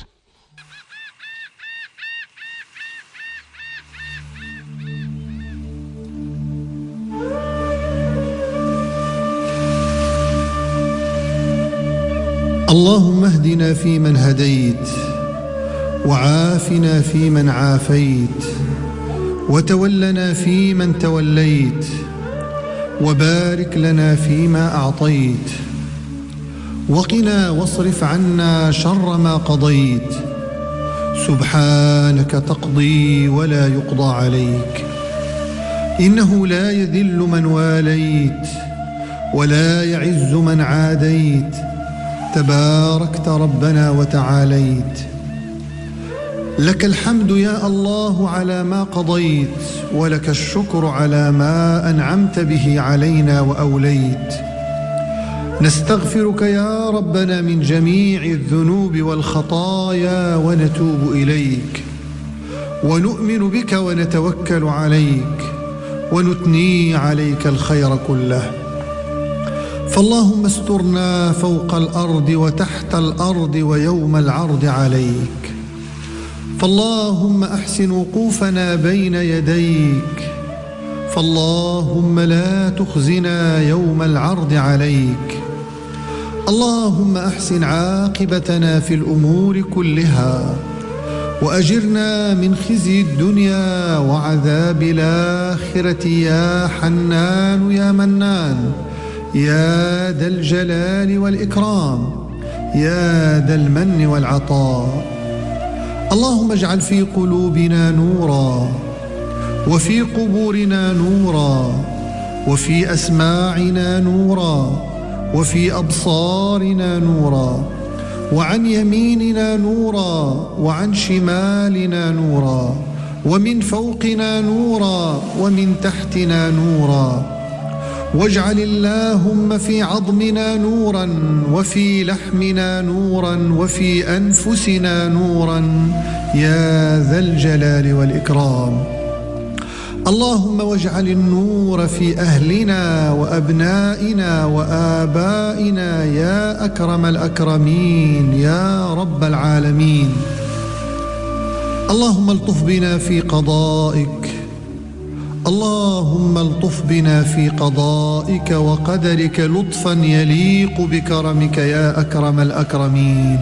اللهم اهدنا فيمن هديت، وعافنا فيمن عافيت، وتولنا فيمن توليت، وبارك لنا فيما أعطيت، وقنا واصرف عنا شر ما قضيت. سبحانك تقضي ولا يقضى عليك، إنه لا يذل من واليت ولا يعز من عاديت، تباركت ربنا وتعاليت. لك الحمد يا الله على ما قضيت، ولك الشكر على ما أنعمت به علينا وأوليت. نستغفرك يا ربنا من جميع الذنوب والخطايا ونتوب إليك، ونؤمن بك ونتوكل عليك، ونثني عليك الخير كله. فاللهم استرنا فوق الأرض وتحت الأرض ويوم العرض عليك. فاللهم أحسن وقوفنا بين يديك. فاللهم لا تخزنا يوم العرض عليك. اللهم أحسن عاقبتنا في الأمور كلها، وأجرنا من خزي الدنيا وعذاب الآخرة يا حنان يا منان يا ذا الجلال والإكرام يا ذا المن والعطاء. اللهم اجعل في قلوبنا نورا، وفي قبورنا نورا، وفي أسماعنا نورا، وفي أبصارنا نورا، وعن يميننا نورا، وعن شمالنا نورا، ومن فوقنا نورا، ومن تحتنا نورا. واجعل اللهم في عظمنا نورا، وفي لحمنا نورا، وفي أنفسنا نورا يا ذا الجلال والإكرام. اللهم واجعل النور في أهلنا وأبنائنا وآبائنا يا أكرم الأكرمين يا رب العالمين. اللهم الطف بنا في قضائك، اللهم الطف بنا في قضائك وقدرك لطفا يليق بكرمك يا أكرم الأكرمين.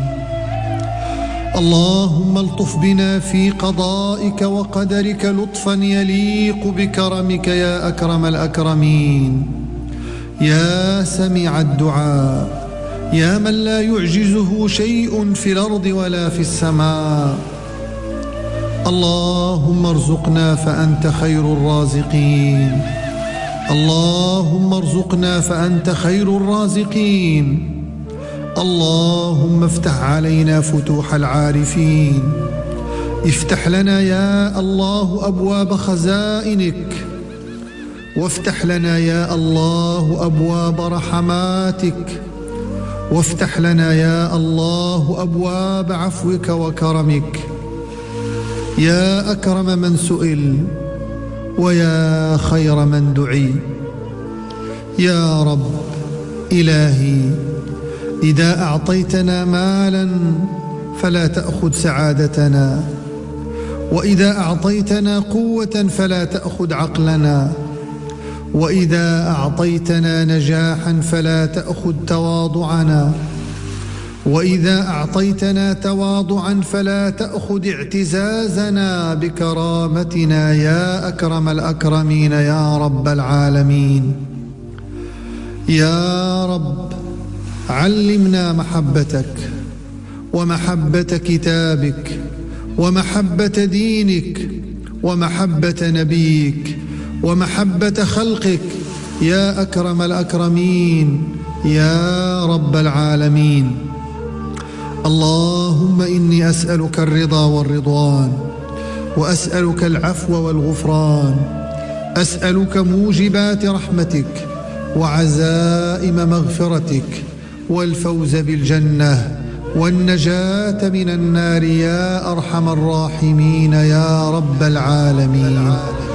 اللهم الطف بنا في قضائك وقدرك لطفا يليق بكرمك يا أكرم الأكرمين. يا سميع الدعاء، يا من لا يعجزه شيء في الأرض ولا في السماء. اللهم ارزقنا فأنت خير الرازقين. اللهم ارزقنا فأنت خير الرازقين. اللهم افتح علينا فتوح العارفين. افتح لنا يا الله أبواب خزائنك، وافتح لنا يا الله أبواب رحماتك، وافتح لنا يا الله أبواب عفوك وكرمك. يا أكرم من سئل ويا خير من دعي. يا رب إلهي، إذا أعطيتنا مالا فلا تأخذ سعادتنا، وإذا أعطيتنا قوة فلا تأخذ عقلنا، وإذا أعطيتنا نجاحا فلا تأخذ تواضعنا، وإذا أعطيتنا تواضعا فلا تأخذ اعتزازنا بكرامتنا يا أكرم الأكرمين يا رب العالمين. يا رب علمنا محبتك ومحبة كتابك ومحبة دينك ومحبة نبيك ومحبة خلقك يا أكرم الأكرمين يا رب العالمين. اللهم إني أسألك الرضا والرضوان، وأسألك العفو والغفران، أسألك موجبات رحمتك وعزائم مغفرتك والفوز بالجنة والنجاة من النار يا أرحم الراحمين يا رب العالمين.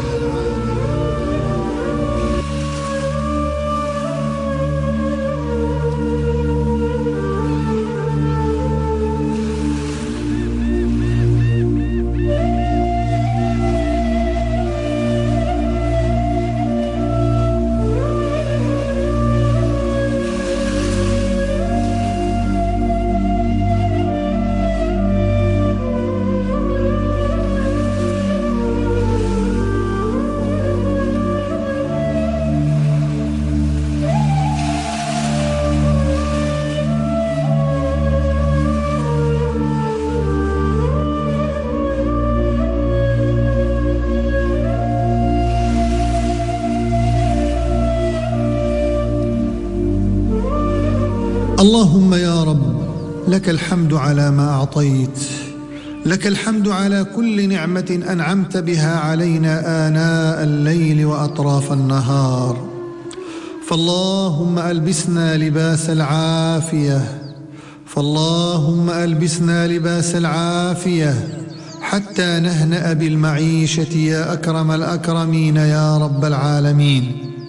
اللهم يا رب لك الحمد على ما أعطيت، لك الحمد على كل نعمة أنعمت بها علينا آناء الليل وأطراف النهار. فاللهم ألبسنا لباس العافية، فاللهم ألبسنا لباس العافية حتى نهنأ بالمعيشة يا أكرم الأكرمين يا رب العالمين.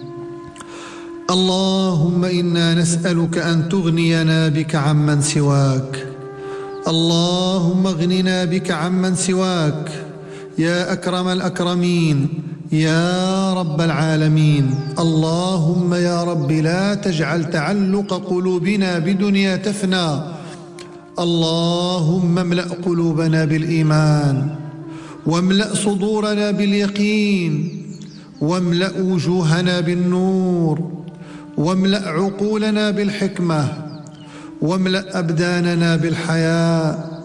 اللهم إنا نسألك أن تغنينا بك عمن سواك، اللهم اغننا بك عمن سواك يا أكرم الأكرمين يا رب العالمين. اللهم يا رب لا تجعل تعلق قلوبنا بدنيا تفنى، اللهم املأ قلوبنا بالإيمان، واملأ صدورنا باليقين، واملأ وجوهنا بالنور، واملأ عقولنا بالحكمة، واملأ أبداننا بالحياء.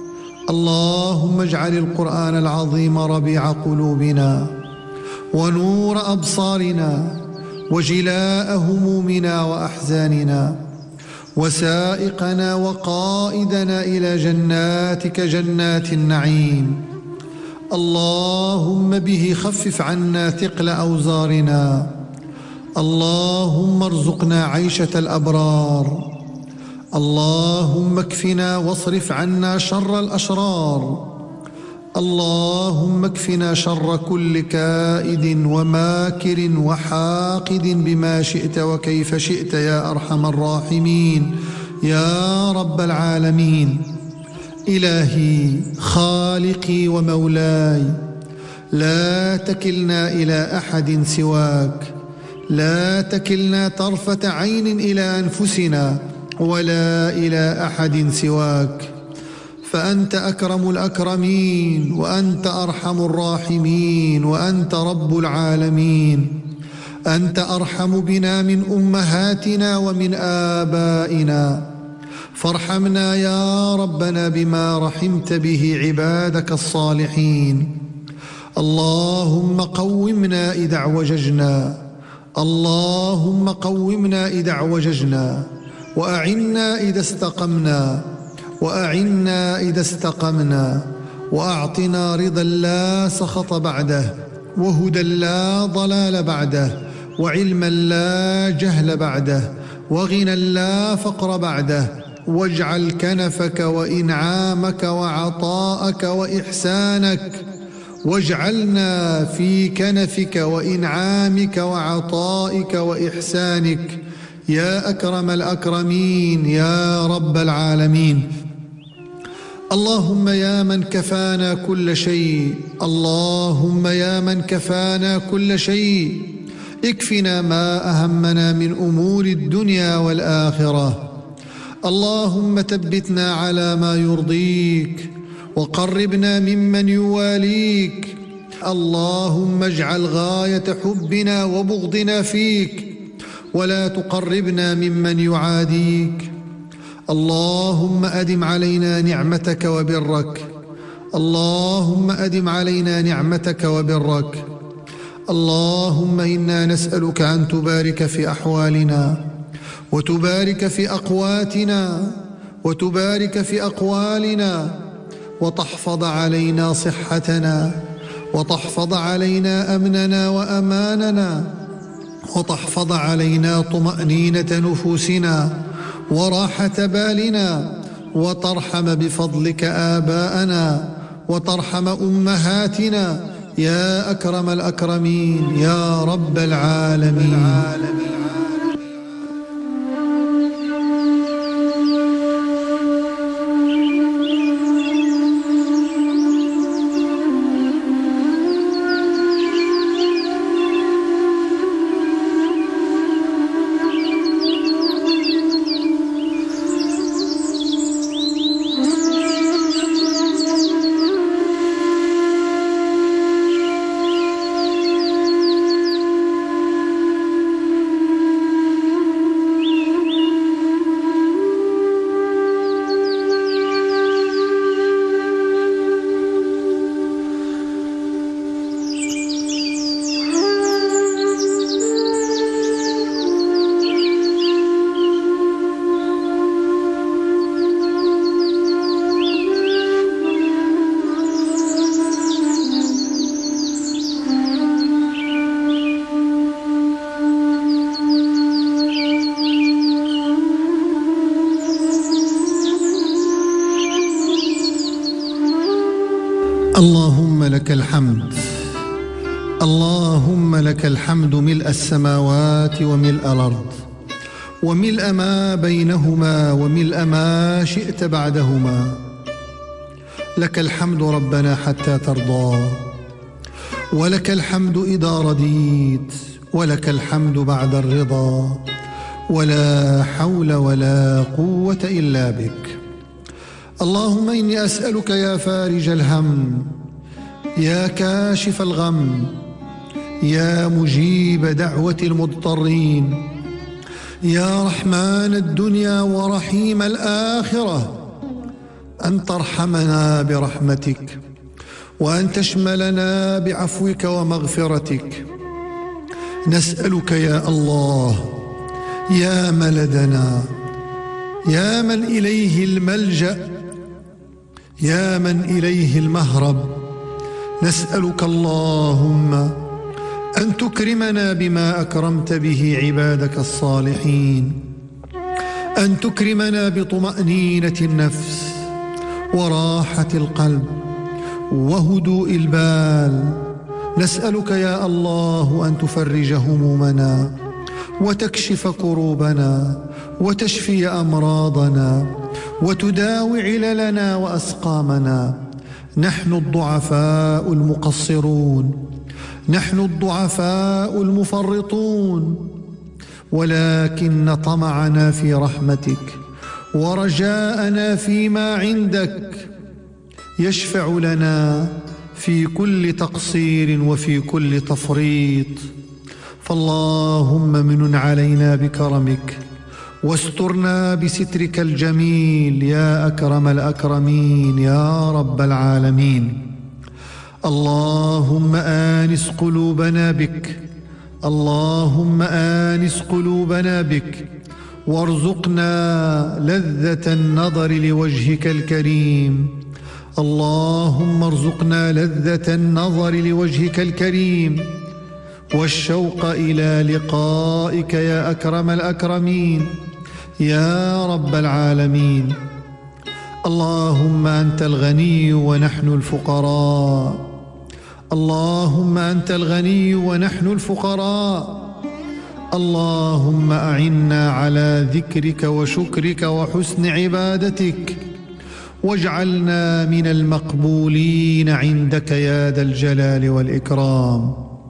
اللهم اجعل القرآن العظيم ربيع قلوبنا ونور أبصارنا وجلاء همومنا وأحزاننا، وسائقنا وقائدنا إلى جناتك جنات النعيم. اللهم به خفف عنا ثقل أوزارنا، اللهم ارزقنا عيشة الأبرار، اللهم اكفنا واصرف عنا شر الأشرار، اللهم اكفنا شر كل كائد وماكر وحاقد بما شئت وكيف شئت يا أرحم الراحمين يا رب العالمين. إلهي خالقي ومولاي، لا تكلنا إلى أحد سواك، لا تكلنا طرفة عين إلى أنفسنا ولا إلى أحد سواك، فأنت أكرم الأكرمين، وأنت أرحم الراحمين، وأنت رب العالمين. أنت أرحم بنا من أمهاتنا ومن آبائنا، فارحمنا يا ربنا بما رحمت به عبادك الصالحين. اللهم قومنا إذا اعوججنا، اللهم قومنا إذا اعوججنا، وأعنا إذا استقمنا، وأعنا إذا استقمنا، وأعطنا رضا لا سخط بعده، وهدى لا ضلال بعده، وعلما لا جهل بعده، وغنى لا فقر بعده. واجعل كنفك وإنعامك وعطاءك وإحسانك، واجعلنا في كنفك وإنعامك وعطائك وإحسانك يا أكرم الأكرمين يا رب العالمين. اللهم يا من كفانا كل شيء، اللهم يا من كفانا كل شيء، اكفنا ما أهمنا من أمور الدنيا والآخرة. اللهم ثبتنا على ما يرضيك، وقربنا ممن يواليك. اللهم اجعل غاية حبنا وبغضنا فيك، ولا تقربنا ممن يعاديك. اللهم أدم علينا نعمتك وبرك، اللهم أدم علينا نعمتك وبرك. اللهم إنا نسألك أن تبارك في أحوالنا، وتبارك في أقواتنا، وتبارك في أقوالنا، وتحفظ علينا صحتنا، وتحفظ علينا أمننا وأماننا، وتحفظ علينا طمأنينة نفوسنا وراحة بالنا، وترحم بفضلك آباءنا، وترحم أمهاتنا يا أكرم الأكرمين يا رب العالمين. لك الحمد، اللهم لك الحمد ملء السماوات وملء الأرض وملء ما بينهما وملء ما شئت بعدهما. لك الحمد ربنا حتى ترضى، ولك الحمد إذا رضيت، ولك الحمد بعد الرضا، ولا حول ولا قوة إلا بك. اللهم إني أسألك يا فارج الهم، يا كاشف الغم، يا مجيب دعوة المضطرين، يا رحمن الدنيا ورحيم الآخرة، أن ترحمنا برحمتك، وأن تشملنا بعفوك ومغفرتك. نسألك يا الله يا ملدنا، يا من إليه الملجأ، يا من إليه المهرب، نسألك اللهم أن تكرمنا بما أكرمت به عبادك الصالحين، أن تكرمنا بطمأنينة النفس وراحة القلب وهدوء البال. نسألك يا الله أن تفرج همومنا وتكشف كروبنا وتشفي أمراضنا وتداوي عللنا وأسقامنا. نحن الضعفاء المقصرون، نحن الضعفاء المفرطون، ولكن طمعنا في رحمتك ورجاءنا فيما عندك يشفع لنا في كل تقصير وفي كل تفريط. فاللهم منن علينا بكرمك واسترنا بسترك الجميل يا أكرم الأكرمين يا رب العالمين. اللهم آنس قلوبنا بك، اللهم آنس قلوبنا بك، وارزقنا لذة النظر لوجهك الكريم. اللهم ارزقنا لذة النظر لوجهك الكريم والشوق إلى لقائك يا أكرم الأكرمين يا رب العالمين. اللهم أنت الغني ونحن الفقراء، اللهم أنت الغني ونحن الفقراء. اللهم أعنا على ذكرك وشكرك وحسن عبادتك، واجعلنا من المقبولين عندك يا ذا الجلال والإكرام.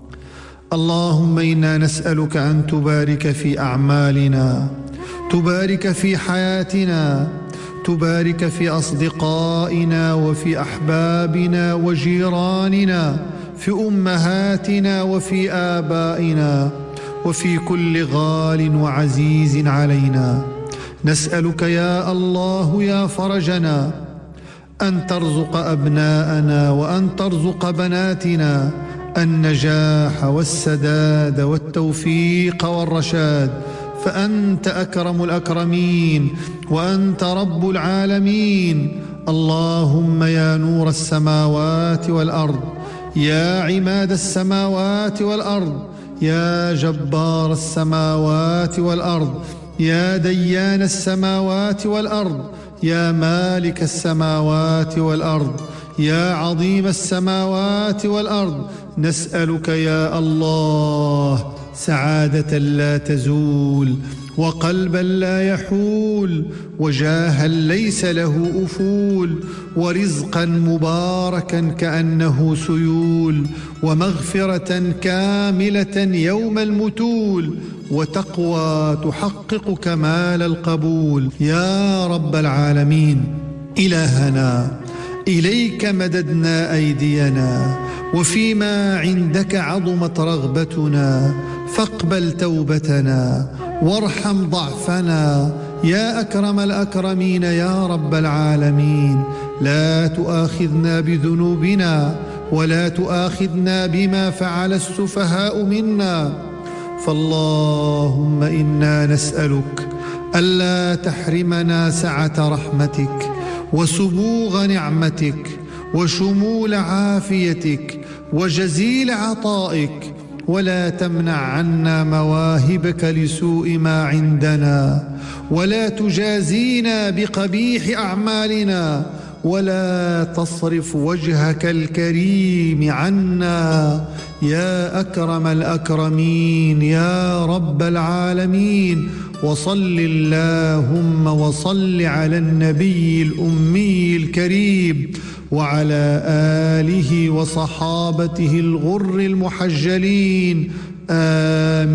اللهم إنا نسألك أن تبارك في أعمالنا، تبارك في حياتنا، تبارك في أصدقائنا وفي أحبابنا وجيراننا، في أمهاتنا وفي آبائنا، وفي كل غال وعزيز علينا. نسألك يا الله يا فرجنا أن ترزق أبناءنا وأن ترزق بناتنا النجاح والسداد والتوفيق والرشاد، فأنت أكرم الأكرمين وأنت رب العالمين. اللهم يا نور السماوات والأرض، يا عماد السماوات والأرض، يا جبار السماوات والأرض، يا ديان السماوات والأرض، يا مالك السماوات والأرض، يا عظيم السماوات والأرض، نسألك يا الله سعادة لا تزول، وقلبا لا يحول، وجاها ليس له أفول، ورزقا مباركا كأنه سيول، ومغفرة كاملة يوم المتول، وتقوى تحقق كمال القبول يا رب العالمين. إلهنا إليك مددنا أيدينا، وفيما عندك عظمت رغبتنا، فاقبل توبتنا وارحم ضعفنا يا أكرم الأكرمين يا رب العالمين. لا تؤاخذنا بذنوبنا ولا تؤاخذنا بما فعل السفهاء منا. فاللهم إنا نسألك ألا تحرمنا سعة رحمتك وسبوغ نعمتك وشمول عافيتك وجزيل عطائك، ولا تمنع عنا مواهبك لسوء ما عندنا، ولا تجازينا بقبيح أعمالنا، ولا تصرف وجهك الكريم عنا يا أكرم الأكرمين يا رب العالمين. وصل اللهم وصل على النبي الأمي الكريم وعلى آله وصحابته الغر المحجلين. آمين.